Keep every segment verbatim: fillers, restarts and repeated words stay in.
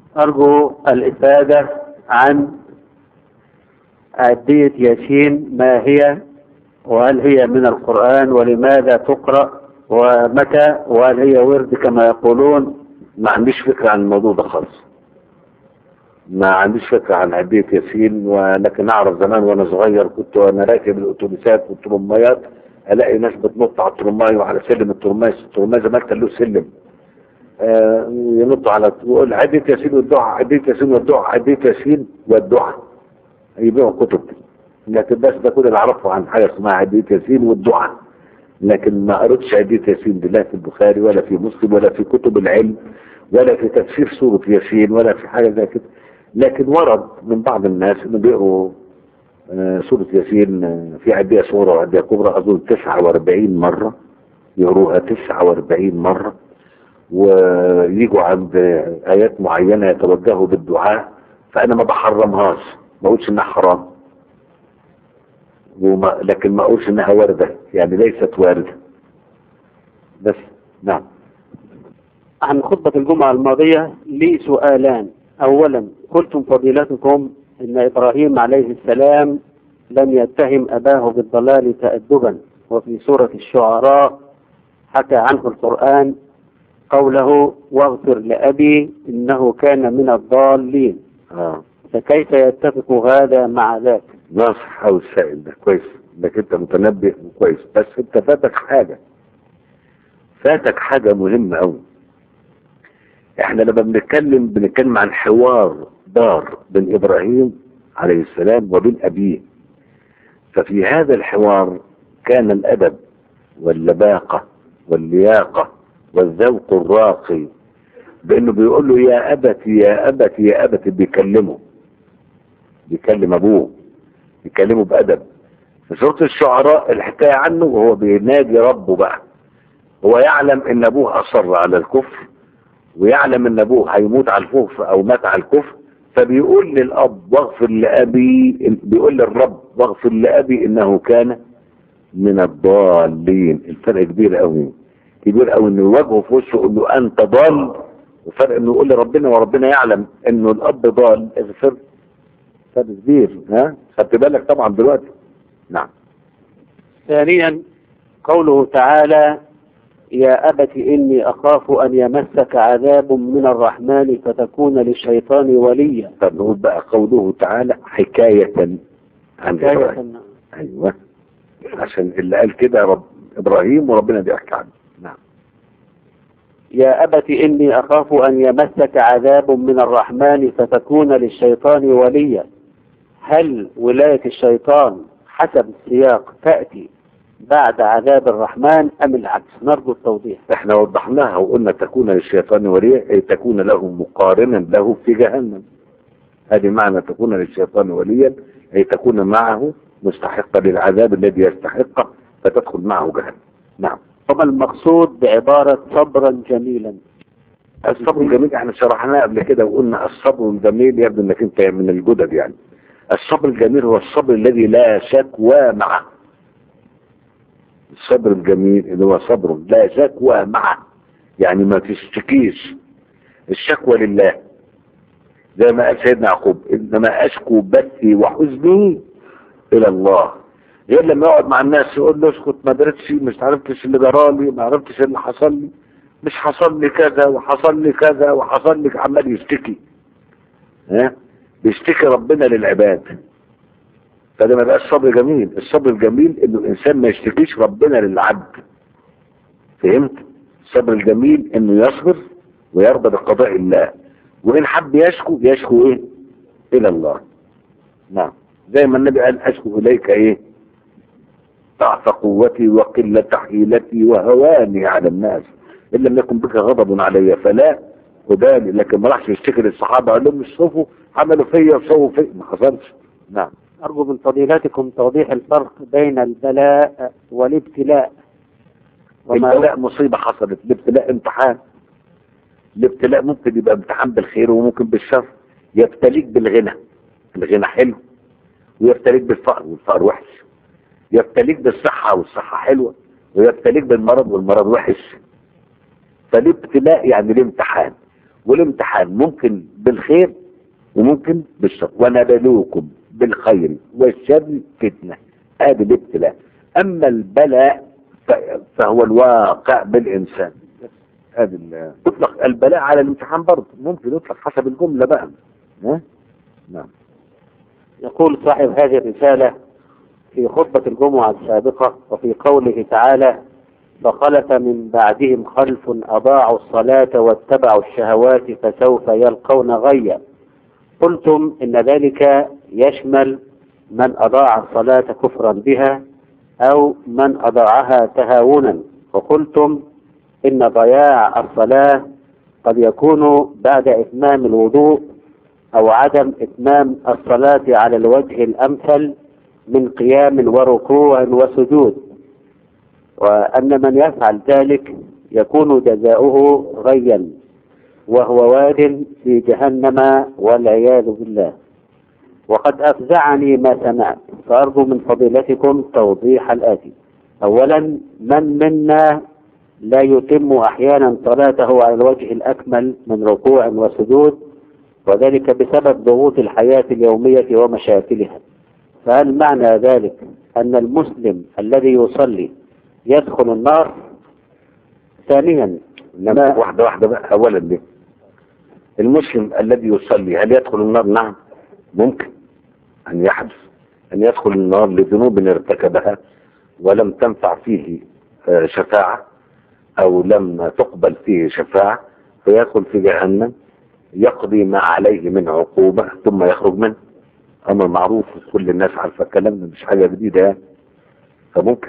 أرجو الإفادة عن عدية ياسين، ما هي وهل هي من القرآن ولماذا تقرأ ومتى، وهل هي ورد كما يقولون؟ ما عنديش فكرة عن الموضوع ده خالص، ما عنديش فكرة عن عدية ياسين، ولكن أعرف زمان وأنا صغير كنت وأنا راكب الأتوبيسات والترميات ألاقي ناس بتنط على الترماي وعلى سلم الترماي، الترماي زمان كان له سلم آه ينطوا على تقول عدية ياسين والدعاء، عدية ياسين والدعاء، عدية ياسين والدعاء، يبيعوا كتب. لكن بس ده كل اللي أعرفه عن حاجة اسمها عدية ياسين والدعاء، لكن ما قريتش عدية ياسين لا في البخاري ولا في مسلم ولا في كتب العلم ولا في تفسير سورة ياسين ولا في حاجة زي كده. لكن ورد من بعض الناس انه بيقروا آه سورة ياسين آه في عدية صغرى وعدية كبرى، اظن تسعة واربعين مرة يقروها، تسعة واربعين مرة، ويجوا عند ايات معينة يتوجهوا بالدعاء. فانا ما بحرمهاش، ما اقولش انها حرام، وما لكن ما اقولش انها واردة، يعني ليست واردة بس. نعم. عن خطبة الجمعة الماضية لي سؤالان. أولا، قلتم فضيلتكم إن إبراهيم عليه السلام لم يتهم أباه بالضلال تأدبا، وفي سورة الشعراء حكى عنه القرآن قوله واغفر لأبي إنه كان من الضالين. آه. فكيف يتفق هذا مع ذاك؟ ناصح أو السائل ده كويس انك انت متنبه وكويس، بس انت فاتك حاجة فاتك حاجة مهمة أوي. احنا لما بنتكلم بنتكلم عن حوار دار بين إبراهيم عليه السلام وبين أبيه، ففي هذا الحوار كان الأدب واللباقة واللياقة والذوق الراقي، بأنه بيقول له يا أبتي يا أبتي يا أبتي، بيكلمه بيكلم أبوه، بيكلمه بأدب. في سورة الشعراء الحكاية عنه وهو بينادي ربه بقى، هو يعلم ان ابوه اصر على الكفر، ويعلم ان ابوه هيموت على الكفر او مات على الكفر، فبيقول للاب واغفر لابي، بيقول للرب واغفر لابي انه كان من الضالين. الفرق كبير قوي، كبير قوي انه يواجهه في وشه يقول له انت ضال، وفرق انه يقول لربنا وربنا يعلم انه الاب ضال. اغفر، فرق كبير. ها خدت بالك طبعا دلوقتي. نعم. ثانيا، قوله تعالى يا أبت إني أخاف أن يمسك عذاب من الرحمن فتكون للشيطان وليا. طب نقول بقى قوله تعالى حكاية عن حكاية إبراهيم. أيوة، عشان اللي قال كده رب إبراهيم وربنا بيحكي عنه. نعم. يا أبت إني أخاف أن يمسك عذاب من الرحمن فتكون للشيطان وليا. هل ولاية الشيطان حسب السياق تأتي بعد عذاب الرحمن أم العكس؟ نرجو التوضيح. احنا وضحناها وقلنا تكون للشيطان وليا أي تكون له مقارنا له في جهنم. هذه معنى تكون للشيطان وليا، أي تكون معه مستحقة للعذاب الذي يستحقه فتدخل معه جهنم. نعم. وما المقصود بعبارة صبرا جميلا؟ الصبر الجميل احنا شرحناه قبل كده وقلنا الصبر الجميل، يبدو انك انت من الجدد يعني. الصبر الجميل هو الصبر الذي لا شكوى معه. الصبر الجميل اللي هو صبر لا شكوى معه، يعني ما تشتكيش. الشكوى لله زي ما قال سيدنا يعقوب انما اشكو بثي وحزني الى الله. غير لما يقعد مع الناس يقول له اسكت ما درتش، مش عرفتش اللي جرالي، ما عرفتش اللي حصل لي، مش حصل لي كذا وحصل لي كذا وحصل لي، عمال يشتكي. ها بيشتكي ربنا للعباد، فده ما بقاش صبر جميل. الصبر الجميل انه الانسان ما يشتكيش ربنا للعبد. فهمت؟ الصبر الجميل انه يصبر ويرضى بقضاء الله، وان حب يشكو يشكو ايه؟ الى الله. نعم. زي ما النبي قال اشكو اليك ايه؟ ضعف قوتي وقلة حيلتي وهواني على الناس ان لم يكن بك غضب علي فلا أبالي. لكن ما راحش يشتكي للصحابه قال لهم شوفوا عملوا فيا وسووا فيا، ما حصلش. نعم. أرجو من فضيلتكم توضيح الفرق بين البلاء والابتلاء. البلاء مصيبة حصلت، الابتلاء امتحان. الابتلاء ممكن يبقى امتحان بالخير وممكن بالشر. يبتليك بالغنى، الغنى حلو، ويبتليك بالفقر والفقر وحش. يبتليك بالصحة والصحة حلوة، ويبتليك بالمرض والمرض وحش. فالابتلاء يعني الامتحان، والامتحان ممكن بالخير وممكن بالشر، ونبلوكم بالخير والشر فتنة، هذا الابتلاء. اما البلاء فهو الواقع بالانسان. هذا يطلق البلاء على الامتحان برضه، ممكن يطلق حسب الجملة بقى. ها؟ نعم. يقول صاحب هذه الرسالة في خطبة الجمعة السابقة وفي قوله تعالى: فخلف من بعدهم خلف أضاعوا الصلاة واتبعوا الشهوات فسوف يلقون غيا، قلتم إن ذلك يشمل من أضاع الصلاة كفرا بها أو من أضاعها تهاونا، وقلتم إن ضياع الصلاة قد يكون بعد إتمام الوضوء أو عدم إتمام الصلاة على الوجه الأمثل من قيام وركوع وسجود، وأن من يفعل ذلك يكون جزاؤه غيا وهو واد في جهنم والعياذ بالله. وقد أفزعني ما سمعت، فأرجو من فضيلتكم توضيح الآتي: أولا، من منا لا يتم أحيانا صلاته على الوجه الأكمل من ركوع وسجود، وذلك بسبب ضغوط الحياة اليومية ومشاكلها، فهل معنى ذلك أن المسلم الذي يصلي يدخل النار؟ ثانيا، لما واحدة واحدة بقى. أولا دي المسلم الذي يصلي هل يدخل النار؟ نعم، ممكن أن يحدث أن يدخل النار لذنوب ارتكبها ولم تنفع فيه شفاعة أو لم تقبل فيه شفاعة، فيدخل في جهنم يقضي ما عليه من عقوبة ثم يخرج منه. أمر معروف كل الناس عارفة الكلام ده، مش حاجة جديدة يعني، فممكن.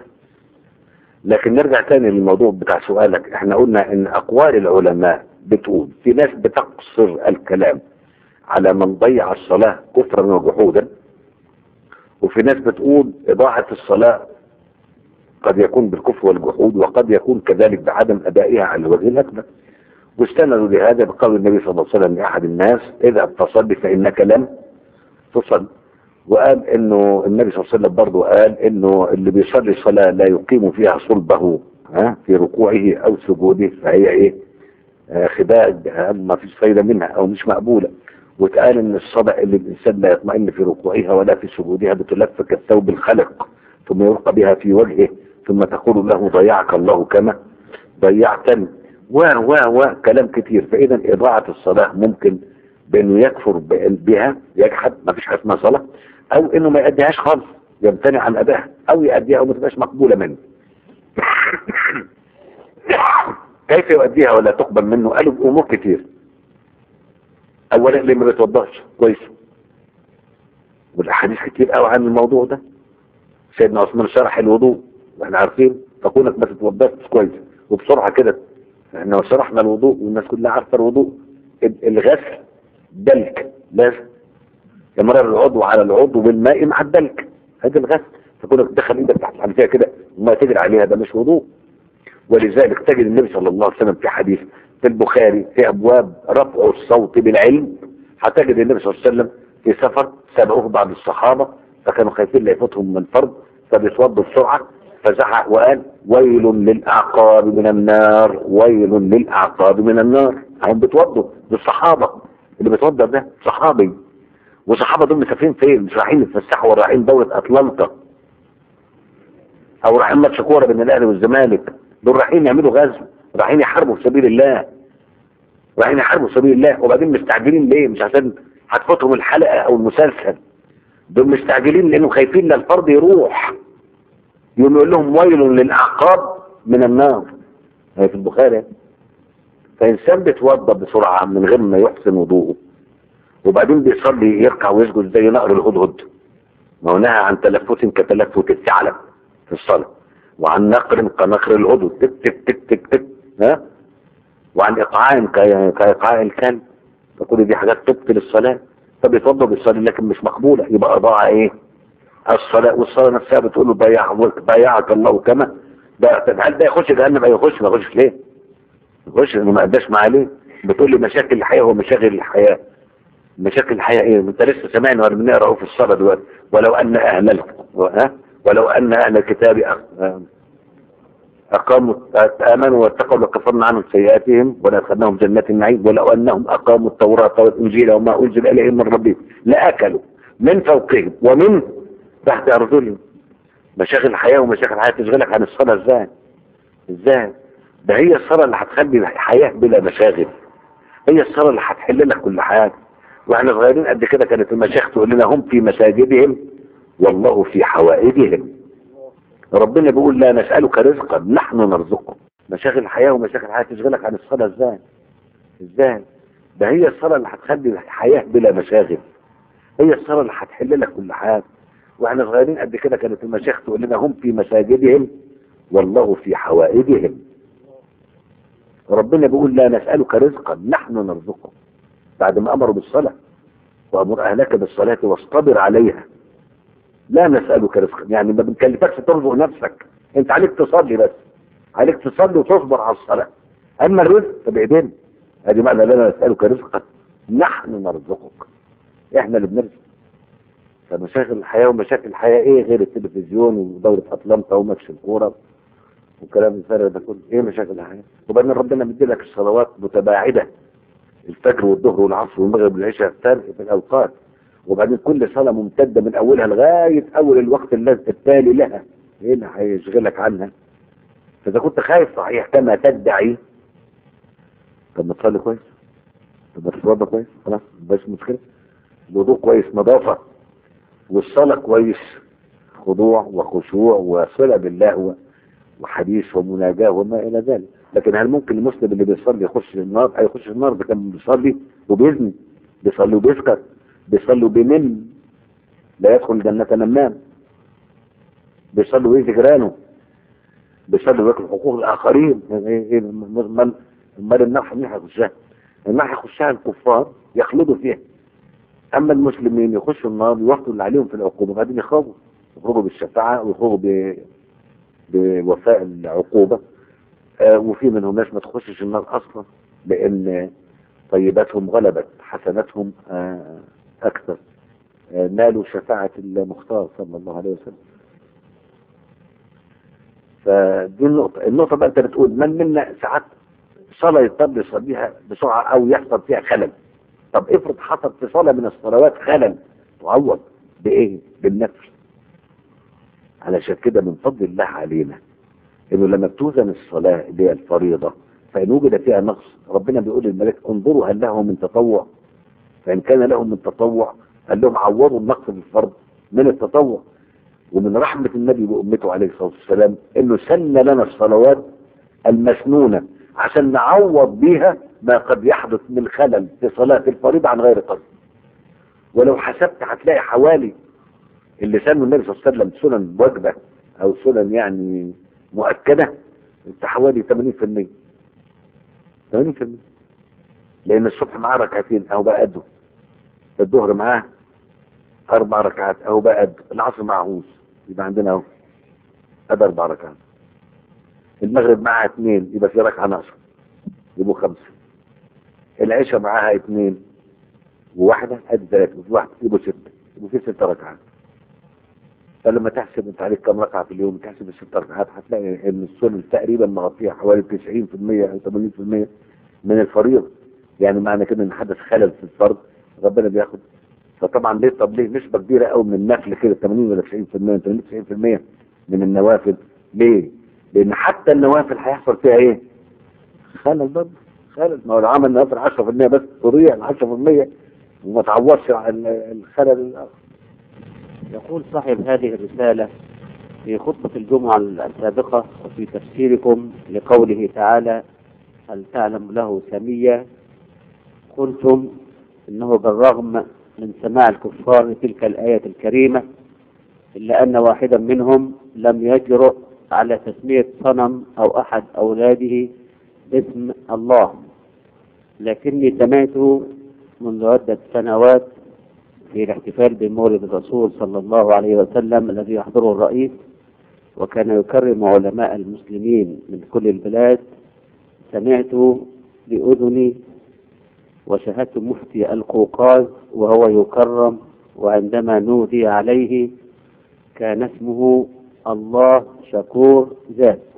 لكن نرجع تاني للموضوع بتاع سؤالك. احنا قلنا ان اقوال العلماء بتقول في ناس بتقصر الكلام على من ضيع الصلاة كفرا وجحودا، وفي ناس بتقول اضاعة الصلاة قد يكون بالكفر والجحود وقد يكون كذلك بعدم ادائها على الوجه الاكبر، واستندوا لهذا بقول النبي صلى الله عليه وسلم لاحد الناس: اذهب فصل فانك لم تصل. وقال انه النبي صلى الله عليه وسلم برضه قال انه اللي بيصلي صلاة لا يقيم فيها صلبه ها في ركوعه او سجوده فهي ايه؟ آه خداع، ما فيش فايدة منها او مش مقبولة. وتقال ان الصلاة اللي الانسان لا يطمئن في ركوعها ولا في سجودها بتلف كالثوب الخلق ثم يلقى بها في وجهه ثم تقول له: ضيعك الله كما ضيعتني، و و و كلام كتير. فاذا اضاعة الصلاة ممكن بانه يكفر بها، يجحد، ما فيش حاجه اسمها صلاه، او انه ما يأديهاش خالص، يمتنع عن ادائها، او يأديها وما تبقاش مقبوله منه. كيف يؤديها ولا تقبل منه؟ قالوا بامور كتير. اولا اللي ما بيتوضاش كويس، والاحاديث كتير قوي عن الموضوع ده. سيدنا عثمان شرح الوضوء واحنا عارفين، فكونك ما تتوضاش كويس وبسرعه كده. احنا شرحنا الوضوء والناس كلها عارفه الوضوء. الغسل دلك لازم يمرر العضو على العضو بالماء مع الدلك، هذا الغسل. تكونك تدخل ايدك تحت الحنفيه كده وما تجري عليها، ده مش وضوء. ولذلك تجد النبي صلى الله عليه وسلم في حديث في البخاري في ابواب رفع الصوت بالعلم، هتجد النبي صلى الله عليه وسلم في سفر سبقوه بعض الصحابه فكانوا خايفين لا يفوتهم من فرض، فبيتوضوا بسرعه، فزعق وقال: ويل للاعقاب من النار، ويل للاعقاب من النار. هم بيتوضوا بالصحابه، اللي بيتوضا ده صحابي، وصحابه دول مسافرين فين؟ مش رايحين يتفسحوا ولا رايحين دوله اتلانتا او رايحين ماتش كوره بين الاهلي والزمالك، دول رايحين يعملوا غزو، رايحين يحاربوا في سبيل الله، رايحين يحاربوا في سبيل الله. وبعدين مستعجلين ليه؟ مش عشان هتفوتهم الحلقه او المسلسل، دول مستعجلين لانهم خايفين لا الفرد يروح، يقوم يقول لهم: ويل للاعقاب من النار. هي في البخاري. فإنسان بيتوضا بسرعة من غير ما يحسن وضوءه وبعدين بيصلي يركع ويسجد زي نقر الهدهد، ما هو نهى عن تلفت كتلفت الثعلب في الصلاة، وعن نقر كنقر الهدهد تك تك تك تك تك ها، وعن إيقاع كإيقاع الكلب، فكل دي حاجات تبطل الصلاة. فبيتوضا بيصلي لكن مش مقبولة، يبقى أضاع إيه؟ الصلاة. والصلاة نفسها بتقول له: ضيع ضيعك الله كما ده. هل ده يخش جهنم؟ يخش. ما يخش ليه؟ يخش انه ما اداش ما عليه. بتقول لي مشاكل الحياه ومشاغل الحياه. مشاكل الحياه ايه؟ انت لسه سامعني وانا بنقرا في الصلاه دلوقتي: ولو ان اهل ها ولو ان اهل الكتاب أقاموا آمنوا واتقوا لكفرنا عنهم سيئاتهم ولأدخلناهم جنات النعيم ولو أنهم أقاموا التوراة والإنجيل وما أنزل إليهم من ربهم لأكلوا من فوقهم ومن تحت أرجلهم. مشاغل الحياة ومشاغل الحياة تشغلك عن الصلاة ازاي؟ ازاي؟ ده هي الصلاة اللي هتخلي الحياة بلا مشاغل، هي الصلاة اللي هتحل لك كل حاجة. واحنا صغيرين قد كده كانت المشايخ تقول لنا هم في مساجدهم والله في حوائجهم. ربنا بيقول لا نسألك رزقا نحن نرزقكم. مشاغل الحياة ومشاغل الحياة تشغلك عن الصلاة ازاي؟ ازاي؟ ده هي الصلاة اللي هتخلي الحياة بلا مشاغل، هي الصلاة اللي هتحل لك كل حاجة. واحنا صغيرين قد كده كانت المشايخ تقول لنا هم في مساجدهم والله في حوائجهم. ربنا بيقول لا نسألك رزقا نحن نرزقكم بعد ما امروا بالصلاة وامر اهلك بالصلاة واصطبر عليها. لا نسألك رزقا يعني ما بنكلفكش ترزق نفسك، انت عليك تصلي بس، عليك تصلي وتصبر على الصلاة، اما الرزق فبإيدينا. ادي معنى لا نسألك رزقا نحن نرزقك، احنا اللي بنرزق. فمشاكل الحياة ومشاكل الحياة ايه غير التلفزيون ودورة اتلانتا وماتش الكورة والكلام الفارغ ده كله؟ ايه مشاكل الحياة؟ وبعدين ربنا مديلك الصلوات متباعدة، الفجر والظهر والعصر والمغرب والعشاء فرق في الاوقات، وبعدين كل صلاة ممتدة من اولها لغاية اول الوقت التالي لها، ايه اللي هيشغلك عنها؟ فاذا كنت خايف صحيح كما تدعي، طب ما تصلي كويس، طب ما تتوضى كويس، خلاص مبقاش مشكلة. الوضوء كويس نظافة، والصلاة كويس خضوع وخشوع وصلة بالله وحديث ومناجاة وما إلى ذلك. لكن هل ممكن المسلم اللي بيصلي يخش النار؟ هيخش النار ده كان بيصلي وبيزني، بيصلي وبيسكر، بيصلي وبينم، لا يدخل الجنة نمام، بيصلي ويأذي جيرانه، بيصلي وياكل حقوق الآخرين. امال امال النار مين هيخشها؟ النار هيخشها الكفار يخلدوا فيها. اما المسلمين يخشوا النار يوفوا اللي عليهم في العقوبه، بعدين يخرجوا يخرجوا بالشفاعه ويخرجوا ب... بوفاء العقوبه. آه وفي منهم ناس ما تخشش النار اصلا لان طيباتهم غلبت حسناتهم آه اكثر، آه نالوا شفاعه المختار صلى الله عليه وسلم. فدي النقطه. النقطه بقى انت بتقول من منا ساعات صلاه يضطر يصليها بسرعه او يحصل فيها خلل. طب افرض حصل في صلاة من الصلوات خلل، تعوض بايه؟ بالنفل. علشان كده من فضل الله علينا انه لما بتوزن الصلاة اللي هي الفريضة فان وجد فيها نقص ربنا بيقول للملائكة انظروا هل له من تطوع، فان كان له من تطوع قال لهم عوضوا النقص بالفرض من التطوع. ومن رحمة النبي بأمته عليه الصلاة والسلام انه سن لنا الصلوات المسنونة عشان نعوض بيها ما قد يحدث من خلل في صلاة الفريضة عن غير قصد. ولو حسبت هتلاقي حوالي اللي سنه النبي صلى الله عليه وسلم سنن واجبة او سنن يعني مؤكدة انت حوالي ثمانين بالمئة ثمانين بالمئة، لان الصبح معاه ركعتين اهو بقى قده، الظهر معاه اربع ركعات اهو بقى قده، العصر معهوش يبقى عندنا اهو قد اربع ركعات، المغرب معاها اثنين يبقى في ركعة ناقصة يبقوا خمسة، العشاء معاها اثنين وواحدة ادي ثلاثة وفي واحدة يبقوا ستة، يبقوا في ست ركعات. فلما تحسب انت عليك كم ركعة في اليوم تحسب الست ركعات هتلاقي ان السنن تقريبا مغطيها حوالي تسعين بالمئة او ثمانين بالمئة من الفريضة. يعني معنى كده ان حدث خلل في الفرض ربنا بياخد. فطبعا ليه؟ طب ليه نسبة كبيرة قوي من النفل كده ثمانين ولا تسعين بالمئة ثمانين تسعين بالمئة من النوافل؟ ليه؟ لان حتى النوافل هيحصل فيها ايه؟ خلل برضه، خلل. ما هو لو عمل نوافل عشرة بالمئة بس تضيع ال عشرة بالمئة وما تعوضش عن الخلل الاخر. يقول صاحب هذه الرسالة في خطبة الجمعة السابقة وفي تفسيركم لقوله تعالى هل تعلم له سميا، قلتم انه بالرغم من سماع الكفار لتلك الآية الكريمة إلا أن واحدا منهم لم يجرؤ على تسمية صنم أو أحد أولاده باسم الله، لكني سمعته منذ عدة سنوات في الاحتفال بمولد الرسول صلى الله عليه وسلم الذي يحضره الرئيس، وكان يكرم علماء المسلمين من كل البلاد، سمعت بأذني وشاهدت مفتي القوقاز وهو يكرم، وعندما نودي عليه كان اسمه الله شكور ذات،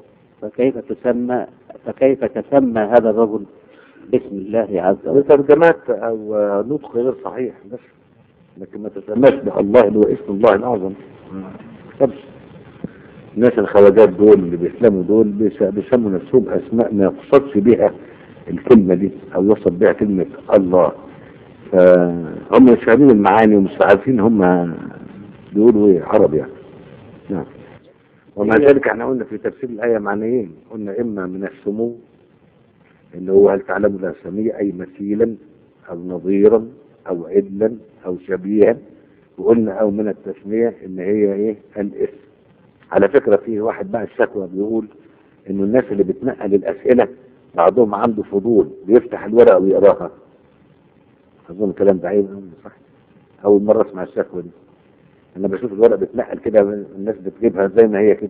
فكيف تسمى فكيف تسمى هذا الرجل باسم الله عز وجل؟ ترجمات او نطق غير صحيح بس، لكن ما تسماش بالله اللي هو اسم الله الاعظم. طب الناس الخواجات دول اللي بيسلموا دول بيسموا نفسهم اسماء ما يقصدش بها الكلمه دي او يقصد بها كلمه الله، فهم مش فاهمين المعاني ومش عارفين هم بيقولوا ايه عربي يعني. نعم. ومع ذلك احنا قلنا في تفسير الايه معنيين، قلنا اما من السمو اللي هو هل تعلم له سمية اي مثيلا او نظيرا او عدلا او شبيها، وقلنا او من التسمية ان هي ايه الاسم. على فكرة فيه واحد بقى الشكوى بيقول انه الناس اللي بتنقل الاسئلة بعضهم عنده فضول بيفتح الورقة ويقراها. اظن الكلام ده عيب صح؟ اول مرة اسمع الشكوى دي. انا بشوف الورقة بتنقل كده الناس بتجيبها زي ما هي كده،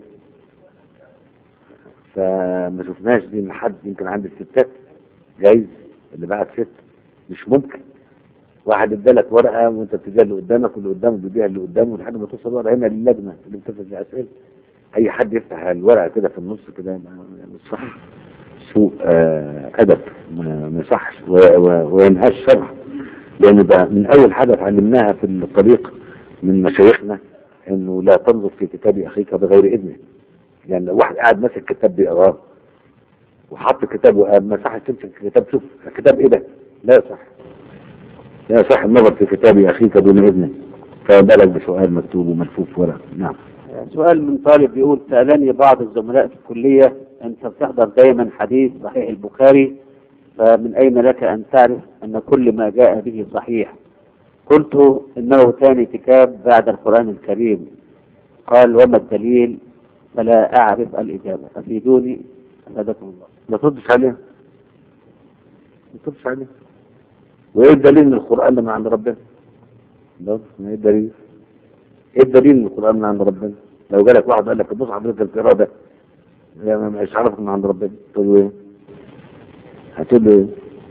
فما شفناش دي من حد. يمكن عند الستات جايز اللي بعت ست، مش ممكن واحد ادالك ورقه وانت بتديها اللي قدامك واللي قدامك بيديها اللي قدامه لحد ما توصل ورقه هنا للجنه اللي بتنفذ الاسئله. اي حد يفتح الورقه كده في النص كده مش صح، سوء آه ادب ما يصحش وينهاش الشرع. لان ده من اول حاجه اتعلمناها في الطريق من مشايخنا انه لا تنظر في كتاب اخيك بغير اذنه. يعني لو واحد قاعد ماسك كتاب بيقراه وحط كتاب وقام ما صحش تمسك الكتاب شوف الكتاب ايه ده؟ لا صح، لا صح النظر في كتاب اخيك دون اذنه، فبالك بسؤال مكتوب وملفوف ورق. نعم. سؤال من طالب بيقول سألني بعض الزملاء في الكلية أنت بتحضر دائما حديث صحيح البخاري، فمن أين لك أن تعرف أن كل ما جاء به صحيح؟ قلت إنه ثاني كتاب بعد القرآن الكريم. قال وما الدليل؟ فلا أعرف الإجابة، أفيدوني أفادكم الله. ما تردش عليه، ما تردش عليه. وإيه الدليل من القرآن من عند ربنا؟ لا إيه الدليل؟ إيه الدليل من القرآن من عند ربنا؟ لو جالك واحد قال لك بص حضرتك القراءة ده يعني مش عارف من عند ربنا، تقول له إيه؟ هتقول له إيه؟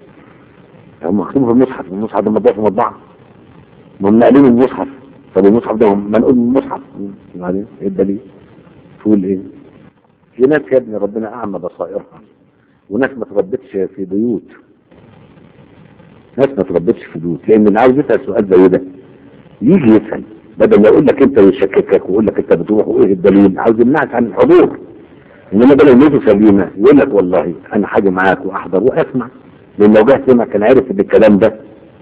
هم مكتوب في المصحف، المصحف ده مطبوع في مطبعة، ما هم ناقلين المصحف، طب المصحف ده منقول من المصحف، يعني إيه الدليل؟ تقول ايه؟ في ناس يا ابني ربنا اعمى بصائرها، وناس ما تربتش في بيوت، ناس ما تربتش في بيوت، لان اللي عاوز يسال سؤال زي ده يجي يسال بدل ما يقول لك انت ويشككك ويقول لك انت بتروح وايه الدليل، عاوز يمنعك عن الحضور. انما بدل ما يجي سليمه يقول لك والله انا حاجه معاك واحضر واسمع، لان لو جه سمع كان عارف ان الكلام ده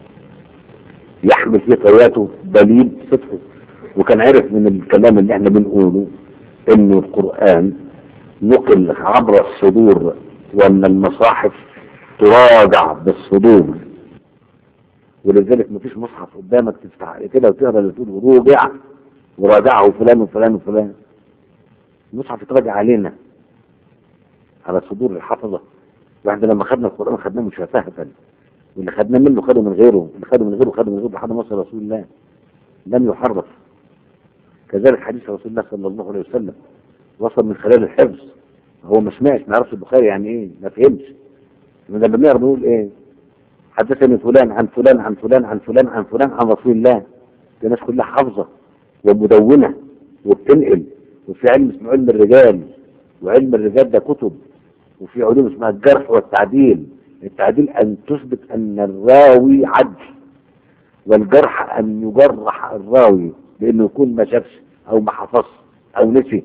يحمل في قراءته دليل صدقه، وكان عارف من الكلام اللي احنا بنقوله انه القرآن نقل عبر الصدور، وان المصاحف تراجع بالصدور، ولذلك مفيش مصحف قدامك تفتح كده وتقرا اللي تقول روجع وراجعه فلان وفلان وفلان. المصحف يتراجع علينا على صدور الحفظه. واحنا لما خدنا القرآن خدناه مشافهة، واللي خدناه منه خده من غيره، اللي خده من غيره خده من غيره لحد ما وصل رسول الله لم يحرف. كذلك حديث رسول الله صلى الله عليه وسلم وصل من خلال الحفظ، هو ما سمعش ما يعرفش البخاري يعني ايه، ما فهمش. لما بنقرا بنقول ايه؟ حدثني فلان عن فلان عن فلان عن فلان عن فلان عن رسول الله. الناس كلها حافظه ومدونه وبتنقل، وفي علم اسمه علم الرجال، وعلم الرجال ده كتب، وفي علوم اسمها الجرح والتعديل. التعديل ان تثبت ان الراوي عدل، والجرح ان يجرح الراوي لانه يكون ما شافش او ما حفظش او نسي.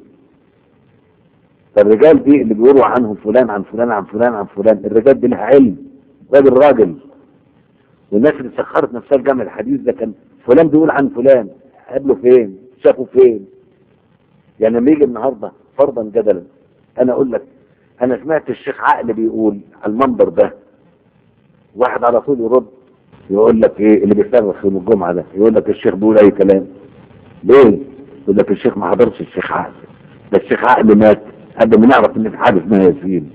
فالرجال دي اللي بيقولوا عنهم فلان عن فلان عن فلان عن فلان، الرجال دي لها علم، راجل راجل. والناس اللي سخرت نفسها لجمع الحديث ده كان فلان بيقول عن فلان، قابله فين؟ شافه فين؟ يعني لما يجي النهارده فرضا جدلا انا اقول لك انا سمعت الشيخ عقل بيقول على المنبر ده، واحد على طول يرد يقول لك ايه اللي بيستغرق يوم الجمعه ده، يقول لك الشيخ بيقول اي كلام. ليه؟ يقول لك الشيخ ما حضرش الشيخ عقل، ده الشيخ عقل مات قبل ما نعرف ان في حاجه اسمها ياسين.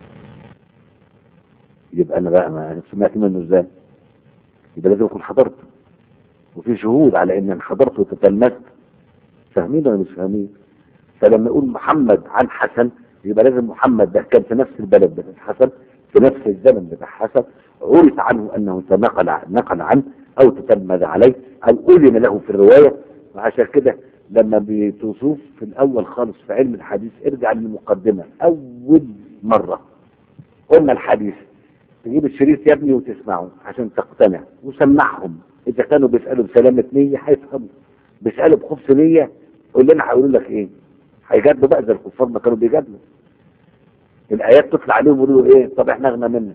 يبقى انا بقى ما سمعت منه ازاي؟ يبقى لازم اكون حضرت وفي شهود على ان انا حضرت وتتلمذت. فاهمين ولا مش فاهمين؟ فلما يقول محمد عن حسن يبقى لازم محمد ده كان في نفس البلد بتاع حسن، في نفس الزمن بتاع حسن، عرف عنه انه تنقل نقل عنه او تتلمذ عليه او اذن له في الروايه. وعشان كده لما بتوصف في الاول خالص في علم الحديث ارجع للمقدمة. اول مرة قلنا الحديث تجيب الشريط يا ابني وتسمعه عشان تقتنع، وسمعهم. اذا كانوا بيسألوا بسلامة نية هيفهموا، بيسألوا بخبث نية قول لنا هيقولوا لك ايه؟ هيجادلوا بقى زي الكفار ما كانوا بيجادلوا. الايات تطلع عليهم يقولوا ايه؟ طب احنا اغنى منك.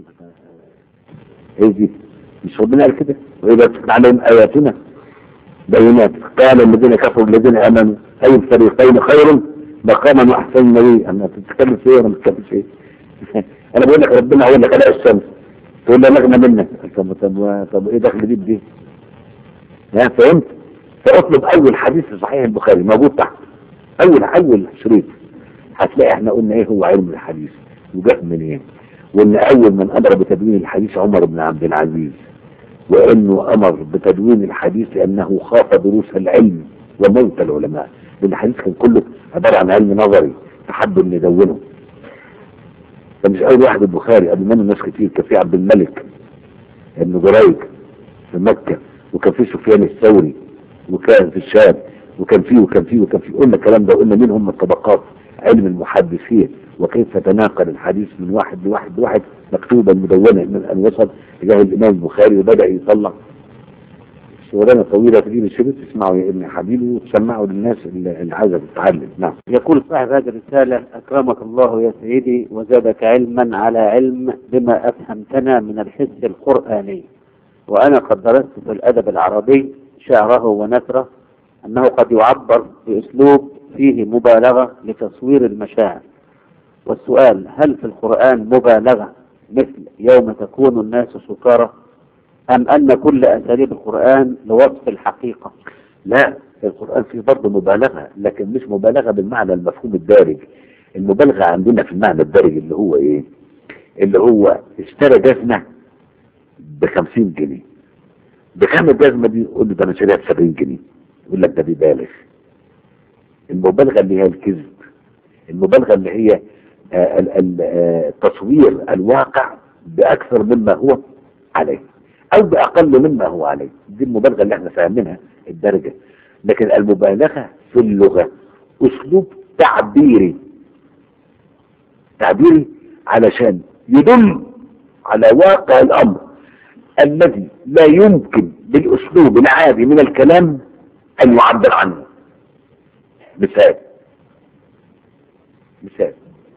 ايه دي؟ مش ربنا قال كده؟ واذا تتلى عليهم اياتنا بينات قال الذين كفروا الذين امنوا اي الفريقين خير مقاما واحسن نبيا. انا بتتكلم في ايه ولا ما بتتكلمش ايه؟ انا بقول لك ربنا هو اللي خلق الشمس تقول لي انا اغنى منك. طب طب طب ايه دخل دي بدي؟ ها فهمت؟ فاطلب اول حديث في صحيح البخاري موجود تحت اول اول شريط، هتلاقي احنا قلنا ايه هو علم الحديث وجاء منين، وان اول من امر بتدوين الحديث عمر بن عبد العزيز، وانه امر بتدوين الحديث لانه خاف دروس العلم وموت العلماء، لان الحديث كان كله عباره عن علم نظري تحدوا ان يدونه. فمش اول واحد البخاري، قبل منه ناس كتير. كان في عبد الملك ابن جريج في مكه، وكان في سفيان الثوري، وكان في الشام، وكان فيه وكان فيه وكان فيه. قلنا الكلام ده، قلنا مين هم الطبقات علم المحدثين وكيف تناقل الحديث من واحد لواحد لواحد مكتوبا مدونة من أن وصل تجاه الإمام البخاري وبدأ يطلع شغلانة طويلة. تجيب الشريط تسمعه يا ابن حبيبي وتسمعه للناس اللي عايزة تتعلم. نعم. يقول صاحب هذه الرسالة: أكرمك الله يا سيدي وزادك علما على علم بما أفهمتنا من الحس القرآني. وأنا قد درست في الأدب العربي شعره ونثره أنه قد يعبر بأسلوب فيه مبالغة لتصوير المشاعر. والسؤال: هل في القرآن مبالغة مثل يوم تكون الناس سكارى، أم أن كل أساليب القرآن لوصف الحقيقة؟ لا، القرآن فيه برضه مبالغة، لكن مش مبالغة بالمعنى المفهوم الدارج. المبالغة عندنا في المعنى الدارج اللي هو ايه؟ اللي هو اشترى جزمة بخمسين جنيه، بكام الجزمة دي؟ يقول له ده انا شاريها بسبعين جنيه، يقول لك ده بيبالغ. المبالغة اللي هي الكذب، المبالغة اللي هي تصوير الواقع بأكثر مما هو عليه أو بأقل مما هو عليه، دي المبالغة اللي احنا فاهمينها الدرجة. لكن المبالغة في اللغة أسلوب تعبيري، تعبيري علشان يدل على واقع الأمر الذي لا يمكن بالأسلوب العادي من الكلام أن يعبر عنه. مثال مثال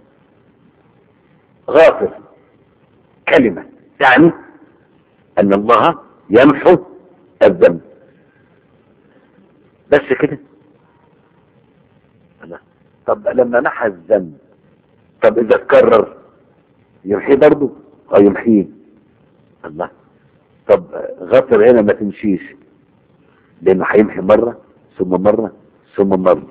غافر كلمة يعني أن الله يمحو الذنب، بس كده. طب لما محى الذنب، طب إذا تكرر يمحيه برضه أو يمحيه؟ الله. طب غافر هنا ما تمشيش لأنه هيمحي مرة ثم مرة ثم مرة،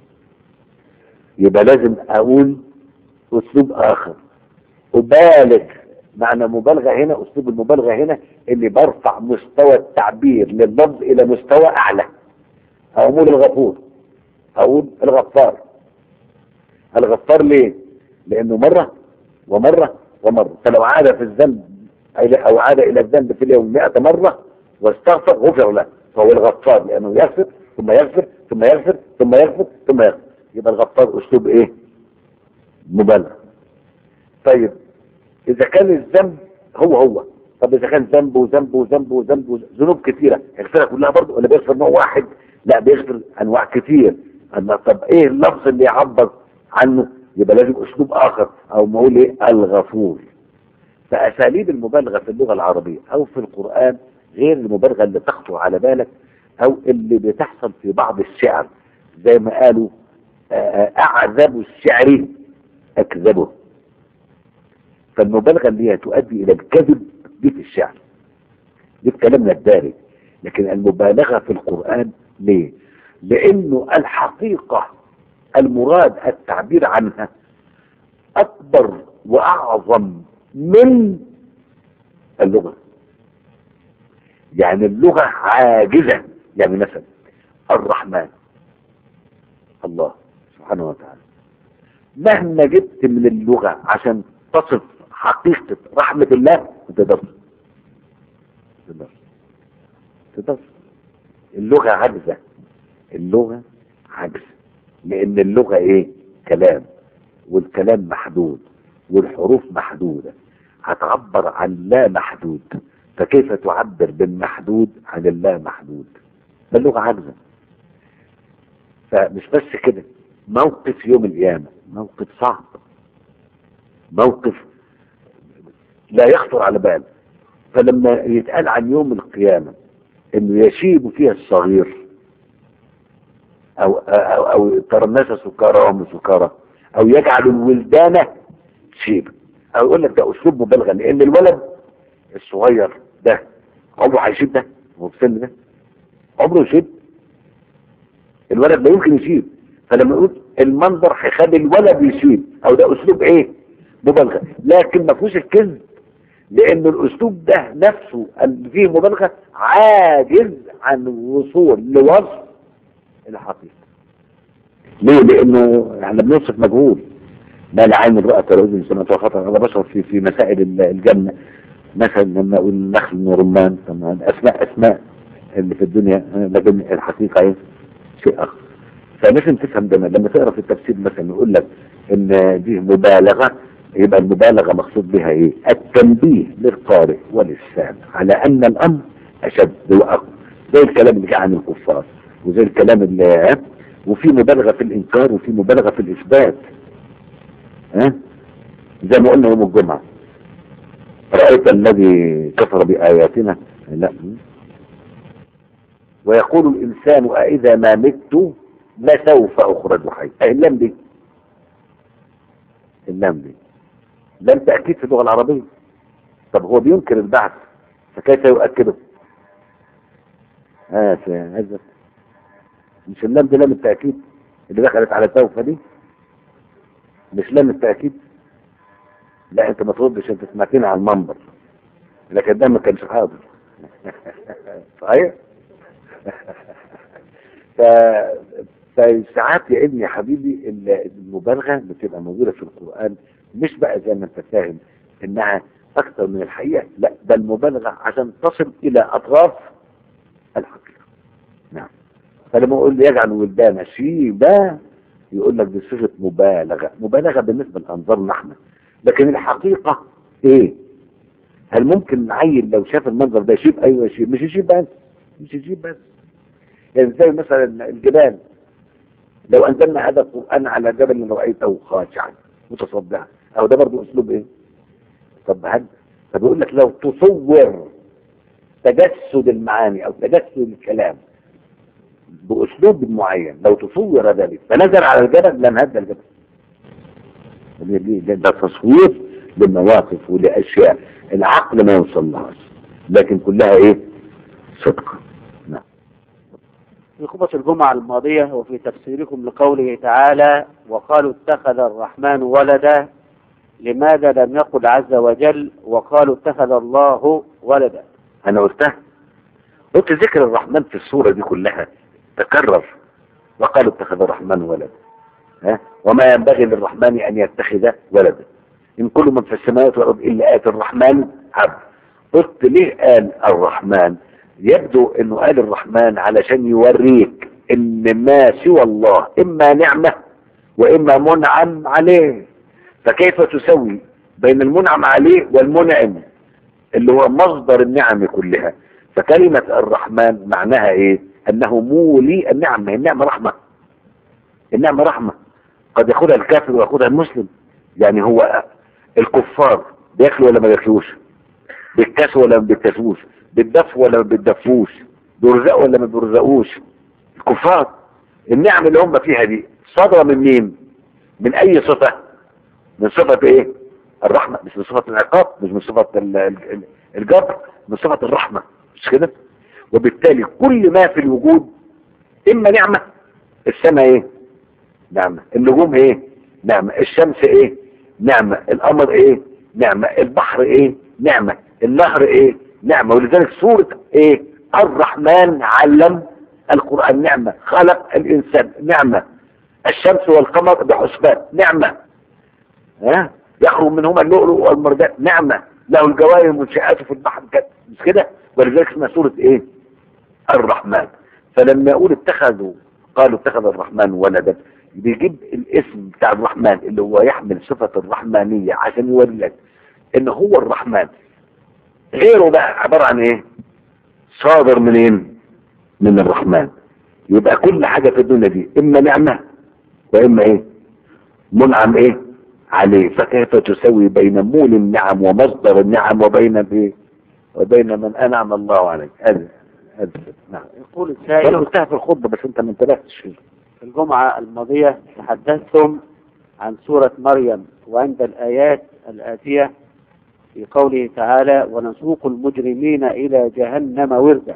يبقى لازم أقول أسلوب آخر أبالغ. معنى مبالغة هنا، أسلوب المبالغة هنا اللي برفع مستوى التعبير لللفظ إلى مستوى أعلى. أقول الغفور، أقول الغفار. الغفار ليه؟ لأنه مرة ومرة ومرة، فلو عاد في الذنب أو عاد إلى الذنب في اليوم مئة مرة واستغفر غفر له، فهو الغفار لأنه يغفر ثم يغفر ثم يغفر ثم يغفر ثم يغفر. يبقى الغفار أسلوب إيه؟ مبالغة. طيب إذا كان الذنب هو هو، طب إذا كان ذنب وذنب وذنب وذنب ذنوب كثيرة يغفرها كلها برضه ولا بيغفر نوع واحد؟ لا، بيغفر أنواع كثير. طب إيه اللفظ اللي يعبر عنه؟ يبقى لازم أسلوب آخر، أو ما أقول إيه؟ الغفور. فأساليب المبالغة في اللغة العربية أو في القرآن غير المبالغة اللي تخطر على بالك أو اللي بتحصل في بعض الشعر، زي ما قالوا أعذب الشعر أكذبه. فالمبالغة اللي هي تؤدي إلى الكذب دي في الشعر، دي في كلامنا الدارج. لكن المبالغة في القرآن ليه؟ لأنه الحقيقة المراد التعبير عنها أكبر وأعظم من اللغة. يعني اللغة عاجزة. يعني مثلا الرحمن الله سبحانه وتعالى، مهما جبت من اللغة عشان تصف حقيقة رحمة الله ما تقدرش تقدرش تقدرش. اللغة عاجزة، اللغة عجز، لان اللغة ايه؟ كلام، والكلام محدود، والحروف محدودة، هتعبر عن لا محدود، فكيف تعبر بالمحدود عن اللا محدود؟ فاللغة عجزة. فمش بس كده، موقف يوم القيامة موقف صعب، موقف لا يخطر على بال. فلما يتقال عن يوم القيامة انه يشيب فيها الصغير، او او, أو ترى الناس سكارى وهم سكارى، او يجعل الولدان شيب، او يقول لك ده اسلوب مبالغه، لان الولد الصغير ده عمره هيشيب؟ ده هو في السن ده عمره يشيب؟ الولد لا يمكن يشيب. فلما يقول المنظر هيخلي الولد يشيب، او ده اسلوب ايه؟ مبالغه. لكن ما فيهوش الكذب، لان الاسلوب ده نفسه اللي فيه مبالغه عاجز عن الوصول لوصف الحقيقه. ليه؟ لانه احنا بنوصف مجهول. ما لا عين رأت ولا اذن سمعت ولا خطر على بشر في في مسائل الجنه. مثلا لما اقول نخل ورمان، طبعا اسماء اسماء اللي في الدنيا، لكن الحقيقه ايه؟ شيء اخر. فلازم تفهم ده. لما تقرا في التفسير مثلا يقول لك ان دي مبالغه، يبقى المبالغه مقصود بها ايه؟ التنبيه للقارئ وللسامع على ان الامر اشد واقوى، زي الكلام اللي جاء عن الكفار، وزي الكلام اللي وفي مبالغه في الانكار وفي مبالغه في الاثبات. ها؟ زي ما قلنا يوم الجمعه، رايت الذي كفر باياتنا؟ لا. ويقول الانسان أإذا ما مت لسوف اخرج حي. اللام دي اللام دي لم تأكيد في اللغة العربية. طب هو بينكر البعث، فكيف يؤكده؟ اه هذا مش اللام دي لام التأكيد اللي دخلت على سوف دي؟ مش لام التأكيد؟ لا انت ما تردش، انت سمعتني على المنبر، لكن ده ما كانش حاضر. صحيح. ف فساعات يا ابني يا حبيبي المبالغه بتبقى موجوده في القران، مش بقى زي ما انت فاهم انها اكثر من الحقيقه، لا، ده المبالغه عشان تصل الى اطراف الحقيقه. نعم. فلما اقول لي يجعل ولدان شيبا، يقول لك دي صيغه مبالغه، مبالغه بالنسبه لانظارنا احنا، لكن الحقيقه ايه؟ هل ممكن عيل لو شاف المنظر ده يشيب؟ ايوه يشيب. مش يشيب بس، مش يشيب بس. يعني زي مثلا الجبال، لو انزلنا هذا القرآن على جبل رأيته خاشعا متصدعا، او ده برضو اسلوب ايه؟ طب هل طب يقول لك لو تصور تجسد المعاني او تجسد الكلام باسلوب معين، لو تصور ذلك فنزل على الجبل لانهد الجبل. ده تصوير للمواقف ولاشياء العقل ما يوصلهاش، لكن كلها ايه؟ صدق. نعم. في خطبة الجمعة الماضية وفي تفسيركم لقوله تعالى وقالوا اتخذ الرحمن ولدا، لماذا لم يقل عز وجل وقالوا اتخذ الله ولدا؟ انا قلتها، قلت ذكر الرحمن في السورة دي كلها تكرر، وقالوا اتخذ الرحمن ولدا، ها؟ وما ينبغي للرحمن ان يتخذ ولدا، ان كل من في السماوات والارض الا اتي الرحمن عبد. قلت ليه قال الرحمن؟ يبدو انه قال الرحمن علشان يوريك ان ما سوى الله اما نعمة واما منعم عليه، فكيف تسوي بين المنعم عليه والمنعم اللي هو مصدر النعم كلها؟ فكلمة الرحمن معناها ايه؟ انه مولي النعم. النعمة رحمة، النعمة رحمة، قد ياخدها الكافر وياخدها المسلم. يعني هو الكفار بياكلوا ولا ما بياكلوش؟ بيتكسوا ولا ما بيتكسوش؟ بيتدفوا ولا ما بيتدفوش؟ بيرزقوا ولا ما بيرزقوش؟ الكفار النعم اللي هم فيها دي صادرة من مين؟ من اي صفة؟ من صفة ايه؟ الرحمة، مش من صفة العقاب، مش من صفة الجبر، من صفة الرحمة، مش كده؟ وبالتالي كل ما في الوجود اما نعمة. السماء ايه؟ نعمة. النجوم ايه؟ نعمة. الشمس ايه؟ نعمة. القمر ايه؟ نعمة. البحر ايه؟ نعمة. النهر ايه؟ نعمة. ولذلك سورة ايه؟ الرحمن علم القرآن نعمة، خلق الانسان نعمة، الشمس والقمر بحسبان نعمة، ها؟ يخرج منهما اللؤلؤ والمرجان نعمة، له الجوار المنشآت في البحر مش كده؟ ولذلك اسمها سورة ايه؟ الرحمن. فلما يقول اتخذوا قالوا اتخذ الرحمن ولدا، بيجيب الاسم بتاع الرحمن اللي هو يحمل صفة الرحمانية عشان يوري لك ان هو الرحمن. غيره بقى عبارة عن ايه؟ صادر منين؟ من الرحمن. يبقى كل حاجة في الدنيا دي اما نعمة واما ايه؟ منعم ايه؟ عليه. فكيف تسوي بين مول النعم ومصدر النعم وبين ايه؟ وبين من انعم الله عليه. هذا هذا نعم. يقول السائل: انا قلتها في الخطبة بس انت ما انتبهتش. في الجمعة الماضية تحدثتم عن سورة مريم وعند الآيات الآتية في قوله تعالى: ونسوق المجرمين إلى جهنم وردا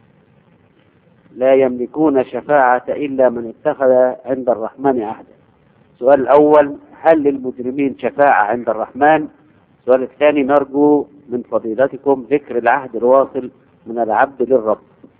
لا يملكون شفاعة إلا من اتخذ عند الرحمن عهدا. السؤال الأول: هل للمجرمين شفاعة عند الرحمن؟ السؤال الثاني: نرجو من فضيلتكم ذكر العهد الواصل من العبد للرب.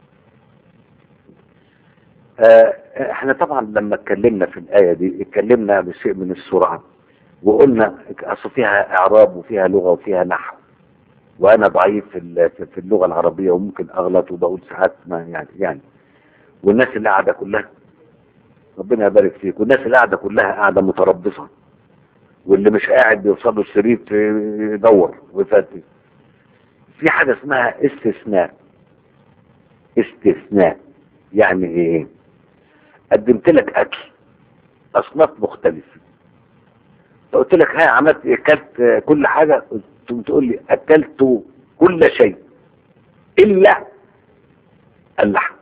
آه احنا طبعا لما اتكلمنا في الآية دي اتكلمنا بشيء من السرعة وقلنا اصل فيها اعراب وفيها لغة وفيها نحو، وانا ضعيف في في اللغة العربية وممكن اغلط وبقول ساعات ما يعني يعني والناس اللي قاعدة كلها ربنا يبارك فيك، والناس اللي قاعدة كلها قاعدة متربصة، واللي مش قاعد بيوصل له الشريط يدور ويفتش. في حاجة اسمها استثناء. استثناء يعني ايه؟ قدمت لك اكل اصناف مختلفة، قلت لك ها عملت اكلت كل حاجة، تقول لي اكلت كل شيء الا اللحم.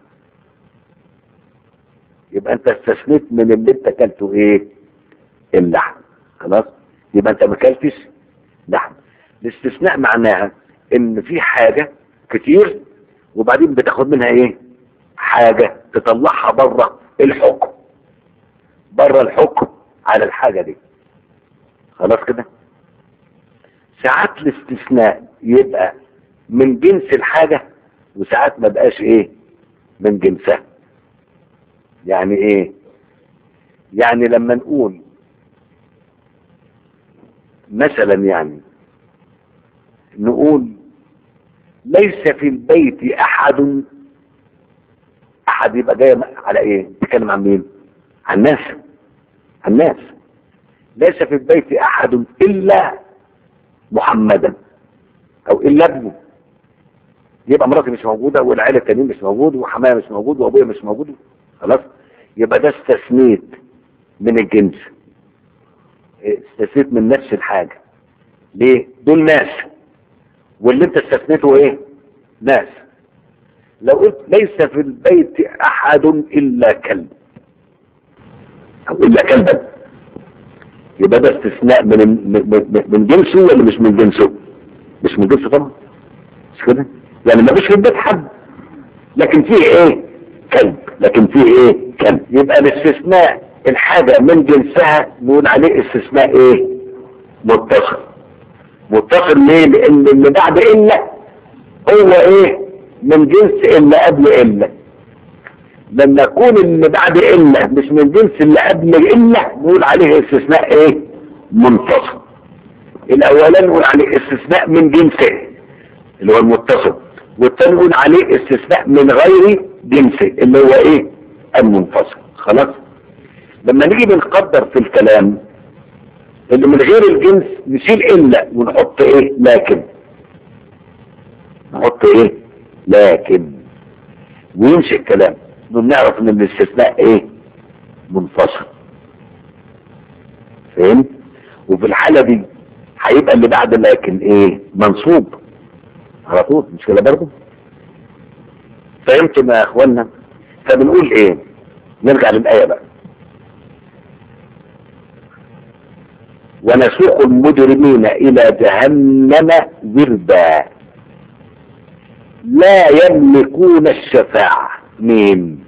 يبقى انت استثنيت من اللي انت اكلته ايه؟ اللحم. خلاص؟ يبقى انت ما اكلتش لحم. الاستثناء معناها ان في حاجة كتير وبعدين بتاخد منها ايه؟ حاجة تطلعها بره الحكم، بره الحكم على الحاجة دي. خلاص كده؟ ساعات الاستثناء يبقى من جنس الحاجة وساعات ما بقاش ايه؟ من جنسها. يعني ايه؟ يعني لما نقول مثلا يعني نقول ليس في البيت احد، احد يبقى جاي على ايه؟ تتكلم عن مين؟ عن الناس. عن الناس. ليس في البيت احد الا محمدا او الا ابنه. يبقى مراتي مش موجودة والعيلة التانيين مش موجود وحماية مش موجود وابويا مش موجود. خلاص؟ يبقى ده استثنيت من الجنس، استثنيت من نفس الحاجة. ليه؟ دول ناس واللي انت استثنيته ايه؟ ناس. لو قلت ليس في البيت احد الا كلب او الا كلبا، يبقى ده استثناء من من جنسه ولا مش من جنسه؟ مش من جنسه طبعا، مش كده؟ يعني ما فيش في البيت حد لكن فيه ايه؟ كلب. لكن فيه ايه؟ كلب. يبقى الاستثناء الحاجة من جنسها نقول عليه استثناء ايه؟ متصل. متصل ليه؟ لان اللي بعد الا هو ايه؟ من جنس اللي قبل الا. لما يكون اللي بعد الا مش من جنس اللي قبل الا نقول عليه استثناء ايه؟ منفصل. الاولاني نقول عليه استثناء من جنسه اللي هو المتصل، والثاني نقول عليه استثناء من غير جنسه اللي هو ايه؟ المنفصل. خلاص؟ لما نيجي بنقدر في الكلام اللي من غير الجنس نشيل الا ونحط ايه؟ لكن. نحط ايه؟ لكن. ويمشي الكلام. نعرف ان الاستثناء ايه؟ منفصل. فهمت؟ وفي الحالة دي هيبقى اللي بعد لكن ايه؟ منصوب على طول. مش كده برضه؟ فهمتم يا اخوانا؟ فبنقول ايه؟ نرجع للآية بقى. ونسوق المجرمين الى جهنم وردا لا يملكون الشفاعة. مين؟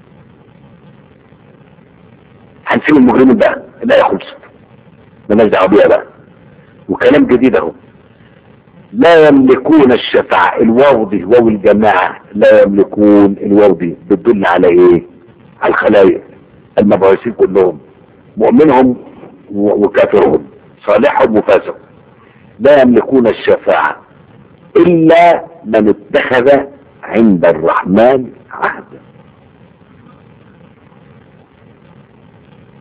هنسيب المجرمين بقى، الآية خلصت مالناش دعوة بيها بقى، وكلام جديد اهو. لا يملكون الشفاعة. الواو دي واو الجماعة. لا يملكون، الواو دي بتدل على ايه؟ على الخلائق المبعوثين كلهم، مؤمنهم وكافرهم، صالحهم وفاسقهم. لا يملكون الشفاعة إلا من اتخذ عند الرحمن عهدا.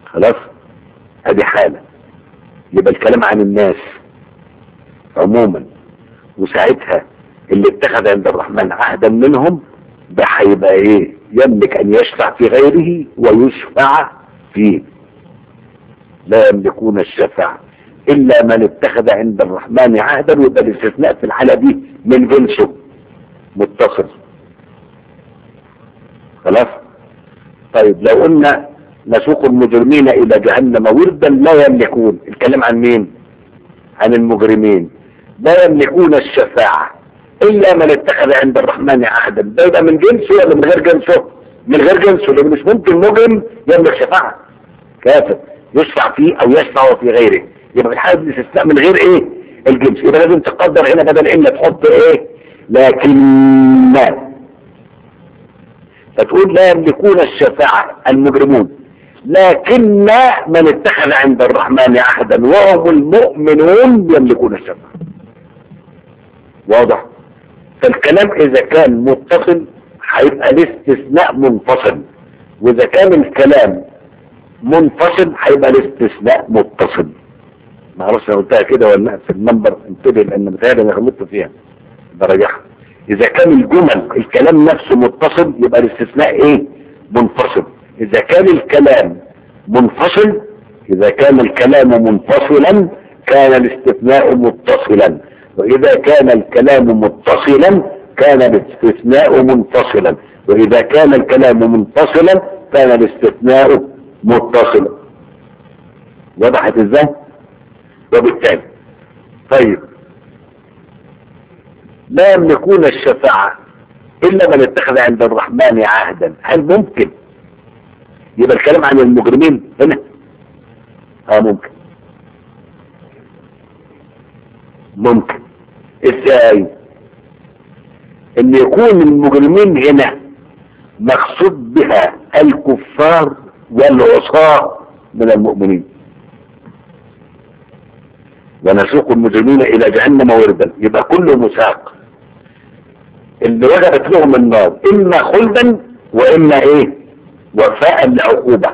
خلاص، ادي حالة. يبقى الكلام عن الناس عموما، وساعتها اللي اتخذ عند الرحمن عهدا منهم ده هيبقى ايه؟ يملك ان يشفع في غيره ويشفع فيه. لا يملكون الشفاعة الا من اتخذ عند الرحمن عهدا، ويبقى الاستثناء في الحالة دي من جنسه متصل. خلاص. طيب لو قلنا نسوق المجرمين الى جهنم وردا، لا يملكون، الكلام عن مين؟ عن المجرمين. لا يملكون الشفاعة الا من اتخذ عند الرحمن عهدا. ده يبقى من جنسه ولا من غير جنسه؟ من غير جنسه، لان مش ممكن مجرم يملك شفاعة. كافر يشفع فيه او يشفع في غيره، يبقى في الحالة دي الاستثناء من غير ايه؟ الجنس. يبقى لازم تقدر هنا بدل ان تحط ايه؟ لكن، فتقول لا يملكون الشفاعة المجرمون، لكن من اتخذ عند الرحمن عهدا وهم المؤمنون يملكون الشفاعة. واضح؟ فالكلام اذا كان متصل هيبقى الاستثناء منفصل، واذا كان الكلام منفصل هيبقى الاستثناء متصل. ما اعرفش انا قلتها كده ولا في المنبر، انتبه لان متهيألي انا غلطت فيها، برجعها. اذا كان الجمل الكلام نفسه متصل يبقى الاستثناء ايه؟ منفصل. اذا كان الكلام منفصل، اذا كان الكلام منفصلا كان الاستثناء متصلا، واذا كان الكلام متصلا كان الاستثناء منفصلا، واذا كان الكلام منفصلا كان الاستثناء متصلا. وضحت ازاي؟ وبالتالي طيب لا يملكون الشفاعة الا من اتخذ عند الرحمن عهدا. هل ممكن يبقى الكلام عن المجرمين هنا؟ اه ممكن. ممكن. ازاي؟ ان يكون المجرمين هنا مقصود بها الكفار والعصاة من المؤمنين. ونسوق المجرمين الى جهنم وردا، يبقى كله مساق. اللي وجبت لهم النار اما خلدا واما ايه؟ وفاء لعقوبة.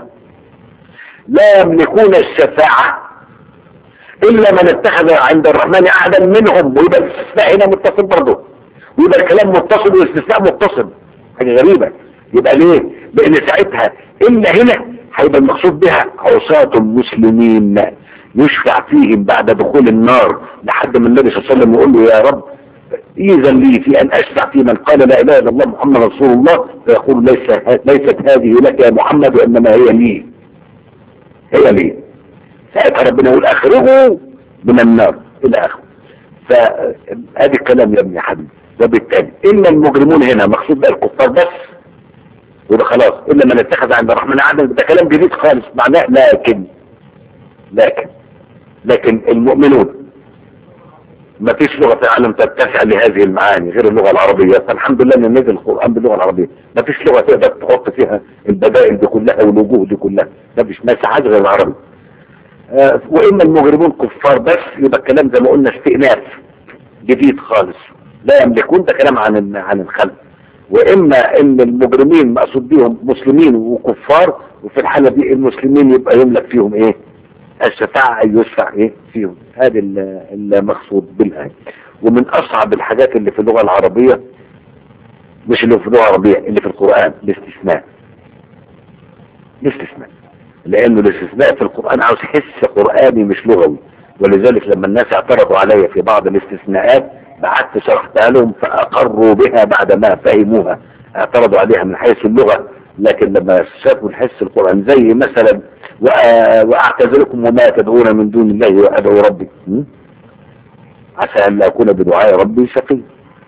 لا يملكون الشفاعة الا من اتخذ عند الرحمن عهدا منهم، ويبقى الاستثناء هنا متصل برضه، ويبقى الكلام متصل والاستثناء متصل. حاجة غريبة. يبقى ليه؟ لان ساعتها الا هنا هيبقى المقصود بها عصاة المسلمين يشفع فيهم بعد دخول النار، لحد ما النبي صلى الله عليه وسلم يقول له يا رب إذن لي في أن أشفع في من قال لا إله إلا الله محمد رسول الله، فيقول ليس ليست هذه لك يا محمد وإنما هي لي، هي لي. ساعتها ربنا يقول أخرجوا من النار إلى آخره. فهذا الكلام يا ابني حبيبي. وبالتالي إن المجرمون هنا مقصود بقى الكفار بس، وده خلاص إلا من اتخذ عند الرحمن عهدا. ده كلام جديد خالص معناه لكن لكن لكن المؤمنون ما فيش لغة في العالم تتسع لهذه المعاني غير اللغة العربية. فالحمد لله ان نزل القرآن باللغة العربية. ما فيش لغة تقدر تحط فيها البدائل دي كلها والوجوه دي كلها، ما فيش مساحات غير العربي. آه وإن المجرمون كفار بس، يبقى الكلام زي ما قلنا استئناف جديد خالص. لا يملكون ده كلام عن عن الخلق. وإما ان المجرمين مقصود بيهم مسلمين وكفار، وفي الحالة دي المسلمين يبقى يملك فيهم ايه؟ الشفاعة أن يشفع ايه فيهم. هذا المقصود بالآية. ومن أصعب الحاجات اللي في اللغة العربية، مش اللي في اللغة العربية، اللي في القرآن، الاستثناء. الاستثناء لأنه الاستثناء في القرآن عاوز حس قرآني مش لغوي. ولذلك لما الناس اعترضوا علي في بعض الاستثناءات بعدت شرحتها لهم فأقروا بها بعد ما فهموها. اعترضوا عليها من حيث اللغة، لكن لما شافوا الحس القرآن زي مثلا واعتذركم وما تدعون من دون الله وادعو ربي عسى ان لا اكون بدعاء ربي شقي.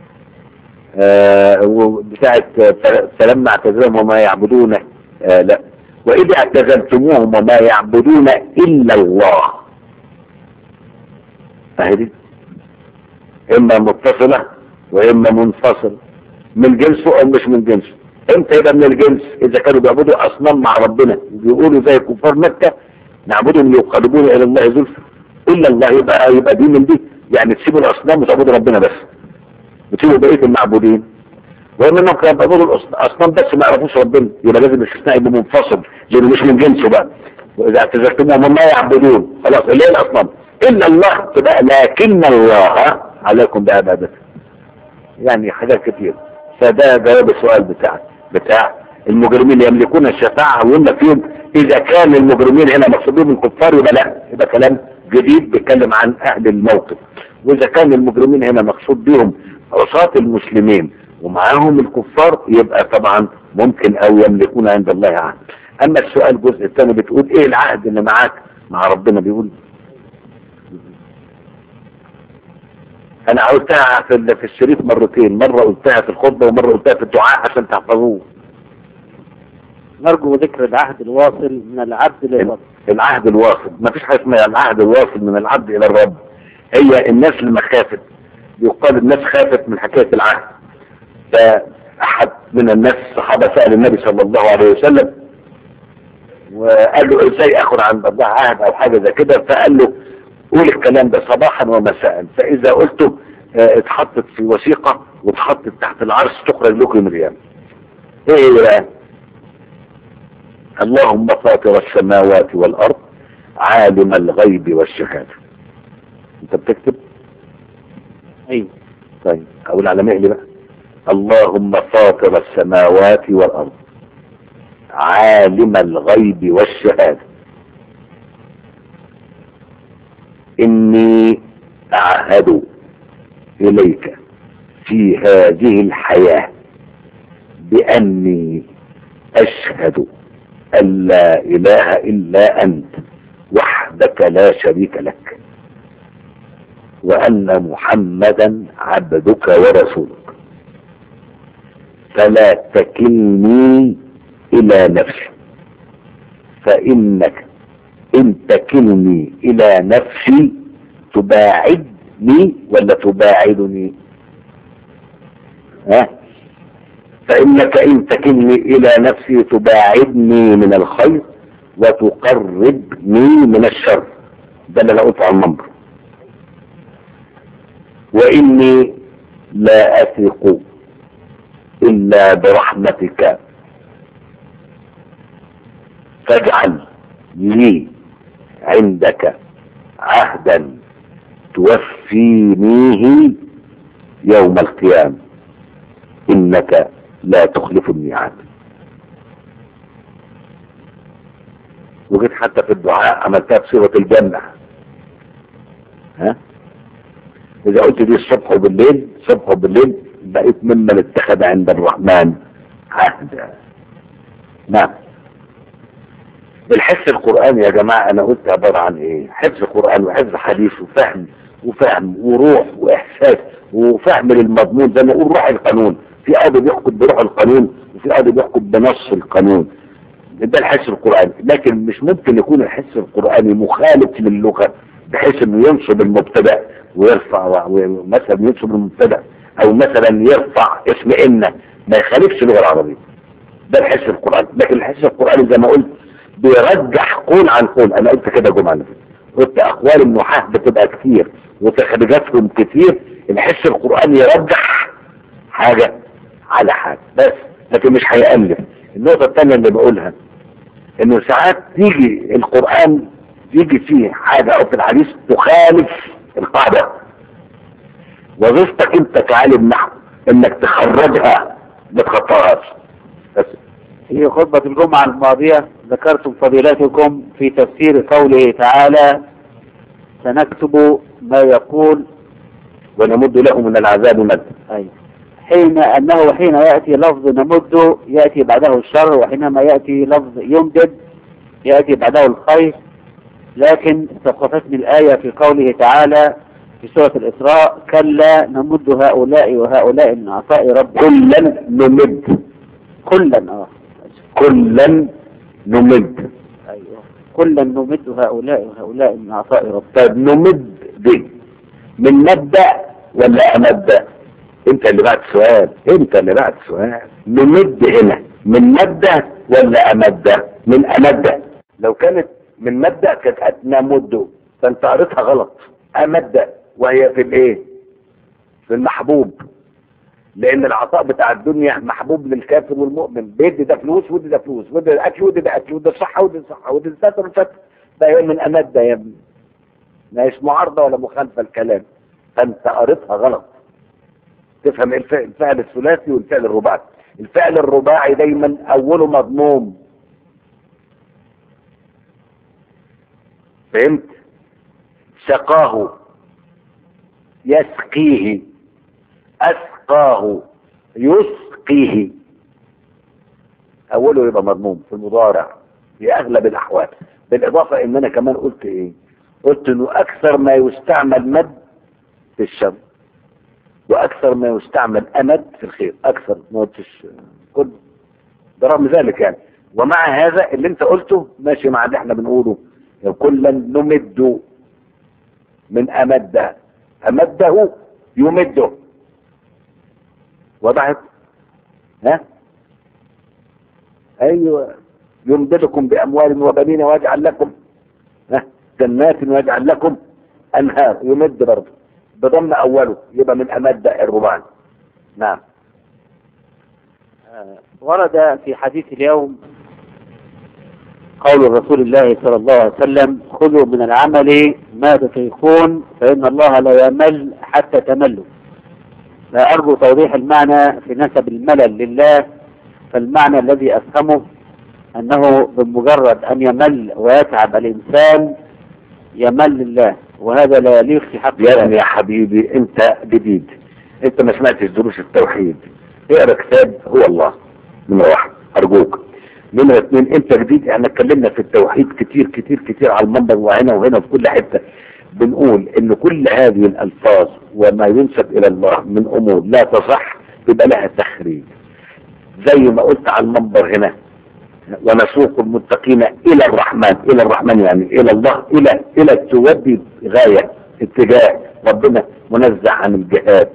آه وبتاعت فلما اعتزلهم وما يعبدون آه لا واذا اعتزلتموهم وما يعبدون الا الله. فهذه اما متصلة واما منفصل، من جنسه او مش من جنسه. امتى يبقى من الجنس؟ اذا كانوا بيعبدوا اصنام مع ربنا بيقولوا زي كفار مكة نعبدهم ليقربون الى الله زلفى الا الله، يبقى يبقى دي من دي. يعني تسيبوا الاصنام وتعبدوا ربنا بس، بتسيبوا بقيه المعبودين. ومنهم كانوا بيعبدوا الاصنام بس ما يعرفوش ربنا، يبقى لازم الاستثناء يبقى منفصل لانه مش من جنسه بقى. واذا اعتزلتموهم وما يعبدون خلاص اللي هي الاصنام الا الله تبقى لكن الله عليكم بعبادته. يعني حاجات كتير. فده جواب السؤال بتاعك بتاع المجرمين يملكون الشفاعة، ويقول لك فيهم اذا كان المجرمين هنا مقصودين بالكفار يبقى لا، يبقى كلام جديد بيتكلم عن اهل الموقف. واذا كان المجرمين هنا مقصود بهم عصاة المسلمين ومعاهم الكفار يبقى طبعا ممكن او يملكون عند الله عهد. اما السؤال الجزء الثاني بتقول ايه العهد اللي معاك مع ربنا؟ بيقول انا قلتها في في الشريف مرتين، مرة قلتها في الخطبة ومرة قلتها في الدعاء عشان تحفظوه. نرجو ذكر العهد الواصل من العبد للرب. العهد الواصل ما فيش حاجة اسمها العهد الواصل من العبد الى الرب. هي الناس لما خافت، يقال الناس خافت من حكاية العهد، فأحد من الناس الصحابة سأل النبي صلى الله عليه وسلم وقال له ازاي اخذ عند الله عهد او حاجة زي كده، فقال له قول الكلام ده صباحا ومساء، فاذا قلته اه اتحطت في وثيقة واتحطت تحت العرش تخرج لكم من اليوم. ايه بقى؟ اللهم فاطر السماوات والارض عالم الغيب والشهادة. انت بتكتب؟ ايوه. طيب اقول على مهلي بقى. اللهم فاطر السماوات والارض عالم الغيب والشهادة اني اعهد اليك في هذه الحياة باني اشهد ان لا اله الا انت وحدك لا شريك لك، وان محمدا عبدك ورسولك، فلا تكلني الى نفسي، فانك ان تكلني الى نفسي تباعدني ولا تباعدني؟ ها؟ فانك ان تكلني الى نفسي تباعدني من الخير وتقربني من الشر. ده اللي انا قلته على المنبر. واني لا اثق الا برحمتك فاجعل لي عندك عهدا توفينيه يوم القيامة انك لا تخلف الميعاد. وجيت حتى في الدعاء عملتها بصيغة الجنة. ها؟ اذا قلت دي الصبح وبالليل صبح وبالليل بقيت ممن اتخذ عند الرحمن عهدا. نعم. الحفظ القرآني يا جماعة انا قلت عبارة عن ايه؟ حفظ قرآن وحفظ حديث وفهم وفهم وروح واحساس وفهم للمضمون. ده نقول روح القانون. في قاضي بيحكم بروح القانون وفي قاضي بيحكم بنص القانون. ده الحس القرآني. لكن مش ممكن يكون الحس القرآني مخالف للغة بحيث انه ينصب المبتدأ ويرفع مثلا ينصب المبتدأ او مثلا يرفع اسم ان ما يخالفش اللغة العربية. ده الحس القرآني. لكن الحس القرآني زي ما قلت بيرجح قول عن قول. انا قلت كده جمعة قلت اقوال النحاة بتبقى كتير وتخريجاتهم كتير. الحس القرآني يرجح حاجة على حاجة بس، لكن مش هيألف. النقطة الثانية اللي بقولها انه ساعات تيجي القرآن يجي فيه حاجة او في الحديث تخالف القاعدة. وظيفتك انت كعالم نحو انك تخرجها ما تخطاهاش بس. في خطبة الجمعة الماضية ذكرتم فضيلتكم في تفسير قوله تعالى سنكتب ما يقول ونمد له من العذاب مد. أيوة. حين أنه حين يأتي لفظ نمد يأتي بعده الشر، وحينما يأتي لفظ يمدد يأتي بعده الخير. لكن استوقفتني الآية في قوله تعالى في سورة الإسراء كلا نمد هؤلاء وهؤلاء من عطاء ربك. كلا نمد. كلا اه كلا نمد. ايوه كلا نمد هؤلاء وهؤلاء من عطاء ربك. طيب نمد دي من مبدأ ولا أمبدأ؟ انت اللي بعد سؤال. انت اللي بعد سؤال. نمد هنا من مبدأ ولا أمبدأ؟ من أمبدأ. لو كانت من مبدأ كانت نمد، فانت قريتها غلط. أمبدأ وهي في الايه؟ في المحبوب. لان العطاء بتاع الدنيا محبوب للكافر والمؤمن، بيدي ده فلوس ودي ده فلوس، ودي ده اكل ودي ده اكل، ودي صحه ودي صحه، ودي ستر وستر. ده من امد ده يا ابني، مش معارضه ولا مخالفه الكلام، فانت قريتها غلط. تفهم الفعل, الفعل الثلاثي والفعل الرباعي. الفعل الرباعي دايما اوله مضموم، فهمت؟ سقاه يسقيه، اسقاه يسقيه، اوله يبقى مضموم في المضارع في اغلب الاحوال. بالاضافه ان انا كمان قلت ايه؟ قلت انه اكثر ما يستعمل مد في الشر، واكثر ما يستعمل امد في الخير، اكثر ما قلتش كل برغم ذلك يعني. ومع هذا اللي انت قلته ماشي مع اللي احنا بنقوله، كلا نمد من امده، امده يمده، وضحت؟ ها ايوه، يمددكم باموال وبنين ويجعل لكم ها جنات ويجعل لكم انهار، يمد برضه بضم اوله يبقى من امد الرباعي. نعم. آه، ورد في حديث اليوم قول رسول الله صلى الله عليه وسلم: خذوا من العمل ما تطيقون فإن الله لا يمل حتى تملوا. لا أرجو توضيح المعنى في نسب الملل لله، فالمعنى الذي أفهمه أنه بمجرد أن يمل ويتعب الإنسان يمل الله، وهذا لا يليق في حق يا الله. ابني يا حبيبي انت جديد، انت ما سمعتش دروس التوحيد. اقرا كتاب هو الله نمرة واحد ارجوك. نمرة اتنين انت جديد، احنا اتكلمنا في التوحيد كتير كتير كتير على المنبر وهنا وهنا في كل حتة، بنقول ان كل هذه الالفاظ وما ينسب الى الله من امور لا تصح يبقى لها تخريج، زي ما قلت على المنبر هنا: ونسوق المتقين الى الرحمن. الى الرحمن يعني الى الله، الى الى تودي غاية اتجاه. ربنا منزه عن الجهاد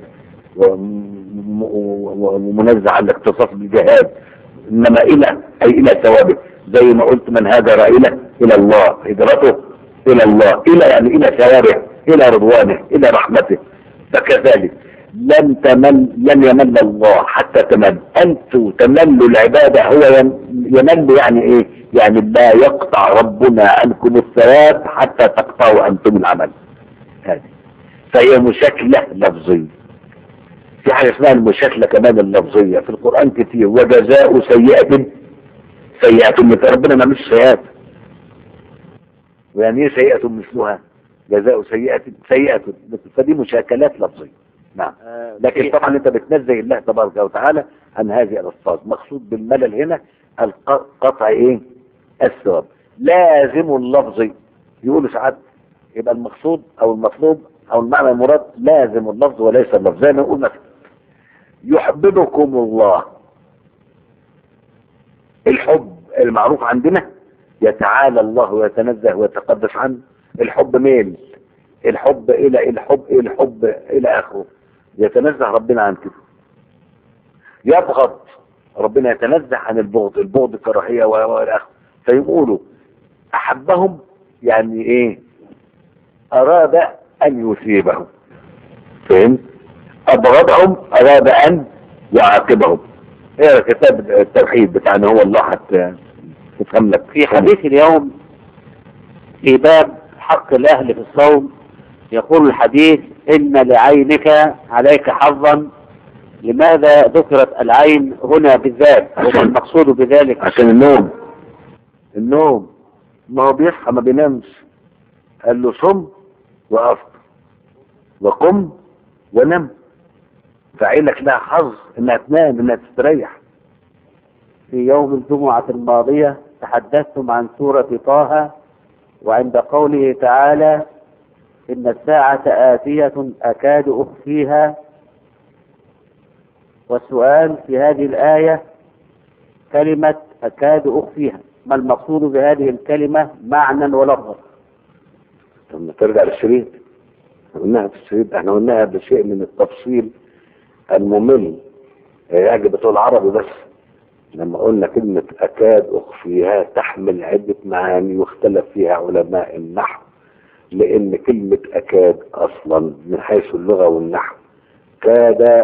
ومنزه عن الاختصاص بالجهاد، انما الى اي الى ثوابه، زي ما قلت: من هاجر الى الى الله هجرته الى الله، الى يعني الى ثوابه، الى رضوانه، الى رحمته. فكذلك لن تمل، لن يمل الله حتى تمل. انتم تملوا العبادة، هو يمل يعني ايه؟ يعني لا يقطع ربنا عنكم الثواب حتى تقطعوا انتم العمل. هذه فهي مشاكلة لفظية. في حاجة اسمها المشاكلة كمان اللفظية في القرآن كتير: وجزاء سيئة سيئة مثل. ربنا ما مش سيئات، ويعني ايه سيئة مثلها؟ جزاء سيئة سيئة، فدي مشاكلات لفظية. نعم. لكن طبعا انت بتنزه الله تبارك وتعالى عن هذه الالفاظ. مقصود بالملل هنا القطع ايه؟ الثواب. لازم اللفظ يقولوا ساعات، يبقى المقصود او المطلوب او المعنى المراد لازم اللفظ وليس اللفظ. زي ما نقول مثلا: يحببكم الله. الحب المعروف عندنا يتعالى الله ويتنزه ويتقدس عنه. الحب ميل، الحب الى الحب الحب الى اخره، يتنزه ربنا عن كده. يبغض، ربنا يتنزه عن البغض، البغض كراهيه والى اخره. فيقولوا احبهم يعني ايه؟ اراد ان يثيبهم، فهمت؟ ابغضهم اراد ان يعاقبهم. ايه كتاب التوحيد بتاعنا هو الله حتى تفهم لك. في حديث اليوم في باب حق الأهل في الصوم يقول الحديث: إن لعينك عليك حظا. لماذا ذكرت العين هنا بالذات؟ وما المقصود بذلك؟ عشان النوم. النوم ما هو بيصحى ما بينامش، قال له: صم وافطر وقم ونم. فعينك لها حظ انها تنام، انها تستريح. في يوم الجمعة الماضية تحدثتم عن سورة طه، وعند قوله تعالى: إن الساعة آتية أكاد أخفيها. والسؤال في هذه الآية كلمة أكاد أخفيها، ما المقصود بهذه الكلمة معنى ولفظا؟ لما ترجع للشريط قلناها في الشريط، احنا قلناها بشيء من التفصيل الممل يعجب بتوع العربي، بس لما قلنا كلمة أكاد أخفيها تحمل عدة معاني واختلف فيها علماء النحو، لأن كلمة أكاد أصلا من حيث اللغة والنحو كاد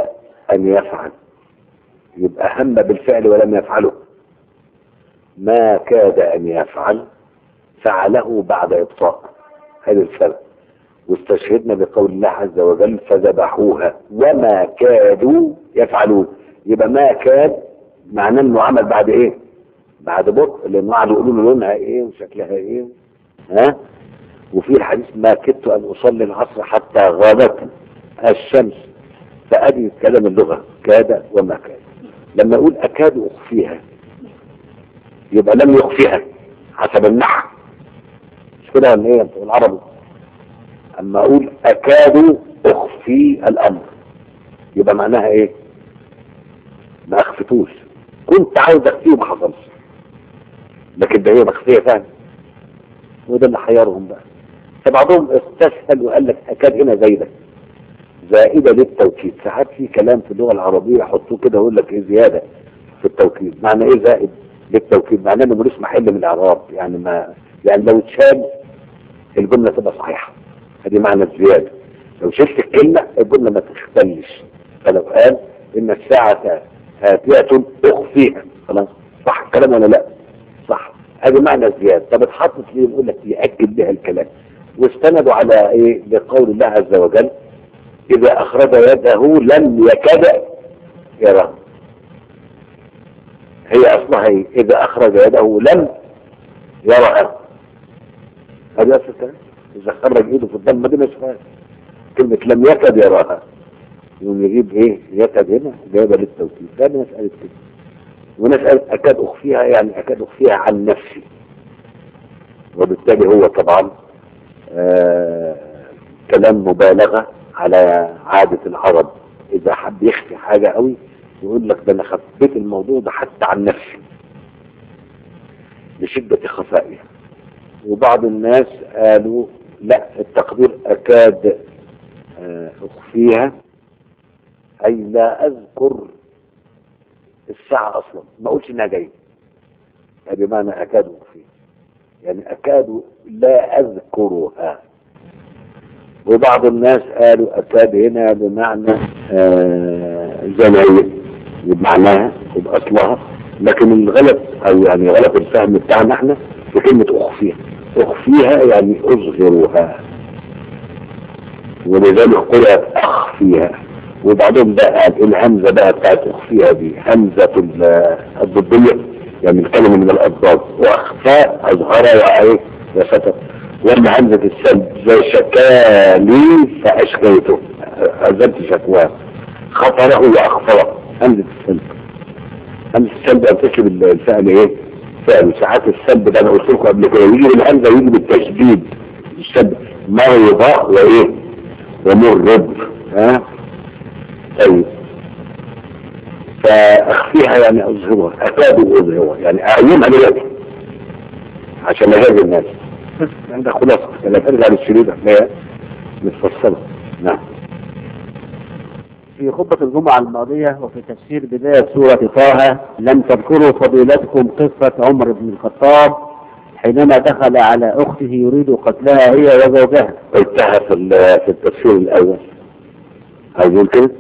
أن يفعل، يبقى هم بالفعل ولم يفعله. ما كاد أن يفعل فعله بعد إبطاء، هذا الفرق. واستشهدنا بقول الله عز وجل فذبحوها وما كادوا يفعلون. يبقى ما كاد معناه انه عمل بعد ايه؟ بعد بطء، لانه قعدوا يقولوا له لونها ايه وشكلها ايه. ها؟ وفي الحديث ما كدت ان اصلي العصر حتى غابت الشمس. فادي كلام اللغه كاد وما كاد. لما اقول اكاد اخفيها يبقى لم يخفيها حسب النحو، مش كده ولا ايه العربي؟ اما اقول اكاد اخفي الامر يبقى معناها ايه؟ ما اخفتوش، كنت عاوز اخفيه وما حصلش، لكن ده هي مخفيه فعلا. وده اللي حيرهم بقى. فبعضهم استسهل وقال لك اكاد هنا زايده زائده للتوكيد. ساعات في كلام في اللغه العربيه يحطوه كده ويقول لك ايه زياده في التوكيد. معنى ايه زائد للتوكيد؟ معناه انه ملوش محل من الاعراب، يعني ما يعني لو اتشال الجمله تبقى صحيحه. هذه معنى الزياده. لو شلت الكلمه الجمله ما تختلش. فلو قال ان الساعه هاتئه اخفيها، خلاص صح الكلام ولا لا؟ صح. هذه معنى الزياده. طب اتحطت ليه؟ يقول لك ياكد بها الكلام. واستندوا على ايه؟ لقول الله عز وجل اذا اخرج يده لم يكد يراه. هي اصلها ايه؟ اذا اخرج يده لم يرها. هذا اصل الكلام. اذا خرج ايده في الضلمه دي مش فاهم. كلمه لم يكد يراها يقوم يجيب ايه؟ يكد هنا جايبه للتوكيد. هذه مساله كده. ونسأل أكاد أخفيها يعني أكاد أخفيها عن نفسي. وبالتالي هو طبعا آه كلام مبالغة على عادة العرب. إذا حب يخفي حاجة قوي يقول لك ده أنا خفيت الموضوع ده حتى عن نفسي لشدة خفائها. وبعض الناس قالوا لا، التقدير أكاد آه أخفيها أي لا أذكر الساعة أصلا، ما أقولش إنها جاية. هذا بمعنى أكاد أخفيها، يعني أكاد لا أذكرها. وبعض الناس قالوا أكاد هنا بمعنى آه زمنية بمعناها وبأصلها، لكن الغلط أو يعني غلط الفهم بتاعنا احنا في كلمة أخفيها. أخفيها يعني أظهرها، ولذلك قلت أخفيها. وبعدهم بقى الهمزة بقى بتاعت أخفيها دي همزة الضدية، يعني الكلمة من الأضداد. وأخفاء أظهر وإيه وستر. وأما همزة السلب زي شكالي فأشكيته، أزلت شكواه. خطره وأخفره همزة السلب. همزة السلب بتكتب الفعل إيه؟ فعل. ساعات السلب ده أنا قلت لكم قبل كده يجي بالهمزة ويجي بالتشديد. السلب مرضى وإيه؟ ومرض. ها؟ طيب فاخفيها يعني اظهرها. اكاد اظهرها يعني اعينها دلوقتي عشان اجازي الناس. عندها خلاصه لما ترجع للشريط هتلاقيها متفصله. نعم. في خطبة الجمعة الماضية وفي تفسير بداية سورة طه لم تذكروا فضيلتكم قصة عمر بن الخطاب حينما دخل على أخته يريد قتلها هي وزوجها. قلتها في في التفسير الأول. عايزين كده؟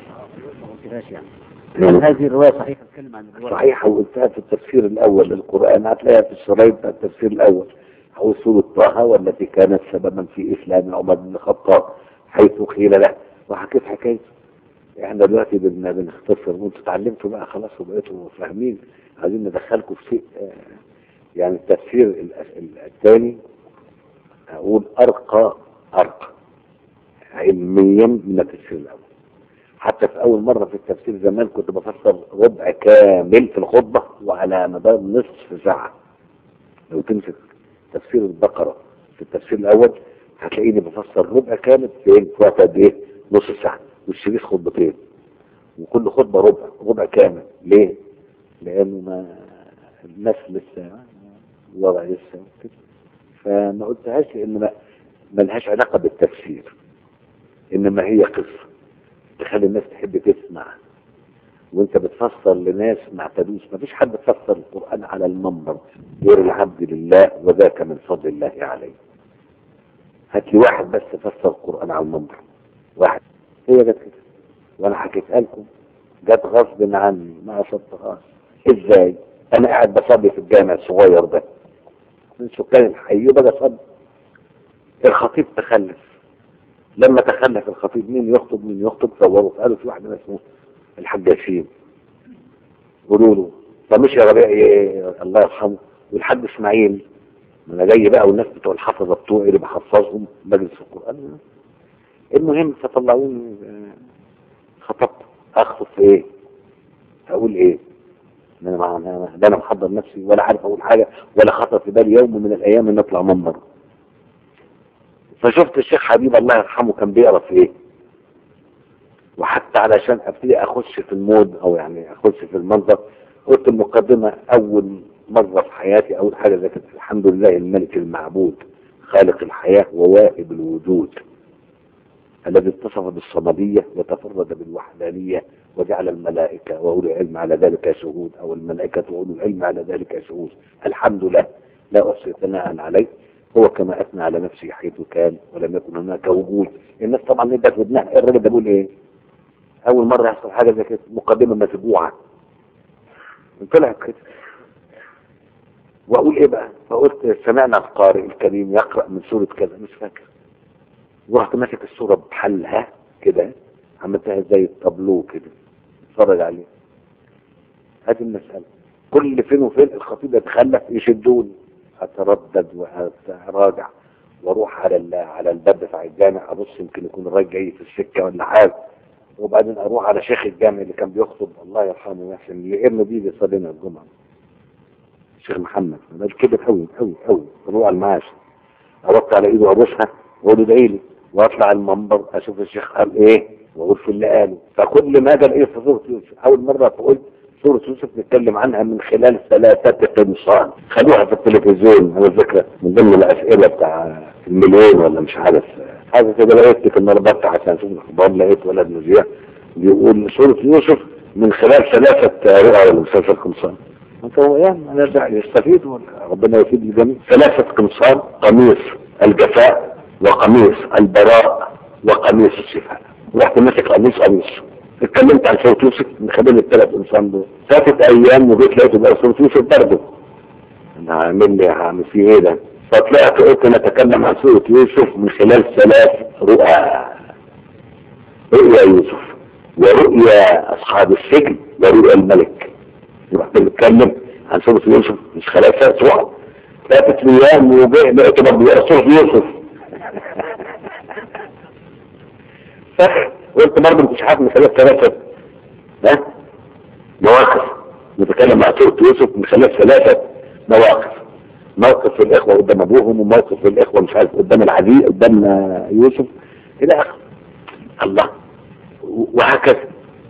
يعني هذه الرواية صحيحة؟ تتكلم عن الرواية صحيحة وقلتها في التفسير الأول للقرآن. هتلاقيها في الشرايط بتاع التفسير الأول. أو سورة طه والتي كانت سببا في إسلام عمر بن الخطاب حيث قيل له. وحكيت حكاية. احنا دلوقتي بنختصر وانتوا اتعلمتوا بقى خلاص وبقيتوا فاهمين. عايزين ندخلكم في شيء يعني التفسير الثاني أقول أرقى أرقى علميا من التفسير الأول. حتى في أول مرة في التفسير زمان كنت بفسر ربع كامل في الخطبة وعلى مدار نصف ساعة. لو تمسك تفسير البقرة في التفسير الأول هتلاقيني بفسر ربع كامل في وقت قد إيه؟ نص ساعة. والشريط خطبتين وكل خطبة ربع ربع كامل. ليه؟ لأنه ما الناس لسه الوضع لسه كده. فما قلتهاش لأن ما ملهاش علاقة بالتفسير، إنما هي قصة تخلي الناس تحب تسمع. وانت بتفسر لناس ما اعتدوش. ما فيش حد فسر القرآن على المنبر غير العبد لله وذاك من فضل الله عليه. هات لي واحد بس فسر القرآن على المنبر واحد. هي جت كده وانا حكيتها لكم جت غصب عني ما قصدتهاش. ازاي؟ انا قاعد بصلي في الجامع الصغير ده من سكان الحي وبدا اصلي، الخطيب تخلف. لما تخلف الخطيب مين يخطب مين يخطب صوروا، قالوا في واحد اسمه الحاج ياسين، قولوا له فمش يا ربيع الله يرحمه والحاج اسماعيل، ما انا جاي بقى والناس بتوع الحفظه بتوعي اللي بحفظهم بجلس في القران. المهم فطلعوني خطبت، اخطب في ايه؟ اقول ايه؟ ده انا ده انا محضر نفسي ولا عارف اقول حاجه، ولا خطر في بالي يوم من الايام ان اطلع منبر. فشفت الشيخ حبيب الله يرحمه كان بيقرا في ايه، وحتى علشان ابتدي اخش في المود او يعني اخش في المنظر قلت المقدمه اول مره في حياتي اول حاجه زي كده الحمد لله الملك المعبود خالق الحياه وواهب الوجود الذي اتصف بالصمديه وتفرد بالوحدانيه وجعل الملائكه واولي العلم على ذلك شهود، او الملائكه واولي العلم على ذلك شهود. الحمد لله لا احصي ثناء عليه، هو كما اثنى على نفسه حيث كان ولم يكن هناك وجود. الناس طبعا ندت ودنها الراجل ده بيقول ايه؟ اول مره يحصل حاجه زي كده مقدمه مسبوعه طلعت كده. واقول ايه بقى؟ فقلت سمعنا القارئ الكريم يقرا من سوره كذا مش فاكر، ورحت ماسك السوره بحلها كده عملتها زي الطابلو كده اتفرج عليه. هذه المساله كل فين وفين الخطيب يتخلف يشدوني اتردد واتراجع واروح على على الباب بتاع الجامع ابص يمكن يكون الراجل جاي في السكه ولا حاجه، وبعدين اروح على شيخ الجامع اللي كان بيخطب الله يرحمه ويحسن اللي ابنه بيجي يصلينا الجمعه الشيخ محمد ده كبر قوي قوي قوي اروح على المعاش اوطي على ايده وابوسها واقول له ادعي لي واطلع المنبر اشوف الشيخ قال ايه واقول في اللي قاله. فكل ما ده الاقيه في سوره يوسف اول مره فقلت سوره يوسف نتكلم عنها من خلال ثلاثه قنصان خلوها في التلفزيون على فكره من ضمن الاسئله بتاع المليون ولا مش عارف حاجه كده. لقيت في النهارده عشان اشوف الاخبار لقيت ولد مذيع بيقول سوره يوسف من خلال ثلاثه رؤى ولا مسلسل قنصان. انت هو يعني انا يستفيد ولا ربنا يفيد الجميع. ثلاثه قنصان قميص الجفاء وقميص البراء وقميص الشفاء. رحت ماسك قميص قميص اتكلمت عن سوره يوسف من خلال الثلاث انسان دول. فاتت ايام وجيت لقيته بقى سوره يوسف برضه انا هعمل لي هعمل فيه ايه ده؟ فطلعت قلت نتكلم عن سوره يوسف من خلال ثلاث رؤى، رؤيا يوسف ورؤيا اصحاب السجن ورؤيا الملك. رحت بتكلم عن سوره يوسف من خلال ثلاث رؤى. فاتت ايام وجيت لقيته برضه سوره يوسف قلت برضه مش عارف من خلال ثلاثة ها مواقف نتكلم مع سورة يوسف من خلال ثلاثة مواقف. موقف الإخوة قدام أبوهم وموقف الإخوة مش عارف قدام العدي قدام يوسف إلى آخره الله وهكذا.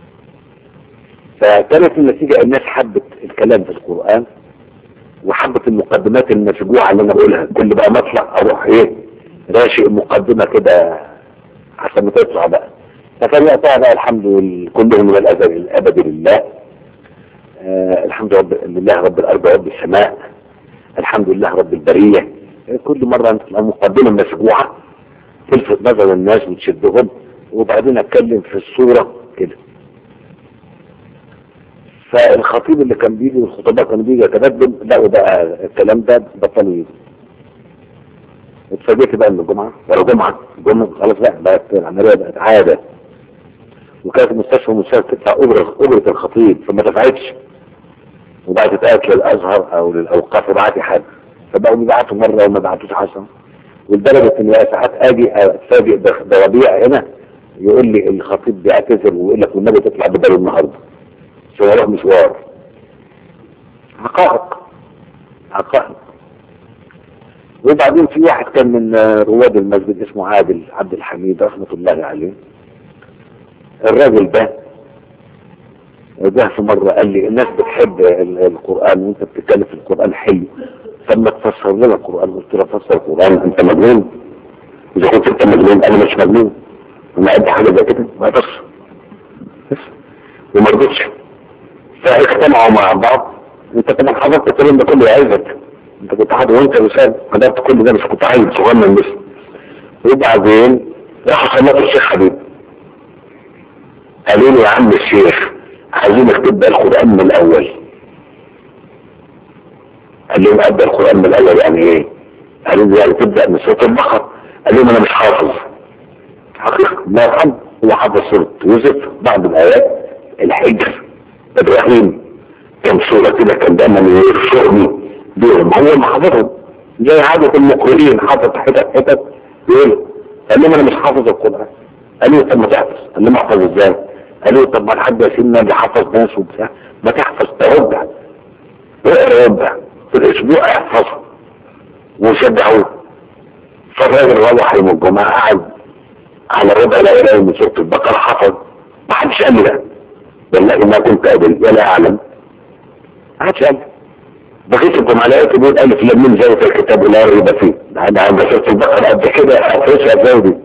فكانت النتيجة الناس حبت الكلام في القرآن وحبت المقدمات المشجوعة اللي أنا بقولها. كل بقى مطلع أروح إيه راشق مقدمة كده عشان ما تطلع بقى. ففريقتها بقى الحمد لله كلهم من الأزل الأبدي لله. آه الحمد لله رب الأرض ورب السماء. الحمد لله رب البرية. كل مرة تبقى مقدمة مسجوعة تلفت نظر الناس وتشدهم وبعدين أتكلم في الصورة كده. فالخطيب اللي كان بيجي والخطباء كانوا بيجي يتبدل لقوا بقى الكلام ده بطلوا يجي. اتفاجئت بقى ان الجمعه ولا جمعه جمعه خلاص بقى بقت العمليه بقت عاده. وكانت المستشفى المستشفى تدفع اجره اجره الخطيب فما دفعتش وبقت تتقال للازهر او للاوقاف وبعتي حد فبقوا بيبعتوا مره وما بعتوش عشرة. ولدرجه ان ساعات اجي اتفاجئ بربيع هنا يقول لي الخطيب بيعتذر ويقول لك والنبي تطلع بدل النهارده عشان اروح مشوار. حقائق حقائق. وبعدين في واحد كان من رواد المسجد اسمه عادل عبد الحميد رحمة الله عليه. الراجل ده جه في مرة قال لي الناس بتحب القرآن وانت بتتكلم في القرآن حلو فما تفسر لنا القرآن. قلت له فسر القرآن انت مجنون؟ اذا كنت انت مجنون انا مش مجنون وما عندي حاجة زي كده ما تفسر وما رضيتش. فاجتمعوا مع بعض. انت طبعا حضرت الكلام ده كله عايزك انت كنت حاضر وانت مثال حضرت كل ده مش كنت عايز صغنن بس. وبعدين راحوا سمعوا الشيخ حبيب قالوا له يا عم الشيخ عايزينك تبدأ القرآن من الأول. قال لهم أبدأ القرآن من الأول يعني إيه؟ قالوا له يعني تبدأ من سورة البقرة. قال لهم أنا مش حافظ. حقيقة ما يفهم هو حافظ سورة يوسف، بعض الآيات، الحجر، إبراهيم، كم سورة كده كان دايما يرشقني بيهم، هو اللي حافظهم زي عادة المقرئين، حافظ حتت حتت يقول. قال لهم أنا مش حافظ القرآن. قالوا طب ما تحفظ. قال لهم احفظ ازاي؟ قالوا طب ما الحاج ياسين بيحفظ ناس وبتاع، ما تحفظ تربع، اقرا ربع في الاسبوع احفظه وشجعوه. فالراجل روح يوم الجمعه قعد على ربع الاولاني من سوره البقره حفظ. ما حدش قال لي ده، والله ما كنت ادري ولا اعلم. ما حدش قال لي. بقيت الجمعه لقيت بيقول الف لام ميم ذلك الكتاب لا ريب فيه. انا عند سوره البقره قد كده افرشها ازاي دي.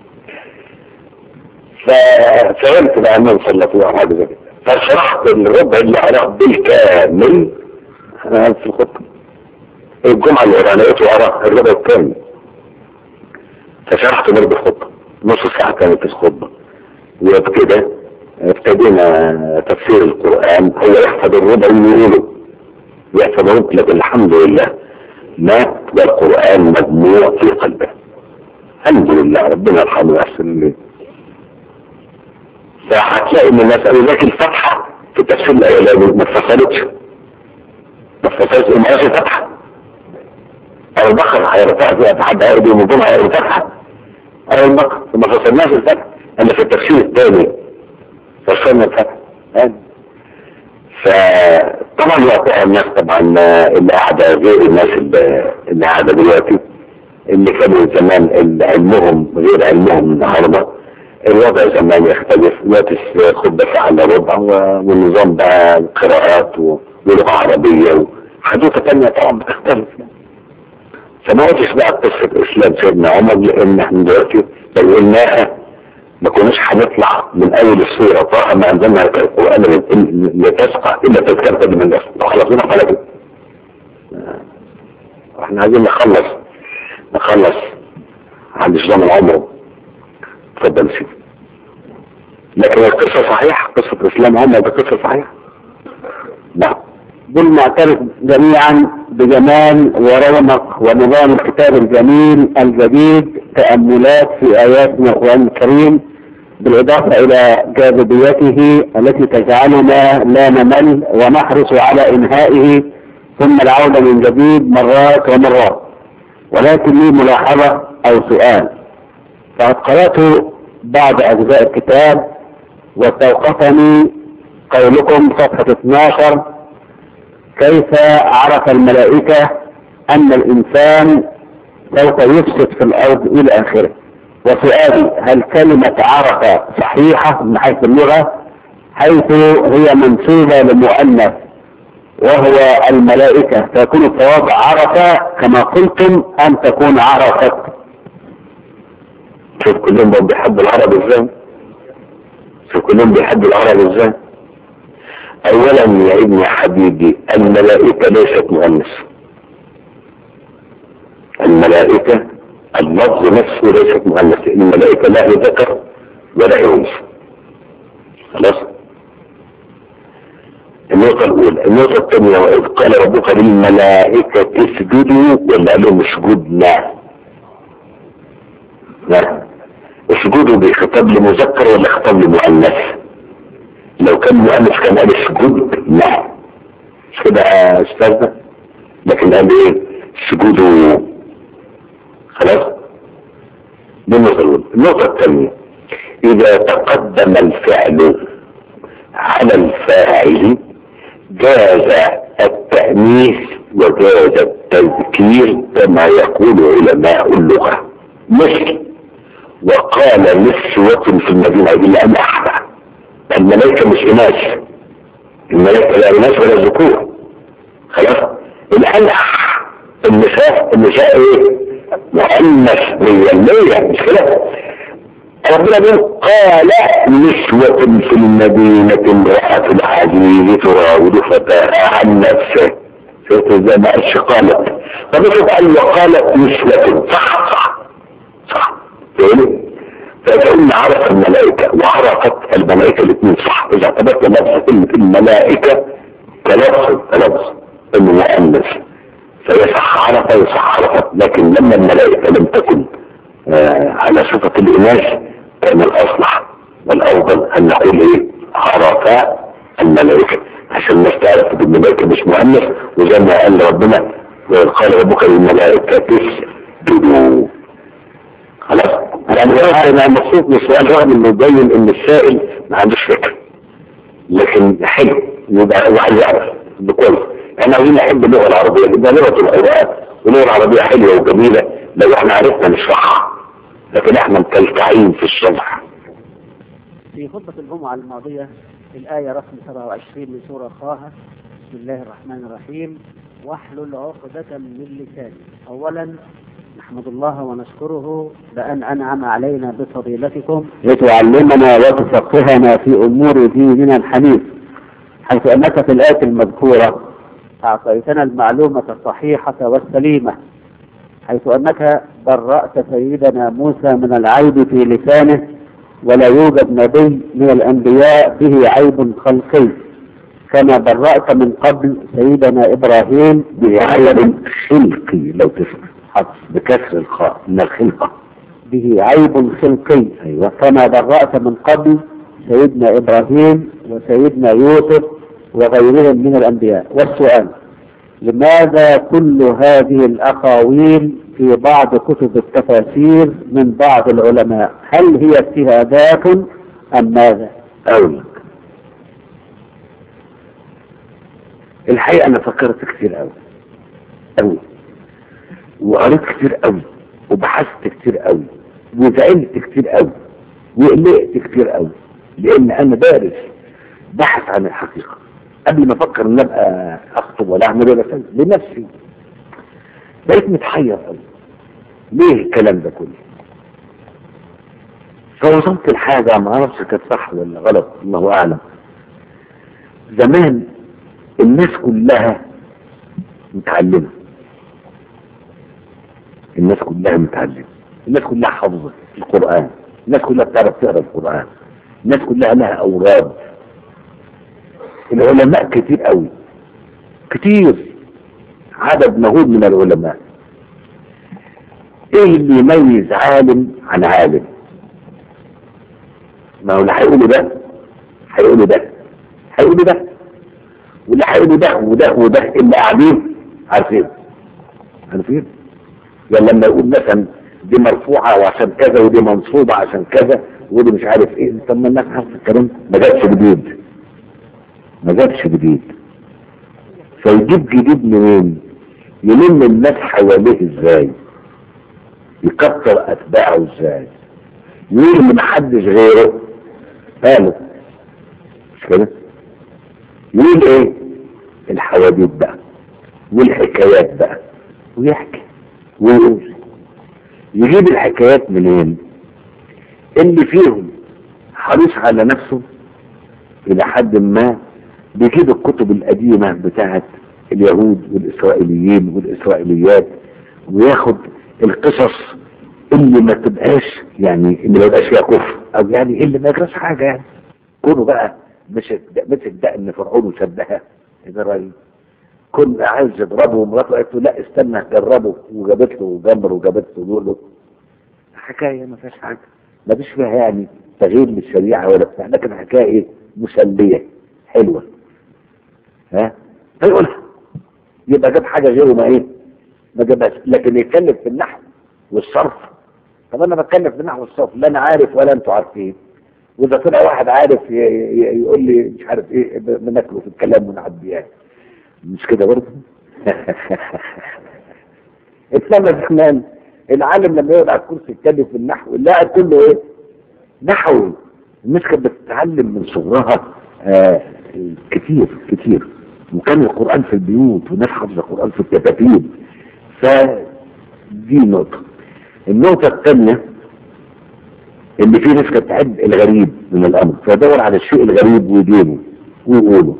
ففهمت بقى انهم صلتوا على حاجه زي كده، فشرحت الربع اللي على بالكامل في الخطبه. الجمعه اللي انا لقيته ارى الربع الكامل، فشرحت برضه الخطبه نص ساعه كانت الخطبه. وبكده ابتدينا تفسير القران. هو يحفظ الربع ويقوله يحفظ الربع، لكن الحمد لله مات والقران مجموع في قلبه. الحمد لله، ربنا يرحمه ويحسن اليه. فهتلاقي ان الناس قالوا لك الفتحة في تفسير الاولاني ما اتفصلتش، ما اتفصلتش. ما هيش فتحة او البقرة هيرتاح فيها حد هيرضي من الجمعة هيرتاحها او البقرة، ما فصلناش الفتحة. انا في التفسير الثاني فصلنا الفتحة. فطبعا واقع الناس طبعا اللي قاعدة غير الناس اللي قاعدة دلوقتي، اللي كانوا زمان علمهم غير علمهم النهارده. الوضع زمان يختلف، دلوقتي خد ساعة الا ربع، والنظام بقى قراءات ولغة عربية وحدوثة تانية طبعا بتختلف. فما قلتش بقى قصة اسلام سيدنا عمر، لان احنا دلوقتي لو قلناها ما كناش هنطلع من اول السورة طه ما انزلنا القرآن لتسقى الا تذكرة من الناس. لو خلصنا حلقة احنا عايزين نخلص نخلص عند اسلام العمر. تفضل سيدي. لكن القصة صحيحة، قصة اسلام عمر ده قصة صحيحة. نعم. دول معترف جميعا بجمال ورونق ونظام الكتاب الجميل الجديد، تأملات في آيات من القرآن الكريم، بالإضافة إلى جاذبيته التي تجعلنا لا نمل ونحرص على إنهائه ثم العودة من جديد مرات ومرات. ولكن لي ملاحظة أو سؤال. فقد قرأت بعض أجزاء الكتاب واستوقفني قولكم صفحة اثني عشر: كيف عرف الملائكة أن الإنسان سوف يفسد في الأرض إلى آخره. وسؤالي: هل كلمة عرف صحيحة من حيث اللغة، حيث هي منسوبة لمؤنث وهو الملائكة، فيكون الصواب عرف كما قلتم أم تكون عرفت؟ شوف كلهم بيحبوا العرب ازاي، شوف كلهم بيحبوا العرب ازاي. اولا يا ابني حبيبي، الملائكة ليست مؤنث. الملائكة اللفظ نفسه ليست مؤنث، الملائكة لا ذكر ولا انثى. خلاص. النقطة الأولى. النقطة الثانية: وإذ قال ربك للملائكة اسجدوا، ولا قال لهم اسجدنا؟ لا، اسجدوا بخطاب لمذكر ولا خطاب لمؤنث؟ لو كان مؤنث كان قال اسجد لا، مش كده يا استاذنا؟ لكن قال ايه؟ اسجدوا. خلاص. دي النقطة الأولى. النقطة الثانية: إذا تقدم الفعل على الفاعل جاز التأنيث وجاز التذكير كما يقول علماء اللغة. مثل وقال نسوة في المدينة إلا أن أحبه. الملائكة مش إناث، الملائكة لا إناث ولا ذكور. خلاص. الأنح النساء النساء إيه؟ مؤنث مية مية، مش كده؟ ربنا بيقول قال نسوة في المدينة امرأة العزيز تراود فتاها عن نفسه. شوف ازاي ما قالش قالت، ربنا قال وقالت نسوة. صح صح صح. تقولي فكأن عرف الملائكة وعرفت الملائكة الاثنين صح. إذا اعتبرت لفظ كلمة الملائكة كلفظ كلفظ إنه مؤنث فيصح عرف يصح عرفت، لكن لما الملائكة لم تكن آه على صفة الإناث كان الأصلح والأفضل أن نقول إيه عرف الملائكة عشان الناس تعرف ان الملائكة مش مؤنث. وزي ما قال ربنا قال ربك للملائكة اسجدوا. خلاص يعني انا مبسوط من السؤال رغم انه يبين ان السائل ما عندوش فكر، لكن حلو يبقى هو عايز يعرف ده كويس. احنا عايزين نحب اللغة العربية، يبقى لغة القرآن واللغة العربية حلوة وجميلة لو احنا عرفنا نشرحها، لكن احنا مكلكعين في الشرح. في خطبة الجمعة الماضية الآية رقم سبعة وعشرين من سورة طه، بسم الله الرحمن الرحيم، واحلل عقدة من لساني. أولا نحمد الله ونشكره بأن أنعم علينا بفضيلتكم لتعلمنا وتفقهنا في أمور ديننا الحنيف، حيث أنك في الآية المذكورة أعطيتنا المعلومة الصحيحة والسليمة، حيث أنك برأت سيدنا موسى من العيب في لسانه، ولا يوجد نبي من الأنبياء به عيب خلقي، كما برأت من قبل سيدنا إبراهيم بعيب خلقي. لو تسمع حرف بكسر الخاء من الخلقة به عيب خلقي. أيوة. كما برأت من قبل سيدنا إبراهيم وسيدنا يوسف وغيرهم من الأنبياء. والسؤال: لماذا كل هذه الأقاويل في بعض كتب التفاسير من بعض العلماء؟ هل هي اجتهادات أم ماذا؟ أقول لك الحقيقة أنا فكرت كتير أوي أوي وقريت كتير أوي وبحثت كتير أوي وزعلت كتير أوي وقلقت كتير أوي، لأن أنا دارس بحث عن الحقيقة قبل ما أفكر إن أبقى أخطب ولا أعمل ولا أسوي لنفسي. بقيت متحير قوي ليه الكلام ده كله، فوصلت الحاجة ما اعرفش كانت صح ولا غلط الله اعلم. زمان الناس كلها متعلمة، الناس كلها متعلمة، الناس كلها حافظة القرآن، الناس كلها بتعرف تقرأ القرآن، الناس كلها لها أوراد. العلماء كتير قوي كتير، عدد مهول من العلماء. ايه اللي يميز عالم عن عالم؟ ما هو اللي هيقولوا ده هيقولوا ده هيقولوا ده واللي هيقولوا ده وده وده اللي قاعدين عارفين عارفين يعني لما يقول مثلا دي مرفوعة وعشان كذا ودي منصوبة عشان كذا ودي مش عارف ايه، طب ما الناس عارفة الكلام ما جابش جديد ما جابش جديد فيجيب جديد منين؟ يلم الناس حواليه ازاي؟ يكتر اتباعه ازاي؟ يقول اللي محدش غيره قالوا مش كده؟ يقول ايه؟ الحواديت بقى والحكايات بقى ويحكي ويقول. يجيب الحكايات منين؟ اللي فيهم حريص على نفسه الى حد ما بيجيب الكتب القديمة بتاعت اليهود والاسرائيليين والاسرائيليات وياخد القصص اللي ما تبقاش يعني اللي ما يبقاش فيها كفر او يعني اللي ما يجراش حاجة يعني. كونه بقى مش مسك ده ان فرعون وشبهها اذا راجل كنا عايز يضربه ومراته قالت له لا استنى جربه وجابت له جمر وجابت له يقول له حكايه ما فيهاش حاجه ما فيش فيها يعني تغيير للشريعه ولا بتاع، لكن حكايه ايه مسليه حلوه ها فيقولها يبقى جاب حاجه غيره ما ايه ما جابهاش. لكن يتكلم في النحو والصرف، طب انا بتكلم في النحو والصرف لا انا عارف ولا انتوا عارفين، واذا طلع واحد عارف يقول لي مش عارف ايه بناكله في الكلام ونعديها مش كده برضه. انما زمان العالم لما يقعد على الكرسي يتكلم في النحو اللاعب كله ايه نحوي. الناس كانت بتتعلم من صغرها آه كتير كتير، وكان القرآن في البيوت والناس حافظه القرآن في الكتاتيب. فدي نقطة. النقطة الثانية اللي في ناس كانت تحب الغريب من الامر فيدور على الشيء الغريب ويجيبه ويقوله.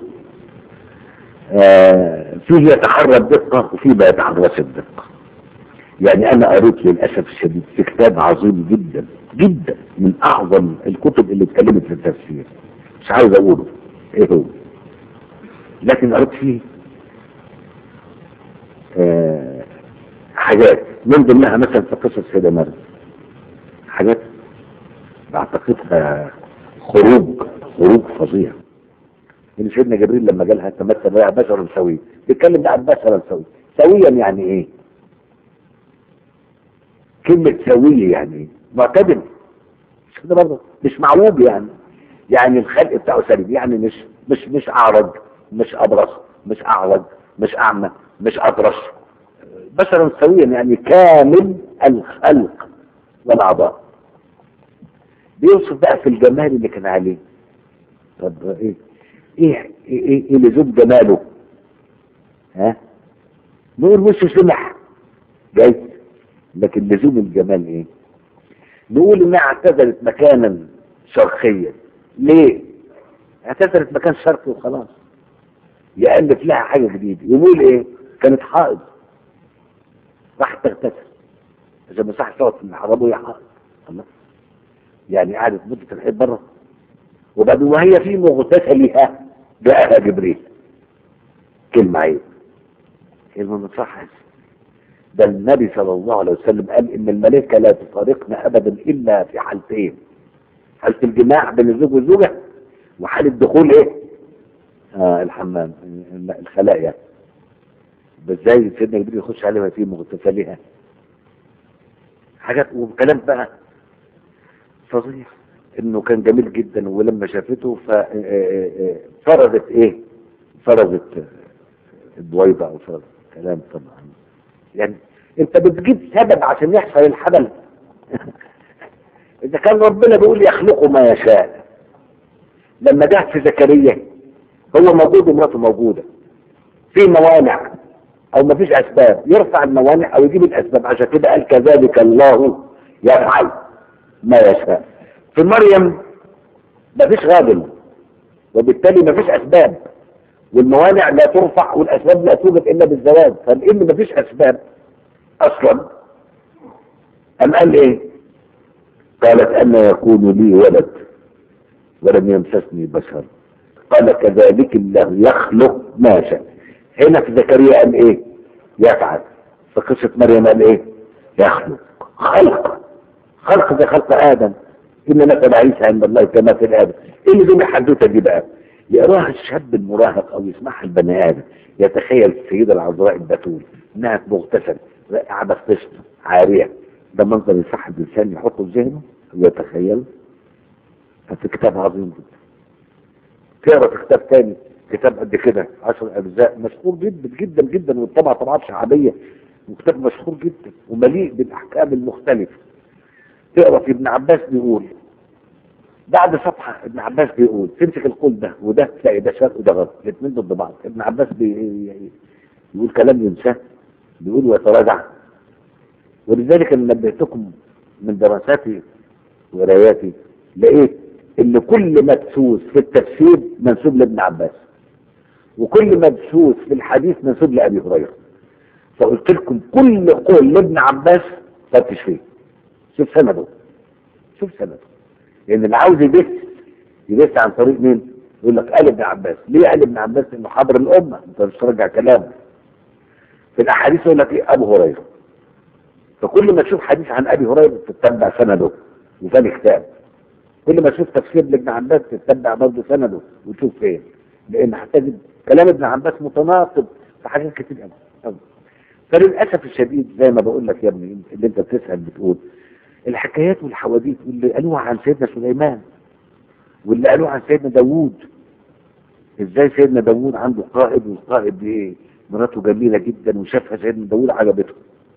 آه فيه يتحرى الدقة وفيه ما يتحرش الدقة. يعني انا قريت للأسف الشديد في كتاب عظيم جدا جدا، من اعظم الكتب اللي اتكلمت في التفسير، مش عاوز اقوله ايه هو، لكن قريت فيه آه حاجات من ضمنها مثلا في قصة سيدة مريم، حاجات بعتقدها خروج خروج فظيع. ان سيدنا جبريل لما جالها تمثل لها بشرا سويا، بيتكلم ده عن بشرا سويا. سويا يعني ايه؟ كلمة سوية يعني ايه؟ معتدل، مش كده برضه، مش معوج يعني، يعني الخلق بتاعه سليم، يعني مش مش مش اعرج، مش ابرص، مش اعرج، مش اعمى، مش اطرش، بشرا سويا يعني كامل الخلق والاعضاء. بيوصف بقى في الجمال اللي كان عليه. طب ايه ايه ايه, إيه لزوم جماله؟ ها نقول وشه سمح جاي، لكن لزوم الجمال ايه؟ نقول انها اعتزلت مكانا شرقيا. ليه؟ اعتزلت مكان شرقي وخلاص، يألف لها حاجة جديدة. يقول ايه؟ كانت حائض راحت تغتسل عشان مساحة تقعد في الحرام وهي حائض. الله، يعني قعدت مدة الحيض بره، وبعدين وهي في مغتسلها جاءها جبريل. كلمة عيب، كلمة ما تصحش. ده النبي صلى الله عليه وسلم قال ان الملائكة لا تفارقنا ابدا الا في حالتين: حالة الجماع بين الزوج والزوجة، وحالة دخول ايه؟ آه الحمام، الخلاء يعني. بس ازاي سيدنا جبريل يخش عليها في مغتسلها؟ حاجات وكلام بقى فظيع. انه كان جميل جدا، ولما شافته فرضت ايه؟ فرضت البويضة او فرضت كلام طبعا. يعني انت بتجيب سبب عشان يحصل الحمل. اذا كان ربنا بيقول يخلق ما يشاء، لما جه في زكريا هو موجود ومراته موجودة، في موانع او ما فيش اسباب، يرفع الموانع او يجيب الاسباب. عشان كده قال كذلك الله يفعل ما يشاء. في مريم ما فيش غابل، وبالتالي ما فيش اسباب، والموانع لا ترفع والاسباب لا توجد الا بالزواج. فلان ما فيش اسباب اصلا، ام قال ايه؟ قالت ان يكون لي ولد ولم يمسسني بشر، قال كذلك الله يخلق ما شاء. هنا في زكريا قال ايه؟ يفعل. في قصة مريم قال ايه؟ يخلق. خلق خلق زي خلق ادم، ان مثل عيسى عند الله كمثل ادم. ايه اللي دي الحدوته دي بقى؟ يقراها الشاب المراهق او يسمعها البني ادم، يتخيل السيده العذراء البتول انها مغتسل قاعده في قشطه عاريه. ده منظر يصح الانسان يحطه في ذهنه ويتخيل. في كتاب عظيم جدا. تقرا في كتاب تاني، كتاب قد كده عشر اجزاء، مشهور جدا جدا جدا، والطبعه طبعات شعبيه، وكتاب مشهور جدا ومليء بالاحكام المختلفه. تقرا في ابن عباس بيقول، بعد صفحه ابن عباس بيقول تمسك القول ده وده تلاقي ده شرق وده غرب، الاثنين ضد بعض. ابن عباس بيقول كلام ينساه، بيقول ويتراجع. ولذلك انا نبهتكم من دراساتي وقراياتي، لقيت ان كل مدسوس في التفسير منسوب لابن عباس، وكل مدسوس في الحديث منسوب لابي هريره. فقلت لكم كل قول لابن عباس فتش فيه، شوف سنده، شوف سنده. لان اللي عاوز يبث يبث عن طريق مين؟ يقول لك قال ابن عباس. ليه قال ابن عباس؟ انه حبر الامه، انت مش ترجع كلامه. في الاحاديث يقول لك ايه؟ ابو هريره. فكل ما تشوف حديث عن ابي هريره تتبع سنده وثاني كتاب، كل ما تشوف تفسير لابن عباس تتبع برضه سنده وتشوف فين، لان هتجد كلام ابن عباس متناقض في حاجات كتير قوي. فللاسف الشديد زي ما بقول لك يا ابني، اللي انت بتسال بتقول الحكايات والحواديت واللي قالوها عن سيدنا سليمان واللي قالوها عن سيدنا داوود. ازاي سيدنا داوود عنده قائد، والقائد دي مراته جميله جدا وشافها سيدنا داوود عجبته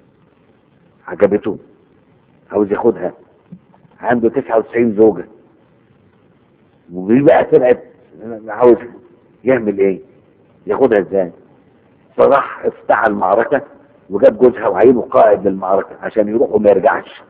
عجبته عاوز ياخدها، عنده تسعة وتسعين زوجه، ودي بقى طلعت عاوز يعمل ايه؟ ياخدها ازاي؟ فراح افتعل المعركه وجاب جوزها وعينه قائد للمعركه عشان يروح وما يرجعش.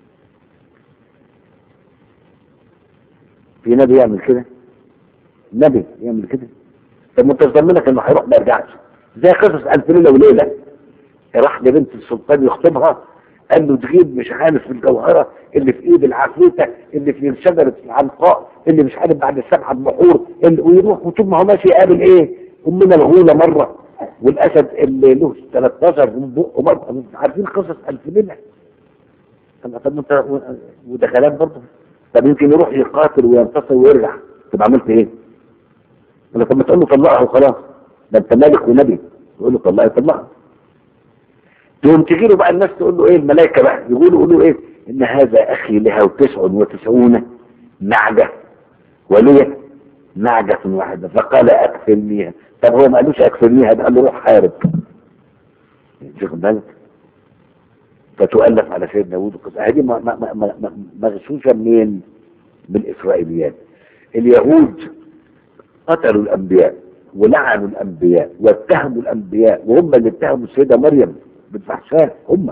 في نبي يعمل كده؟ نبي يعمل كده؟ طب ما انت ضمنك انه هيروح ما يرجعش. زي قصص الف ليله وليله، راح لبنت السلطان يخطبها، قال له تجيب مش عارف الجوهرة اللي في ايد العفريتة اللي في شجرة العنقاء اللي مش عارف بعد السبعة بحور اللي ويروح وطول ما هو ماشي يقابل ايه امنا الغولة مرة والاسد اللي له ثلاثة عشر من بقه مرة. عارفين قصص الف ليلة. طب انت وده كلام برضه. طب يمكن يروح يقاتل وينتصر ويرجع تبقى عملت ايه؟ ولا طب ما تقول له طلقها وخلاص، ده انت مالك ونبي تقول له طلقها طلقها. تقوم تجي له بقى الناس تقول له ايه الملائكه بقى يقولوا يقولوا ايه ان هذا اخي له تسع وتسعون نعجه ولي نعجه واحده فقال اكفلنيها. طب هو ما قالوش اكفلنيها، ده قال له روح حارب. شوف بالك فتؤلف على سيدنا داوود. هذه مغشوشه منين؟ من الاسرائيليات. اليهود قتلوا الانبياء ولعنوا الانبياء واتهموا الانبياء وهم اللي اتهموا السيده مريم بالفحشاء هم.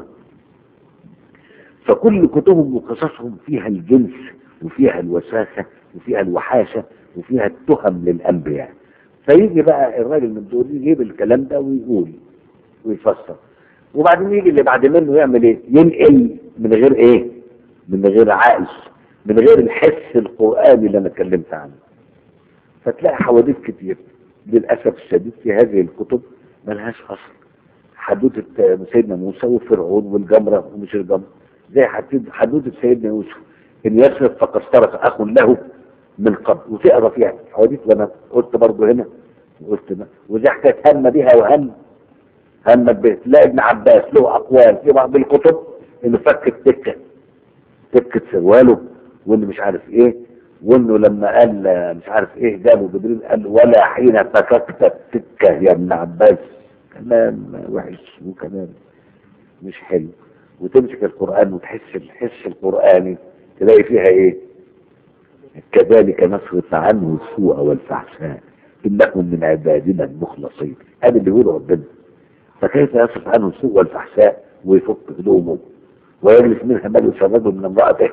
فكل كتبهم وقصصهم فيها الجنس وفيها الوساخه وفيها الوحاشه وفيها التهم للانبياء. فيجي بقى الراجل من دول يجيب الكلام ده ويقول ويفسر، وبعدين يجي اللي بعد منه يعمل ايه؟ ينقل من غير ايه؟ من غير عقل، من غير الحس القرآني اللي انا اتكلمت عنه. فتلاقي حواديت كتير للاسف الشديد في هذه الكتب ملهاش اصل. حدوته سيدنا موسى وفرعون والجمره ومش الجمره، زي حدوته سيدنا يوسف ان يسرق فقد سرق اخ له من قبل، وتقرا فيها حواديت. وانا قلت برضه هنا وقلت ما وزي حكايه هم بها وهم همت به. تلاقي ابن عباس له اقوال في بعض الكتب انه فك التكه تكه سرواله وانه مش عارف ايه، وانه لما قال مش عارف ايه جابوا جبريل قال ولا حين فككت التكه يا ابن عباس. كلام وحش وكلام مش حلو. وتمسك القرآن وتحس الحس القرآني تلاقي فيها ايه؟ كذلك نصرف عنه السوء والفحشاء انكم من عبادنا المخلصين. هذا اللي بيقوله ربنا. فكيف يصرف عنه السوء والفحشاء ويفك هدومه ويجلس منها مال يشرده من امرأته؟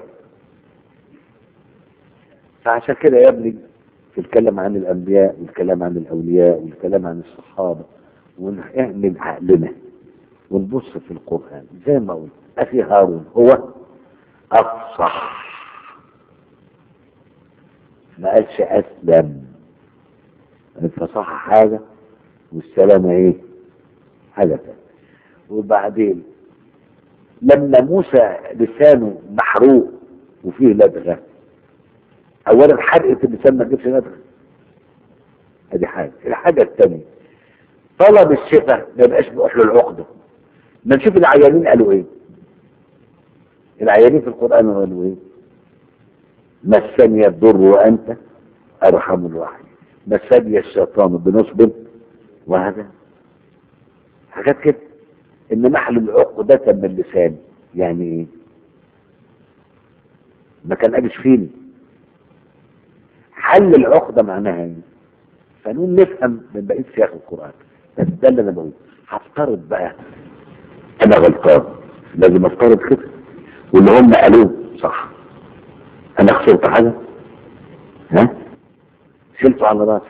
فعشان كده يا ابني في الكلام عن الانبياء والكلام عن الاولياء والكلام عن الصحابه ونعمل عقلنا ونبص في القرآن زي ما قلت. اخي هارون هو افصح، ما قالش اسلم. الفصاحة حاجة والسلامة ايه؟ حاجة ثانية. وبعدين لما موسى لسانه محروق وفيه لدغة، اولا حرقة اللسان ما تجيبش لدغة، ادي حاجة. الحاجة الثانية طلب الشفاء ما يبقاش بيروح له العقدة. ما نشوف العيانين قالوا ايه؟ العيانين في القرآن قالوا ايه؟ مسني الضر وانت ارحم الراحمين، مسني الشيطان بنصب وهذا حاجات كده. ان محل العقدة من اللسان يعني ايه؟ ما كان قالش فيني. حل العقدة معناها ايه؟ فنقول نفهم من بقية سياق القرآن. بس ده اللي انا بقول. هفترض بقى انا غلطان، لازم افترض كده واللي هم قالوه صح. انا خسرت حاجة؟ ها؟ شلته على راسي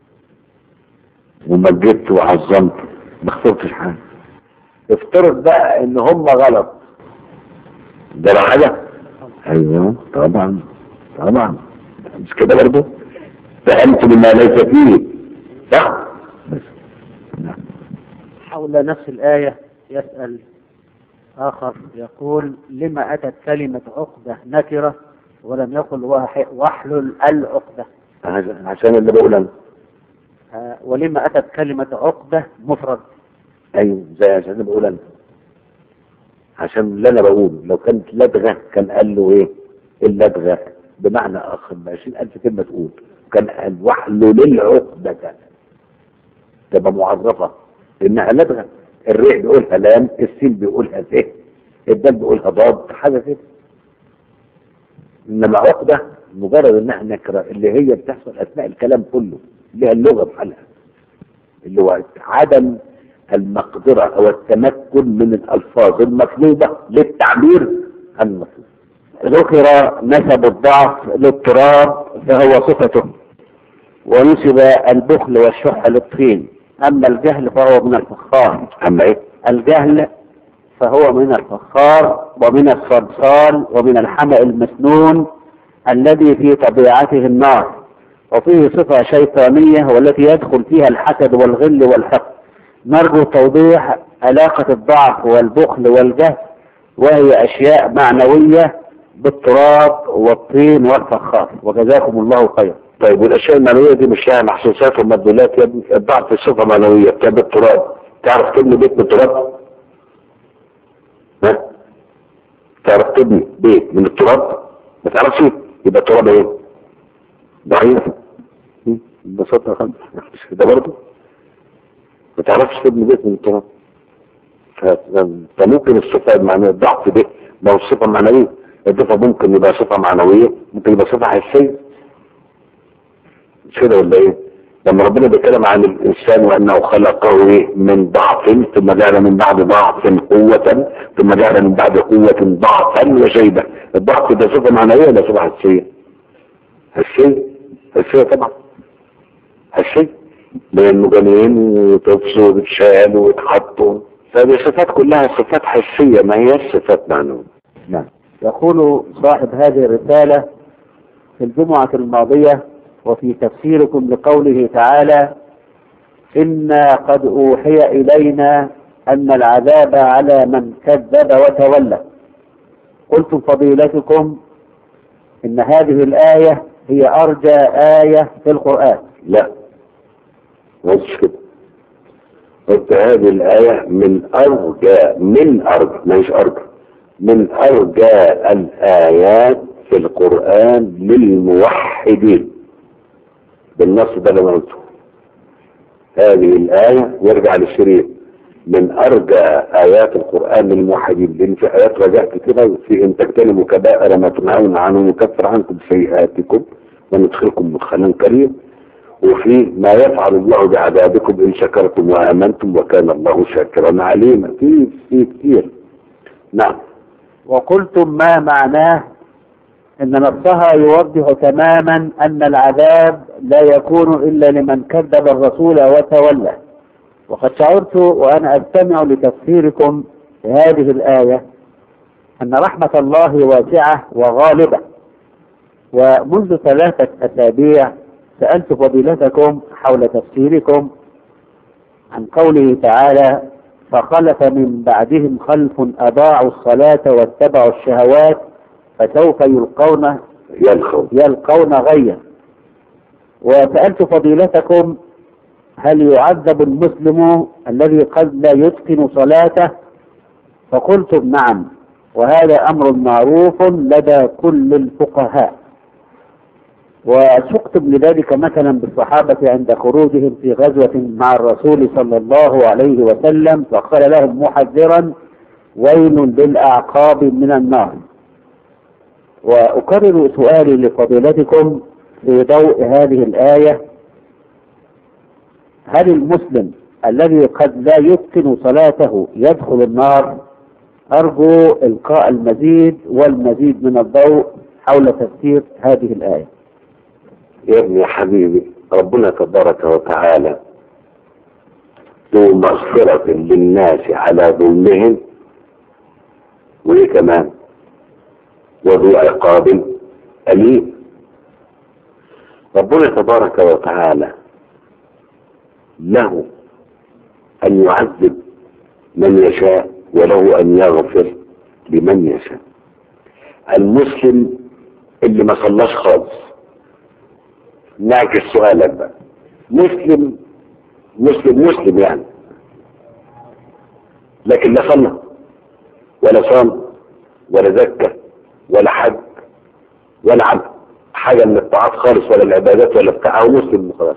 ومجدت وعظمت، ما خسرتش حاجة. افترض بقى ان هم غلط، ده حاجة؟ ايوه طبعا طبعا مش كده برضه؟ فهمت بما ليس فيه صح؟ بس نعم. حول نفس الآية يسأل آخر يقول لما أتت كلمة عقدة نكرة ولم يقل واحلل العقدة؟ عشان اللي بقول انا. آه ولما أتت كلمة عقدة مفرد؟ ايوه زي عشان اللي بقول انا، عشان اللي انا بقوله لو كانت لدغة كان قال له ايه؟ اللدغة بمعنى اخر بعشرين الف كلمة تقول كان قال واحلل العقدة تبقى معرفة انها لدغة. الريح بيقولها لام، السين بيقولها ت، الدال بيقولها ضاد، حاجة كده. انما عقدة مجرد انها نكرة اللي هي بتحصل اثناء الكلام كله، اللي هي اللغة بحالها، اللي هو عدم المقدرة او التمكن من الالفاظ المطلوبة للتعبير عن المطلوب. ذكر نسب الضعف للتراب فهو صفته، ونسب البخل والشح للطين. اما الجهل فهو من الفخار. اما ايه؟ الجهل فهو من الفخار ومن الصلصال ومن الحمأ المسنون الذي في طبيعته النار، وفيه صفة شيطانية والتي يدخل فيها الحسد والغل والحقد. نرجو توضيح علاقة الضعف والبخل والجهل، وهي أشياء معنوية بالتراب والطين والفخار، وجزاكم الله خير. طيب والاشياء المعنويه دي مش لها محسوسات ومدلولات يا ابني؟ الضعف صفه معنويه بتاع التراب. تعرف تبني بيت من التراب؟ ها؟ تعرف تبني بيت من التراب؟ ما تعرفش يبقى التراب ايه؟ ضعيف. ببساطه خالص ده برضه ما تعرفش تبني بيت من التراب. فممكن الصفه المعنويه الضعف دي لو صفه معنويه، الضعف ممكن يبقى صفه معنويه، ممكن يبقى صفه حسيه. مش كده ولا ايه؟ لما ربنا بيتكلم عن الانسان وانه خلقه ايه؟ من ضعف ثم جعل من بعد ضعف قوة ثم جعل من بعد قوة ضعفا وشيبة. الضعف ده صفة معنوية ولا صفة حسية؟ حسية حسية طبعا حسية، لانه جنين وتفصل وتشال وتحطوا، فهذه صفات كلها صفات حسية ما هي صفات معنوية. نعم. يقول صاحب هذه الرسالة: في الجمعة الماضية وفي تفسيركم لقوله تعالى: إنا قد أوحي إلينا أن العذاب على من كذب وتولى، قلتم فضيلتكم إن هذه الآية هي أرجى آية في القرآن. لا مش كده، قلت هذه الآية من أرجى من أرجى مش أرجى من أرجى الآيات في القرآن للموحدين. بالنص ده اللي انا قلته. هذه الآية يرجع للشريط من أرجى آيات القرآن للموحدين، لأن في آيات رجعت كده في إن تجتنبوا كبائر ما تنهون عنه نكفر عنكم سيئاتكم وندخلكم مدخلا كريم، وفي ما يفعل الله بعذابكم إن شكرتم وآمنتم وكان الله شاكرا عليما. في في كتير. نعم. وقلتم ما معناه إن نصها يوضح تماما أن العذاب لا يكون إلا لمن كذب الرسول وتولى. وقد شعرت وأنا أستمع لتفسيركم لهذه الآية أن رحمة الله واسعة وغالبة. ومنذ ثلاثة أسابيع سألت فضيلتكم حول تفسيركم عن قوله تعالى: فخلف من بعدهم خلف أضاعوا الصلاة واتبعوا الشهوات فسوف يلقون يلقون غيا. وسألت فضيلتكم: هل يعذب المسلم الذي قد لا يتقن صلاته؟ فقلتم نعم، وهذا أمر معروف لدى كل الفقهاء. وسقتم لذلك مثلا بالصحابة عند خروجهم في غزوة مع الرسول صلى الله عليه وسلم فقال لهم محذرا: ويل للأعقاب من النار. وأكرر سؤالي لفضيلتكم في ضوء هذه الآية: هل المسلم الذي قد لا يتقن صلاته يدخل النار؟ أرجو إلقاء المزيد والمزيد من الضوء حول تفسير هذه الآية. يا ابني حبيبي، ربنا تبارك وتعالى ذو مغفرة للناس على ظلمهم، وإيه كمان؟ وذو عقاب أليم. ربنا تبارك وتعالى له أن يعذب من يشاء وله أن يغفر لمن يشاء. المسلم اللي ما صلاش خالص، نعكس سؤالك بقى، مسلم مسلم مسلم يعني، لكن لا صلى ولا صام ولا زكى ولا حج ولا عمل حاجة من الطاعات خالص ولا العبادات ولا بتاعه، مسلم خلاص،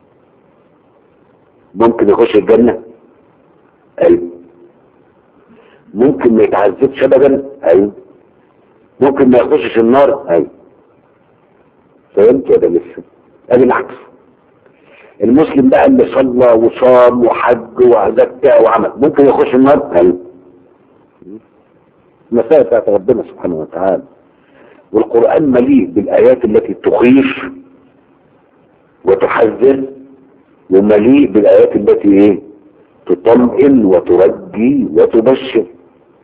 ممكن يخش الجنة؟ أيوه. ممكن ما يتعذبش أبدا؟ أيوه. ممكن ما يخشش النار؟ أيوه. فهمت ولا لسه؟ ادي العكس. المسلم بقى اللي صلى وصام وحج وزكى وعمل ممكن يخش النار؟ ايوه. المسائل بتاعت ربنا سبحانه وتعالى، والقرآن مليء بالآيات التي تخيف وتحذر، ومليء بالآيات التي ايه؟ تطمئن وترجي وتبشر.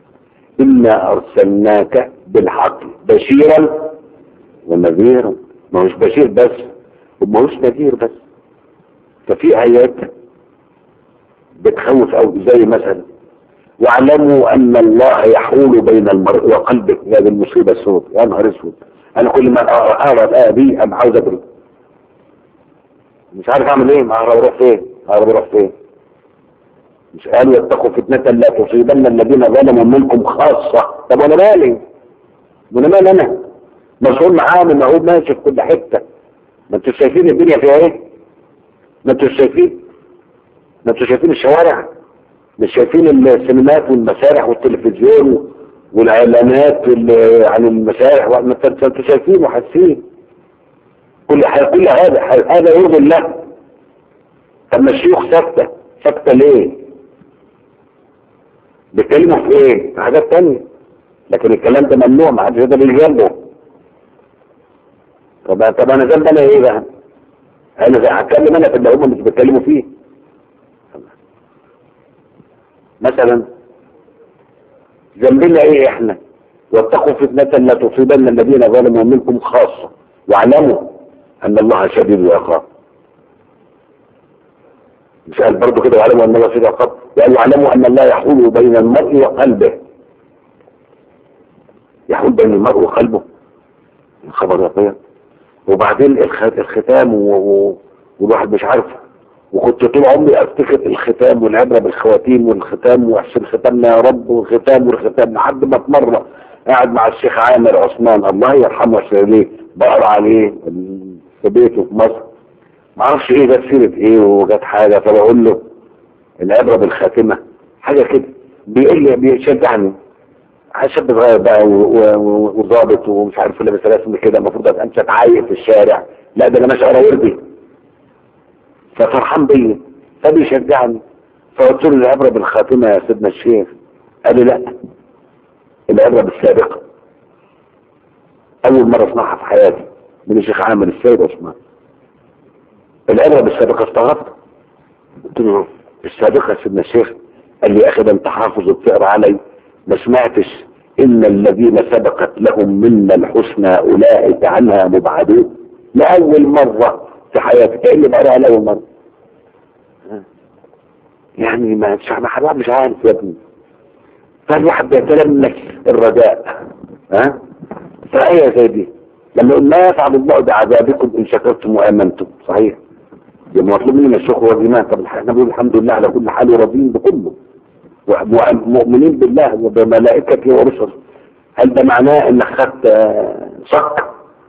إنا أرسلناك بالحق بشيرا ونذيرا. ما هوش بشير بس وما هوش نذير بس. ففي آيات بتخوف أو زي مثلا واعلموا أن الله يحول بين المرء وقلبه. هذه المصيبة السود. يا نهار اسود، أنا كل ما أقرأ الآية دي أنا عاوز أجري، مش عارف أعمل إيه. ما أعرف أروح فين، أعرف أروح فين. مش قالوا يتقوا فتنة لا تصيبن الذين ظلموا منكم خاصة. طب وأنا مالي؟ وأنا مالي أنا؟ مسؤول معاهم إن هو ماشي في كل حتة. ما أنتوا شايفين الدنيا فيها إيه؟ ما أنتوا شايفين؟ ما أنتوا شايفين الشوارع؟ مش شايفين السينمات والمسارح والتلفزيون والإعلانات عن المسارح؟ ما أنتوا شايفين وحاسين كل كل هذا هذا يرضي الله. طب ما الشيوخ ساكتة ساكتة ليه؟ بيتكلموا في ايه؟ في حاجات تانية، لكن الكلام ده ممنوع، ما حدش يقدر يجي جنبه. طب طب انا ذنب انا ايه بقى؟ انا هتكلم انا في اللي هم مش بيتكلموا فيه. مثلا ذنبنا ايه احنا؟ واتقوا فتنة لا تصيبن الذين ظلموا منكم خاصة واعلموا ان الله شديد العقاب. مش قال برضه كده واعلموا ان الله شديد العقاب؟ يعني واعلموا ان الله يحول بين المرء وقلبه. يحول بين المرء وقلبه. الخبر يقين. وبعدين الختام والواحد مش عارفه. وكنت طول عمري افتكر الختام والعبره بالخواتيم والختام واحسن ختامنا يا رب والختام والختام، لحد ما في مره قاعد مع الشيخ عامر عثمان الله يرحمه ويسلمه بقرا عليه في بيته في مصر، ما اعرفش ايه جت سيره ايه وجت حاجه، فبقول له العبره بالخاتمه حاجه كده، بيقول لي بيشجعني. شاب صغير بقى وظابط ومش عارف لابس رسم كده، المفروض ابقى امشي اتعايق في الشارع، لا ده انا ماشي اقرا وردي. ففرحان بيا فبيشجعني، فقلت له العبره بالخاتمه يا سيدنا الشيخ. قال لي لا، العبره بالسابقه. اول مره اسمعها في حياتي من الشيخ عامر السيد عثمان. العبره بالسابقه. استغربت، قلت له السابقه يا سيدنا الشيخ؟ قال لي يا اخي ده انت حافظ وبتقرا علي، ما سمعتش ان الذين سبقت لهم منا الحسنى اولئك عنها مبعدون؟ لاول مره في حياتي كاني بقراها لاول مره. يعني ما مش مش عارف يا ابني. فالواحد بيتلمس الرجاء. ها فآية زي دي لما يقول ما يفعل الله بعذابكم ان شكرتم وامنتم. صحيح يبقى مطلوب مننا الشكر والايمان. طب احنا بنقول الحمد لله على كل حال وراضيين بكله ومؤمنين بالله وبملائكته ورسله. هل ده معناه انك خدت شك؟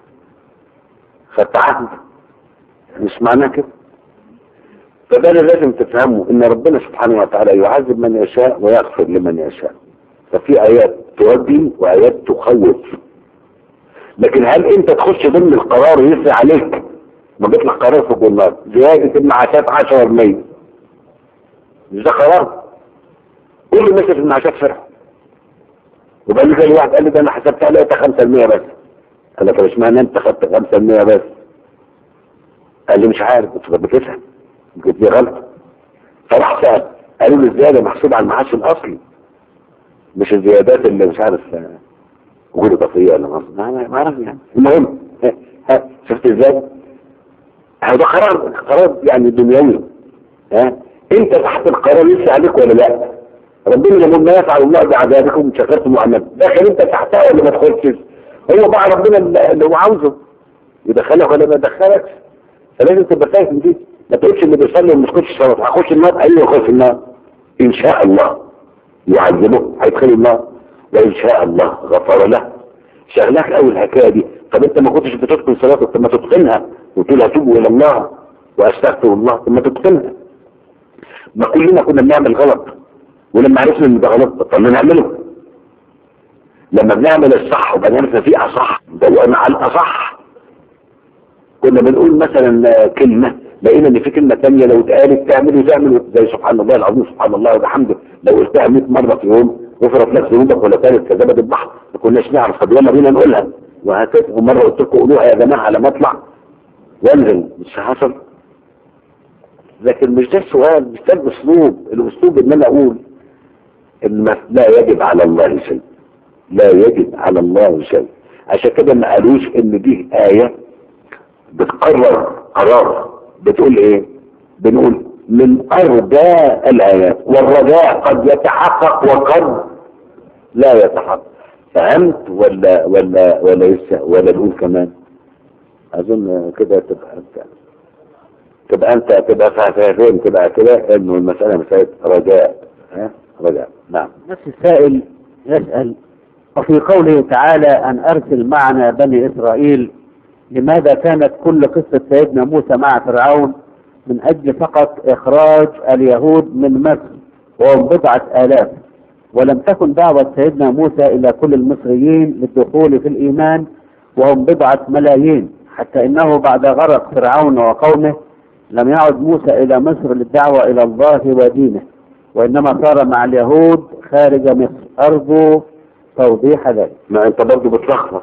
خدت عهد؟ مش معناه كده. فده لازم تفهموا ان ربنا سبحانه وتعالى يعذب من يشاء ويغفر لمن يشاء. ففي ايات تودي وايات تخوف. لكن هل انت تخش ضمن القرار ويسري عليك؟ ما بيطلع قرار في الجنات زيادة المعاشات عشرة بالمية، مش ده قرار؟ كل الناس في المعاشات فرح. وبقى لي زي واحد قال لي ده انا حسبت عليها خمسة بالمية بس. قال لك مش معنى انت خدت خمسة بالمية بس؟ قال لي مش عارف، كنت بتفهم يمكن دي غلط. فراح سأل قالوا لي الزيادة محسوبة على المعاش الأصلي مش الزيادات اللي مش عارف وجود إضافية ولا غلط. ما أعرف يعني. المهم ها شفت ازاي؟ هذا قرار قرار يعني دنيوي. ها أنت تحت القرار لسه عليك ولا لا؟ ربنا يقول ما يفعل الله بعذابكم إن شكرتم وآمنتم. داخل أنت تحتها ولا ما تدخلش؟ هو بقى ربنا اللي هو عاوزه يدخلك ولا ما يدخلكش. فلازم تبقى فاهم دي. ما تقولش اللي بيصلي وما يسكتش صلاه هخش النار. ايوه يخش النار ان شاء الله، يعذبه هيدخل النار وان شاء الله غفر له. شغلك قوي الحكايه دي. طب انت ما كنتش بتتقن صلاتك، طب ما تتقنها وتقول اتوب الى الله واستغفر الله، طب ما تتقنها. ما كلنا كنا بنعمل غلط ولما عرفنا ان ده غلط بطلنا نعمله. لما بنعمل الصح وبنعمل فيه اصح دورنا على الاصح. كنا بنقول مثلا كلمه لقينا ان في كلمه ثانيه لو اتقالت تعمل وتعمل زي سبحان الله العظيم سبحان الله وبحمده، لو قلتها مية مره في يوم غفرت لك ذنوبك ولا كانت كذبت البحر. ما كناش نعرف. طب يلا بينا نقولها وهكذا. ومره قلت لكم قولوها يا جماعه على ما اطلع وانزل. مش حصل. لكن مش ده السؤال، مش ده الاسلوب. الاسلوب ان انا اقول ان لا يجب على الله شيء لا يجب على الله شيء. عشان كده ما قالوش ان دي آية بتقرر قرار. بتقول ايه؟ بنقول من أرجاء الآيات، والرجاء قد يتحقق وقد لا يتحقق. فهمت ولا ولا ولا لسه ولا نقول كمان؟ اظن كده تبقى انت تبقى انت تبقى فاهم تبقى كده انه المسألة مسألة رجاء. ها رجاء. نعم. نفس السائل يسأل: وفي قوله تعالى أن أرسل معنا بني إسرائيل، لماذا كانت كل قصة سيدنا موسى مع فرعون من أجل فقط إخراج اليهود من مصر وهم بضعة آلاف، ولم تكن دعوة سيدنا موسى إلى كل المصريين للدخول في الإيمان وهم بضعة ملايين، حتى إنه بعد غرق فرعون وقومه لم يعد موسى إلى مصر للدعوة إلى الله ودينه، وإنما صار مع اليهود خارج مصر؟ أرجو توضيح ذلك. ما انت برضو بتلخبط،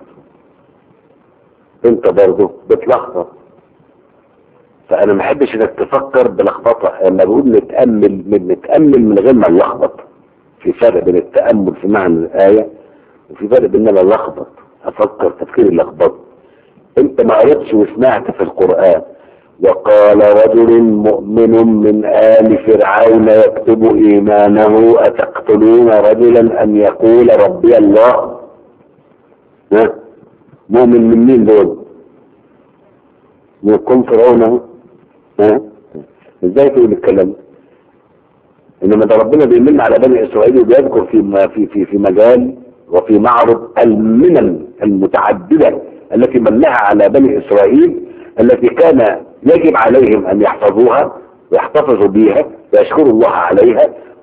انت برضو بتلخبط. فانا ما احبش انك تفكر بلخبطه. انا بقول نتامل من نتامل من غير ما نلخبط. في فرق بين التامل في معنى الايه وفي فرق بين ان انا الخبط افكر تفكير اللخبط. انت ما قريتش وسمعت في القران وقال رجل مؤمن من آل فرعون يكتب إيمانه أتقتلون رجلا أن يقول ربي الله؟ ها؟ مؤمن من مين دول؟ يكون فرعون. ها؟ ازاي تقول الكلام؟ انما ده ربنا بيمن على بني اسرائيل وبيذكر في في في في مجال وفي معرض المنن المتعدده التي منها على بني اسرائيل، التي كان يجب عليهم ان يحفظوها ويحتفظوا بها ويشكروا الله عليها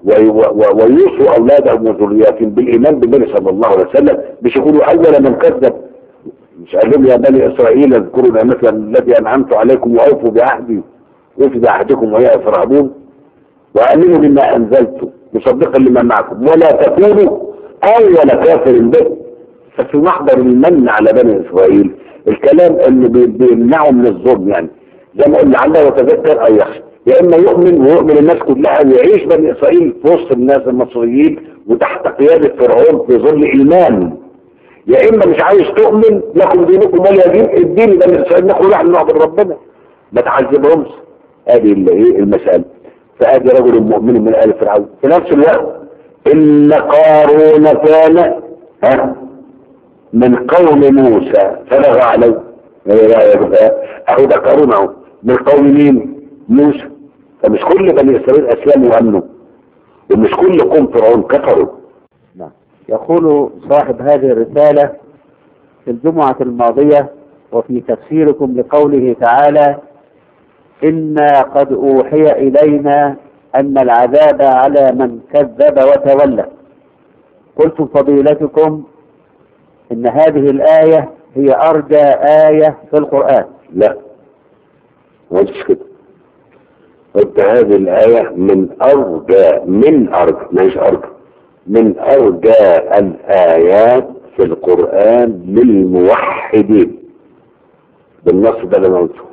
ويوصوا اولادهم وذرياتهم بالايمان بالنبي صلى الله عليه وسلم، مش يقولوا اول من كذب. مش قال لهم يا بني اسرائيل اذكروا نعمتي التي انعمت عليكم واوفوا بعهدي وفي بعهدكم ويا افرحون وامنوا بما انزلت مصدقا لما معكم ولا تكونوا اول كافر به. ففي محضر المن على بني اسرائيل الكلام اللي بيمنعه من الظلم، يعني زي ما قلنا لعله يتذكر او يخشى، يا اما يؤمن ويؤمن الناس كلها ويعيش بني اسرائيل في وسط الناس المصريين وتحت قياده فرعون في ظل ايمان، يا اما مش عايز تؤمن لكم دينكم ولي دين. الدين بني اسرائيل نحن نحن نعبد ربنا ما تعذبهمش. ادي الايه المساله. فادي رجل مؤمن من ال فرعون. في نفس الوقت ان قارون كان ها من قوم موسى فبغى عليه. اهو ده قارون اهو من قوم مين؟ موسى. فمش كل بني اسرائيل اسلموا وامنوا ومش كل قوم فرعون كفروا. نعم. يقول صاحب هذه الرسالة: في الجمعة الماضية وفي تفسيركم لقوله تعالى إنا قد أوحي إلينا أن العذاب على من كذب وتولى، قلتم فضيلتكم إن هذه الآية هي أرجى آية في القرآن. لا ما قلتش كده، قلت هذه الآية من أرجى من أرجى مش أرجى من أرجى الآيات في القرآن للموحدين. بالنص ده اللي انا قلته.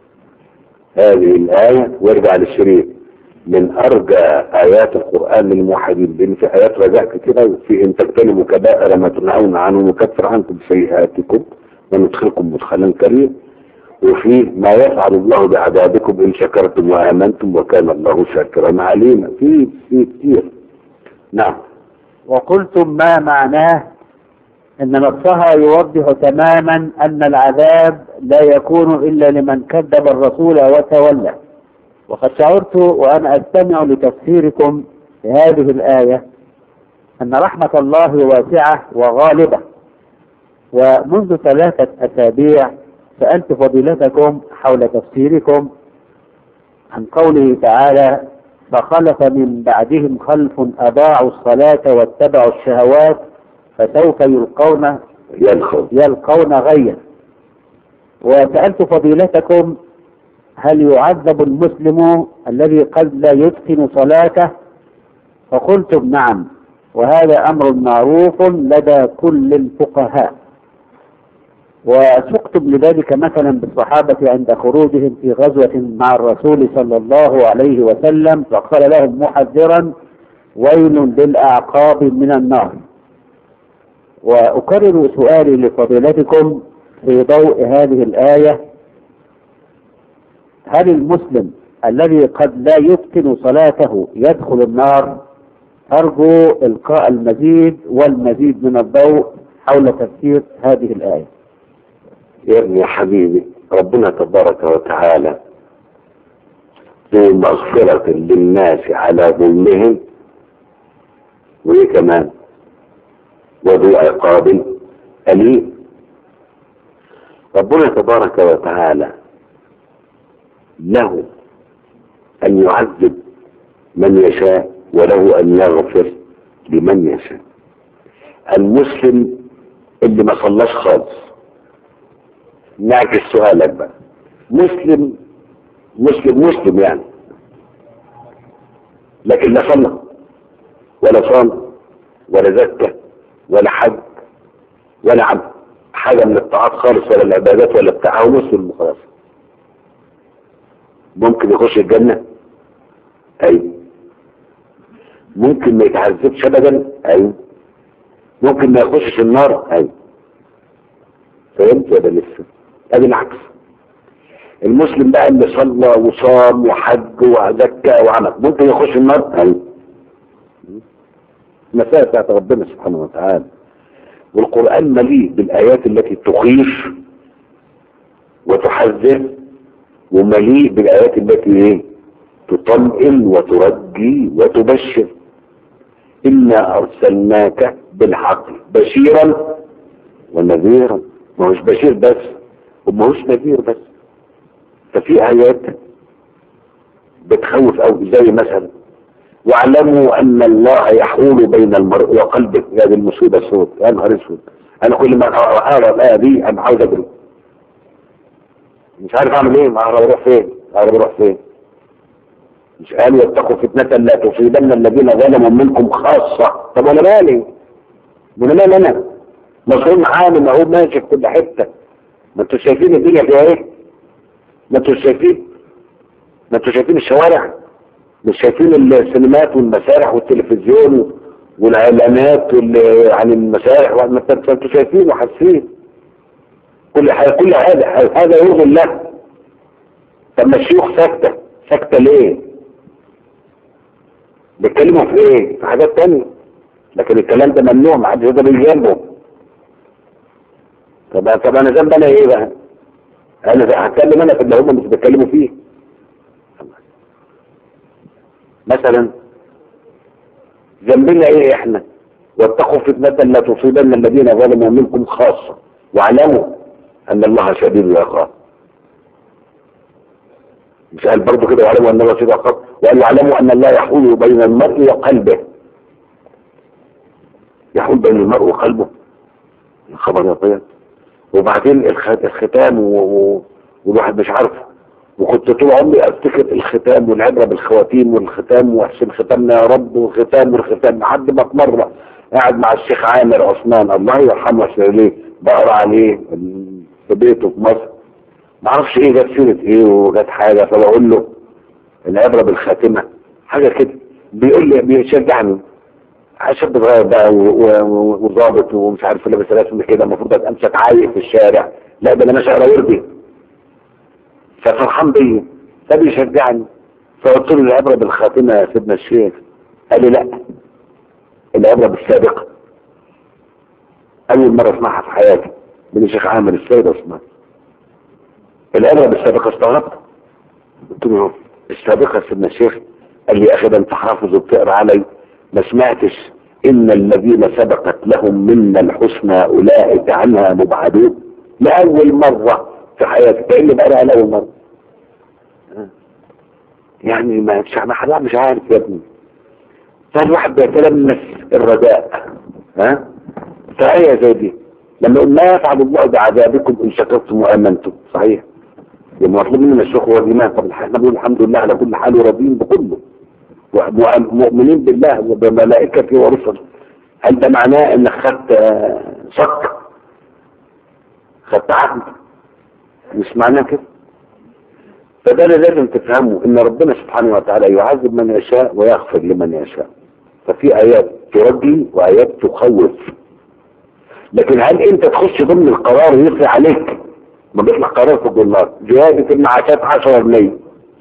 هذه الآية وارجع للشريط من أرجى آيات القرآن للموحدين، لأن في آيات رجاء كده وفي إن تجتنبوا كبائر ما تنهون عنه نكفر عنكم سيئاتكم وندخلكم مدخلا كريما، وفي ما يفعل الله بعذابكم إن شكرتم وآمنتم وكان الله شاكرا عليما. في في كتير. نعم. وقلتم ما معناه ان نصها يوضح تماما ان العذاب لا يكون الا لمن كذب الرسول وتولى. وقد شعرت وانا استمع لتفسيركم لهذه الآية ان رحمة الله واسعة وغالبة. ومنذ ثلاثة اسابيع سألت فضيلتكم حول تفسيركم عن قوله تعالى فخلف من بعدهم خلف أضاعوا الصلاة واتبعوا الشهوات فسوف يلقون يلقون غيا. وسألت فضيلتكم هل يعذب المسلم الذي قد لا يتقن صلاته؟ فقلتم نعم، وهذا أمر معروف لدى كل الفقهاء. وسقتم لذلك مثلا بالصحابة عند خروجهم في غزوة مع الرسول صلى الله عليه وسلم فقال لهم محذرا ويل للأعقاب من النار. وأكرر سؤالي لفضيلتكم في ضوء هذه الآية: هل المسلم الذي قد لا يتقن صلاته يدخل النار؟ أرجو إلقاء المزيد والمزيد من الضوء حول تفسير هذه الآية. يا ابني يا حبيبي، ربنا تبارك وتعالى ذو مغفرة للناس على ظلمهم، وإيه كمان؟ وذو عقاب أليم. ربنا تبارك وتعالى له أن يعذب من يشاء وله أن يغفر لمن يشاء. المسلم اللي ما صلاش خالص، نعكس سؤالك بقى، مسلم مسلم مسلم يعني، لكن لا صلى ولا صام ولا زكى ولا حج ولا عمل حاجة من الطاعات خالص ولا العبادات ولا بتاع، هو مسلم خلاص، ممكن يخش الجنة؟ أيوة. ممكن ما يتعذبش أبدا؟ أيوة. ممكن ما يخشش النار؟ أيوة. فهمت ولا لسه؟ ادي العكس. المسلم بقى اللي صلى وصام وحج وزكى وعمل ممكن يخش النار؟ ايوه. مسائل بتاعت ربنا سبحانه وتعالى، والقرآن مليء بالآيات التي تخيف وتحذر، ومليء بالآيات التي ايه؟ تطمئن وترجي وتبشر. إنا أرسلناك بالحق بشيرا ونذيرا. ما هوش بشير بس وما هوش نذير بس، ففي آيات بتخوف أوي، زي مثلا واعلموا أن الله يحول بين المرء وقلبه. يا دي المصيبة السود، يا نهار اسود، أنا كل ما أقرأ الآية دي أنا عاوز أجري، مش عارف أعمل إيه، ما أعرف أروح فين، أعرف أروح فين. مش قال واتقوا فتنة لا تصيبن الذين ظلموا منكم خاصة؟ طب أنا مالي؟ أنا مالي أنا؟ مصرون عالم أهو ماشي في كل حتة، ما انتوا شايفين الدنيا فيها ايه؟ ما انتوا شايفين ما انتوا شايفين الشوارع؟ مش شايفين السينمات والمسارح والتلفزيون والاعلانات عن المسارح؟ ما انتوا شايفين وحاسين كل حاجه، كل هذا هذا يرضي الله. طب ما الشيوخ ساكته ساكته ليه؟ بيتكلموا في ايه؟ في حاجات تانية، لكن الكلام ده ممنوع، ما حدش يقدر يجي جنبه. طب طب انا ذنب انا ايه بقى؟ انا هتكلم انا في اللي هم مش بيتكلموا فيه. مثلا ذنبنا ايه احنا؟ واتقوا فتنة لا تصيبن الذين ظلموا منكم خاصة واعلموا ان الله شديد العقاب. مش قال برضه كده واعلموا ان الله شديد العقاب؟ وقال واعلموا ان الله يحول بين المرء وقلبه. يحول بين المرء وقلبه، الخبر يا طيب. وبعدين الختام والواحد مش عارفه، وكنت طول عمري افتكر الختام والعبره بالخواتيم والختام واحسن ختامنا يا رب والختام والختام، لحد ما في مره قاعد مع الشيخ عامر عثمان الله يرحمه ليه بقرا عليه في بيته في مصر، ما اعرفش ايه جت سيره ايه وجت حاجه، فبقول له العبره بالخاتمه حاجه كده، بيقول لي بيشجعني شاب صغير بقى وظابط ومش عارف لابس رسم كده، المفروض ابقى امشي اتعايق في الشارع، لا ده انا ماشي على وردي، ففرحان بيا فبيشجعني. فقلت له العبره بالخاتمه يا سيدنا الشيخ، قال لي لا العبره بالسابقه. اول مره اسمعها في حياتي من الشيخ عامر السيد عثمان، العبره بالسابقه. استغربت، قلت له السابقه يا سيدنا الشيخ؟ قال لي يا اخي ده انت حافظ وبتقرا علي، ما سمعتش ان الذين سبقت لهم منا الحسنى اولئك عنها مبعدون؟ لاول مره في حياتي كاني بقرا لاول مره. يعني ما مش مش عارف يا ابني، فالواحد بيتلمس الرداء. ها فهي زي دي لما يقول ما يفعل الله بعذابكم ان شكرتم وامنتم، صحيح يعني مطلوب مننا الشكر والايمان. طب احنا بنقول الحمد لله على كل حال وراضيين بكله ومؤمنين بالله وبملائكته ورسله، هل ده معناه انك خدت صك خدت عهد؟ مش معناه كده. فده لازم تفهموا ان ربنا سبحانه وتعالى يعذب من يشاء ويغفر لمن يشاء. ففي ايات ترجي وايات تخوف. لكن هل انت تخش ضمن القرار يفرق عليك؟ ما بيطلع قرار في الدولار زيادة المعاشات عشرة بالمية،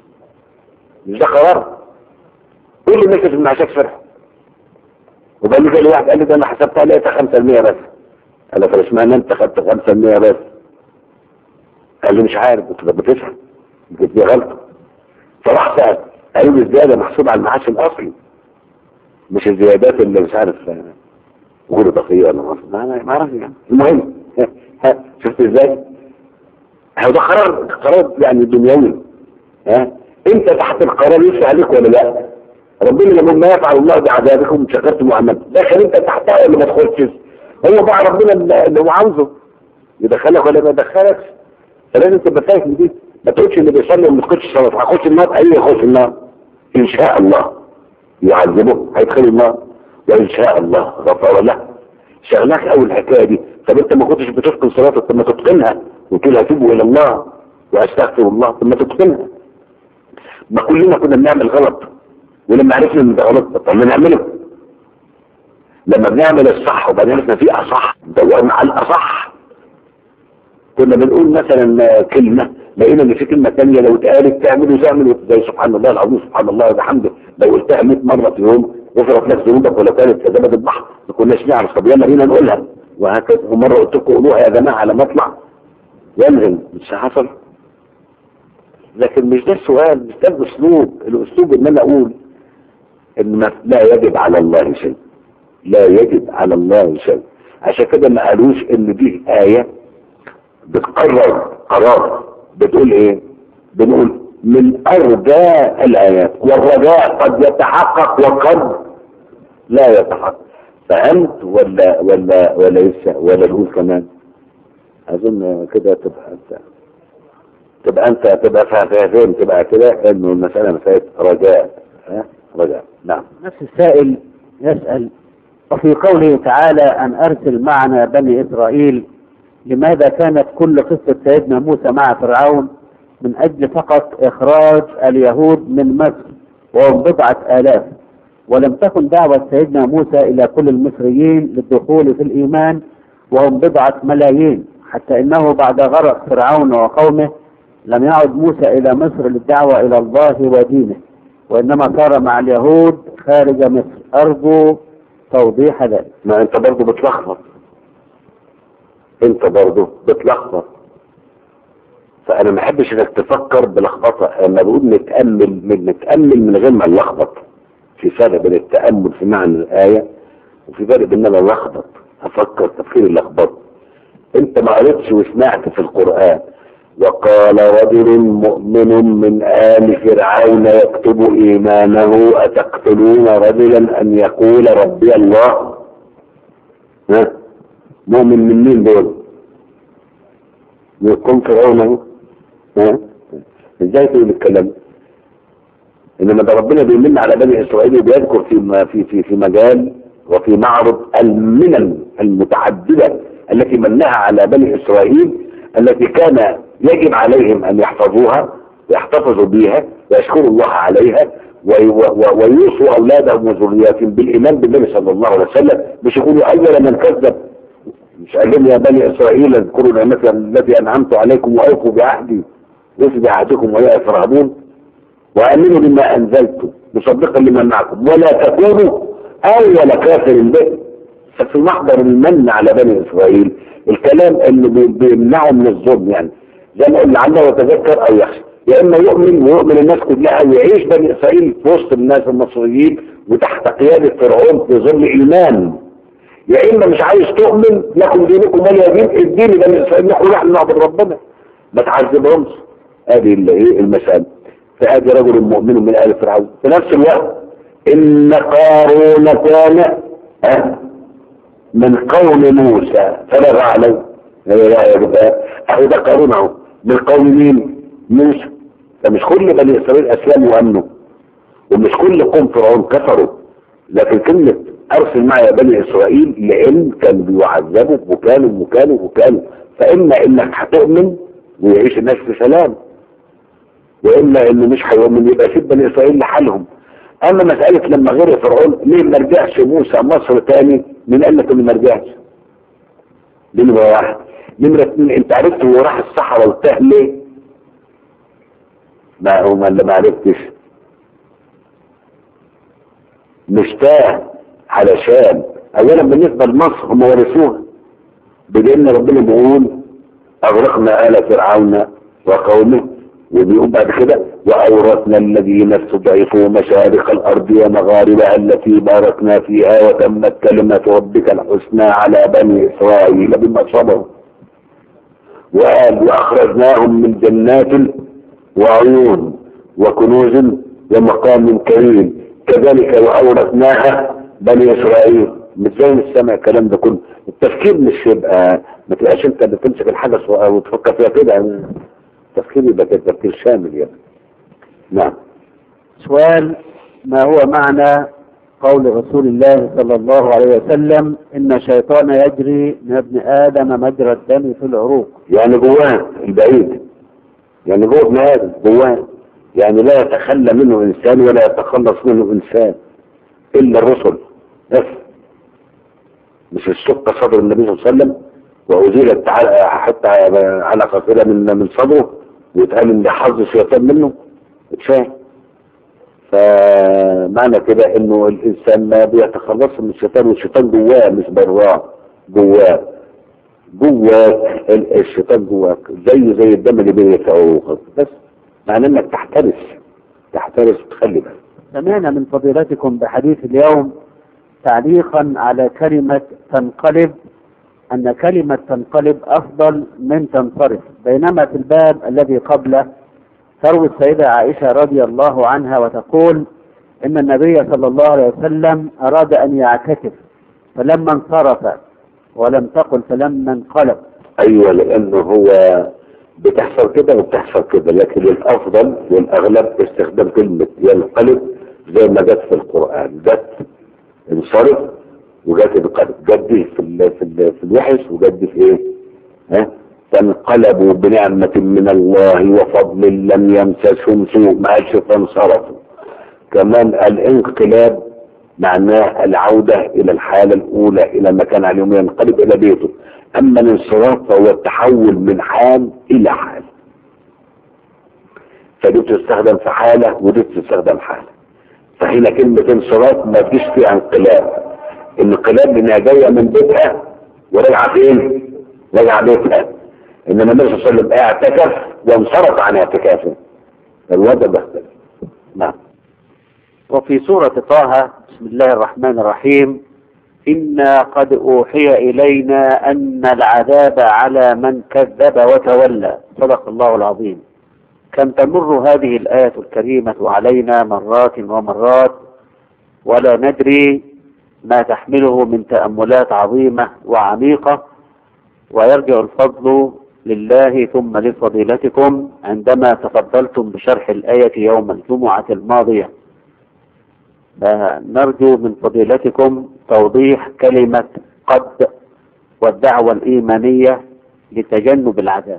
مش ده قرار؟ كل الناس في المعاشات فرح. وبقى لي جالي واحد قال لي ده انا حسبتها لقيتها خمسة بالمية بس. قال له طب اشمعنى انت خدت خمسة بالمية بس؟ قال لي مش عارف. قلت له بتفهم، دي غلطه. فراح سأل قالوا لي الزياده محسوبه على المعاش الاصلي مش الزيادات اللي مش عارف غير بقيه ولا ما ما اعرفش يعني. المهم شفت ازاي؟ هو ده قرار قرار يعني دنيوي. ها انت تحت القرار يسعى عليك ولا لا؟ ربنا لما ما يفعل الله بعذابكم شكرتم وامنتم، داخل انت تحتها ولا ما تخشش؟ هو بقى ربنا اللي هو عاوزه يدخلك ولا ما يدخلكش. فلازم تبقى فاهم دي. ما تقولش اللي بيصلي وما تخش صلاه هخش النار. ايوه يخش النار ان شاء الله، يعذبه هيدخل النار وان شاء الله غفر له. شغلك اول الحكايه دي. طب انت ما كنتش بتتقن صلاتك، طب ما تتقنها وتقول هتوب الى الله واستغفر الله، طب ما تتقنها. ما كلنا كنا بنعمل غلط ولما عرفنا ان ده غلط طب ما نعمله. لما بنعمل الصح وبعدين عرفنا في اصح دورنا على الاصح. كنا بنقول مثلا كلمه لقينا ان في كلمه ثانيه لو اتقالت تعمل وتعمل زي سبحان الله العظيم سبحان الله وبحمده، لو قلتها مية مره في يوم غفرت لك ذنوبك ولو كانت كزبد البحر. ما كناش نعرف طب يلا بينا نقولها وهكذا. ومره قلت لكم قولوها يا جماعه على مطلع ينزل مش حصل. لكن مش ده السؤال، مش ده الاسلوب. الاسلوب ان انا اقول ان لا يجب على الله شيء، لا يجب على الله شيء. عشان كده ما قالوش ان دي آية بتقرر قرار. بتقول ايه؟ بنقول من ارجاء الايات، والرجاء قد يتحقق وقد لا يتحقق. فهمت ولا ولا ولا لسه ولا نقول كمان؟ اظن كده تبقى انت تبقى انت تبقى فاهم تبقى كده انه المسألة ما فيهاش رجاء. ها رجاء. نعم. نفس السائل يسأل وفي قوله تعالى أن أرسل معنا بني إسرائيل، لماذا كانت كل قصة سيدنا موسى مع فرعون من أجل فقط إخراج اليهود من مصر وهم بضعة آلاف، ولم تكن دعوة سيدنا موسى إلى كل المصريين للدخول في الإيمان وهم بضعة ملايين، حتى إنه بعد غرق فرعون وقومه لم يعد موسى إلى مصر للدعوة إلى الله ودينه، وإنما صار مع اليهود خارج مصر. أرجو توضيح ذلك. ما أنت برضو بتلخبط، أنت برضو بتلخبط. فأنا ما أحبش إنك تفكر بلخبطة. أنا بقول نتأمل من نتأمل من غير ما نلخبط. في فرق بين التأمل في معنى الآية وفي فرق بين أنا ألخبط أفكر تفكير اللخبط. أنت ما قريتش وسمعت في القرآن وقال رجل مؤمن من آل فرعون يكتب إيمانه أتقتلون رجلا أن يقول ربي الله؟ ها؟ مؤمن من مين دول؟ يكون فرعون. ها؟ ازاي تقول الكلام؟ انما ده ربنا بيمن على بني اسرائيل وبيذكر في في في في مجال وفي معرض المنن المتعدده التي منها على بني اسرائيل، التي كان يجب عليهم ان يحفظوها ويحتفظوا بها ويشكروا الله عليها ويوصوا اولادهم وذرياتهم بالايمان بالنبي صلى الله عليه وسلم، مش يقولوا اول من كذب. مش قال لهم يا بني اسرائيل اذكروا نعمتي التي انعمت عليكم واوفوا بعهدي وفي بعهدكم ولا ترهبون وامنوا بما انزلت مصدقا لما معكم ولا تكونوا اول كافر به. ففي محضر المن على بني اسرائيل الكلام اللي بيمنعه من الظلم، يعني زي ما قلنا عنه يتذكر او يخشى، يا اما يؤمن ويؤمن الناس كلها ويعيش بني اسرائيل في وسط الناس المصريين وتحت قياده فرعون في ظل ايمان، يا اما مش عايز تؤمن لكم دينكم ولي دين. الدين بني اسرائيل نحن نحن نعبد ربنا ما تعذبهمش. هذه الايه المساله. فادي رجل مؤمن من آل فرعون. في نفس الوقت ان قارون كان أه من قوم موسى فبغى عليه. اهو ده قارون اهو من قوم مين؟ موسى. فمش كل بني اسرائيل اسلموا وامنوا ومش كل قوم فرعون كفروا، لكن كلمه ارسل معي بني اسرائيل لان كانوا بيعذبوا وكانوا وكانوا وكانوا. فاما انك هتؤمن ويعيش الناس في سلام، واما انه مش هيؤمن يبقى سيب بني اسرائيل لحالهم. اما مساله لما غير فرعون ليه ما رجعش موسى مصر تاني؟ من قال لك انه ما رجعش؟ نمرة واحد. نمرة اتنين، انت عرفت هو راح الصحراء وتاه ليه؟ ما هو ما اللي ما عرفتش مش تاه علشان اولا بالنسبة لمصر هم ورثوها، بدلنا ربنا بيقول اغرقنا آل فرعون وقومه، وبيقول بعد كده واورثنا الذين استضعفوا مشارق الارض ومغاربها التي باركنا فيها وتمت كلمة ربك الحسنى على بني اسرائيل بما صبروا، وقال واخرجناهم من جنات وعيون وكنوز ومقام كريم كذلك واورثناها بني اسرائيل. مش زي السمع الكلام ده كله. التفكير مش يبقى ما تبقاش انت بتمسك الحدث وتفكر فيها كده، التفكير يبقى تفكير شامل يعني. نعم. سؤال: ما هو معنى قول رسول الله صلى الله عليه وسلم ان الشيطان يجري من ابن ادم مجرى الدم في العروق؟ يعني جواه البعيد، يعني جوه ابن ادم جواه، يعني لا يتخلى منه انسان ولا يتخلص منه انسان الا الرسل بس. مش الشق صدر النبي صلى الله عليه وسلم وازيلت حتى على قصيرة من من صدره ويتقال ان حظ الشيطان منه اتفاهم. فمعنى كده انه الانسان ما بيتخلص من الشيطان، والشيطان جواه مش براه، جواه جواه الشيطان جواك زي زي الدم اللي بيتعوق بس. معنى انك تحترس تحترس وتخلي بالك. سمعنا من فضيلتكم بحديث اليوم تعليقا على كلمة تنقلب أن كلمة تنقلب أفضل من تنصرف، بينما في الباب الذي قبله تروي السيدة عائشة رضي الله عنها وتقول إن النبي صلى الله عليه وسلم أراد أن يعتكف فلما انصرف، ولم تقل فلما انقلب. أيوة، لأنه هو بتحصل كده وبتحصل كده، لكن الأفضل والأغلب استخدام كلمة ينقلب زي ما جت في القرآن، جت انصرف وجت انقلب، جت دي في ال في ال في الوحش وجت دي في ايه؟ ها؟ فانقلبوا بنعمة من الله وفضل لم يمسسهم سوء، ما قالش فانصرفوا. كمان الانقلاب معناه العودة الى الحالة الاولى الى ما كان عليهم، ينقلب الى بيته. اما الانصراف فهو التحول من حال الى حال، فدي بتستخدم في حالة ودي بتستخدم حالة. فهنا كلمة انصراف ما فيش فيها انقلاب، انقلاب لانها جاية من بيتها ورجع فين؟ رجع بيتها. انما النبي صلى الله عليه وسلم اعتكف وانصرف عن اعتكافه، الوضع بيختلف. نعم. وفي سورة طه بسم الله الرحمن الرحيم: إنا قد أوحي إلينا أن العذاب على من كذب وتولى. صدق الله العظيم. كم تمر هذه الآية الكريمة علينا مرات ومرات ولا ندري ما تحمله من تأملات عظيمة وعميقة، ويرجع الفضل لله ثم لفضيلتكم عندما تفضلتم بشرح الآية يوم الجمعة الماضية. نرجو من فضيلتكم توضيح كلمة قد والدعوة الإيمانية لتجنب العذاب.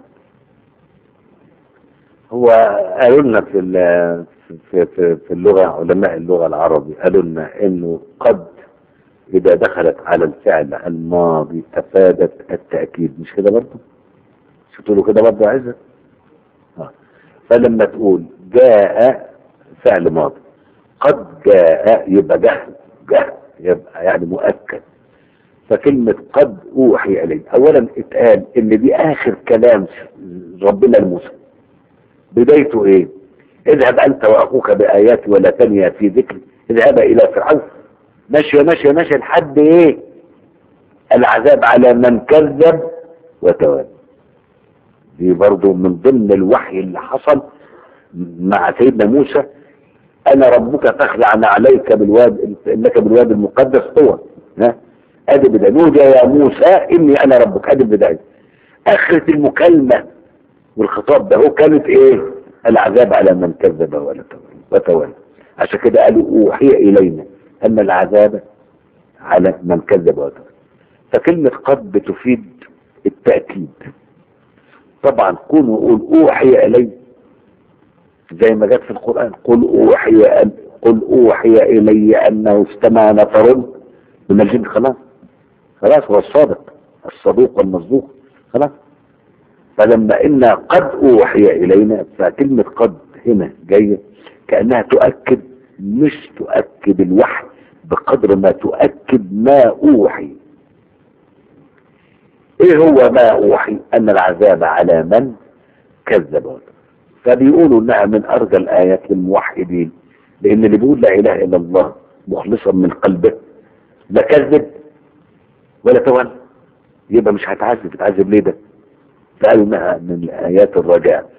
هو قالوا لنا في في في, في اللغة، علماء اللغة العربي قالوا لنا انه قد اذا دخلت على الفعل الماضي افادت التأكيد، مش كده برضه؟ مش تقولوا كده برضه عايزة؟ فلما تقول جاء فعل ماضي قد جاء يبقى جه جه يبقى يعني مؤكد. فكلمة قد اوحي اليه اولا اتقال ان دي اخر كلام ربنا لموسى، بدايته ايه؟ اذهب انت واخوك باياتي ولا تنيا في ذكري اذهب الى فرعون. ماشي ماشي ماشي لحد ايه؟ العذاب على من كذب وتولى. دي برضو من ضمن الوحي اللي حصل مع سيدنا موسى: انا ربك فاخلع عليك بالواد انك بالواد المقدس طوى. ها ادي بدايه، نودي يا موسى اني انا ربك، ادي بدايه. اخرة المكالمه والخطاب ده هو كانت ايه؟ العذاب على من كذب وتولى. عشان كده قالوا اوحي الينا ان العذاب على من كذب وتولى. فكلمة قد بتفيد التأكيد. طبعا كونوا يقول اوحي الي زي ما جت في القرآن: قل اوحي قل اوحي الي انه استمع نفر من الجن. خلاص خلاص هو الصادق الصدوق والمصدوق خلاص. فلما إنا قد أوحي إلينا، فكلمة قد هنا جاية كأنها تؤكد، مش تؤكد الوحي بقدر ما تؤكد ما أوحي. إيه هو ما أوحي؟ أن العذاب على من كذب. فبيقولوا إنها من أرجى الآيات للموحدين، لأن اللي بيقول لا إله إلا الله مخلصا من قلبه لا كذب ولا تولى، يبقى مش هتعذب. تتعذب ليه ده؟ فقالوا إنها من آيات الرجاء.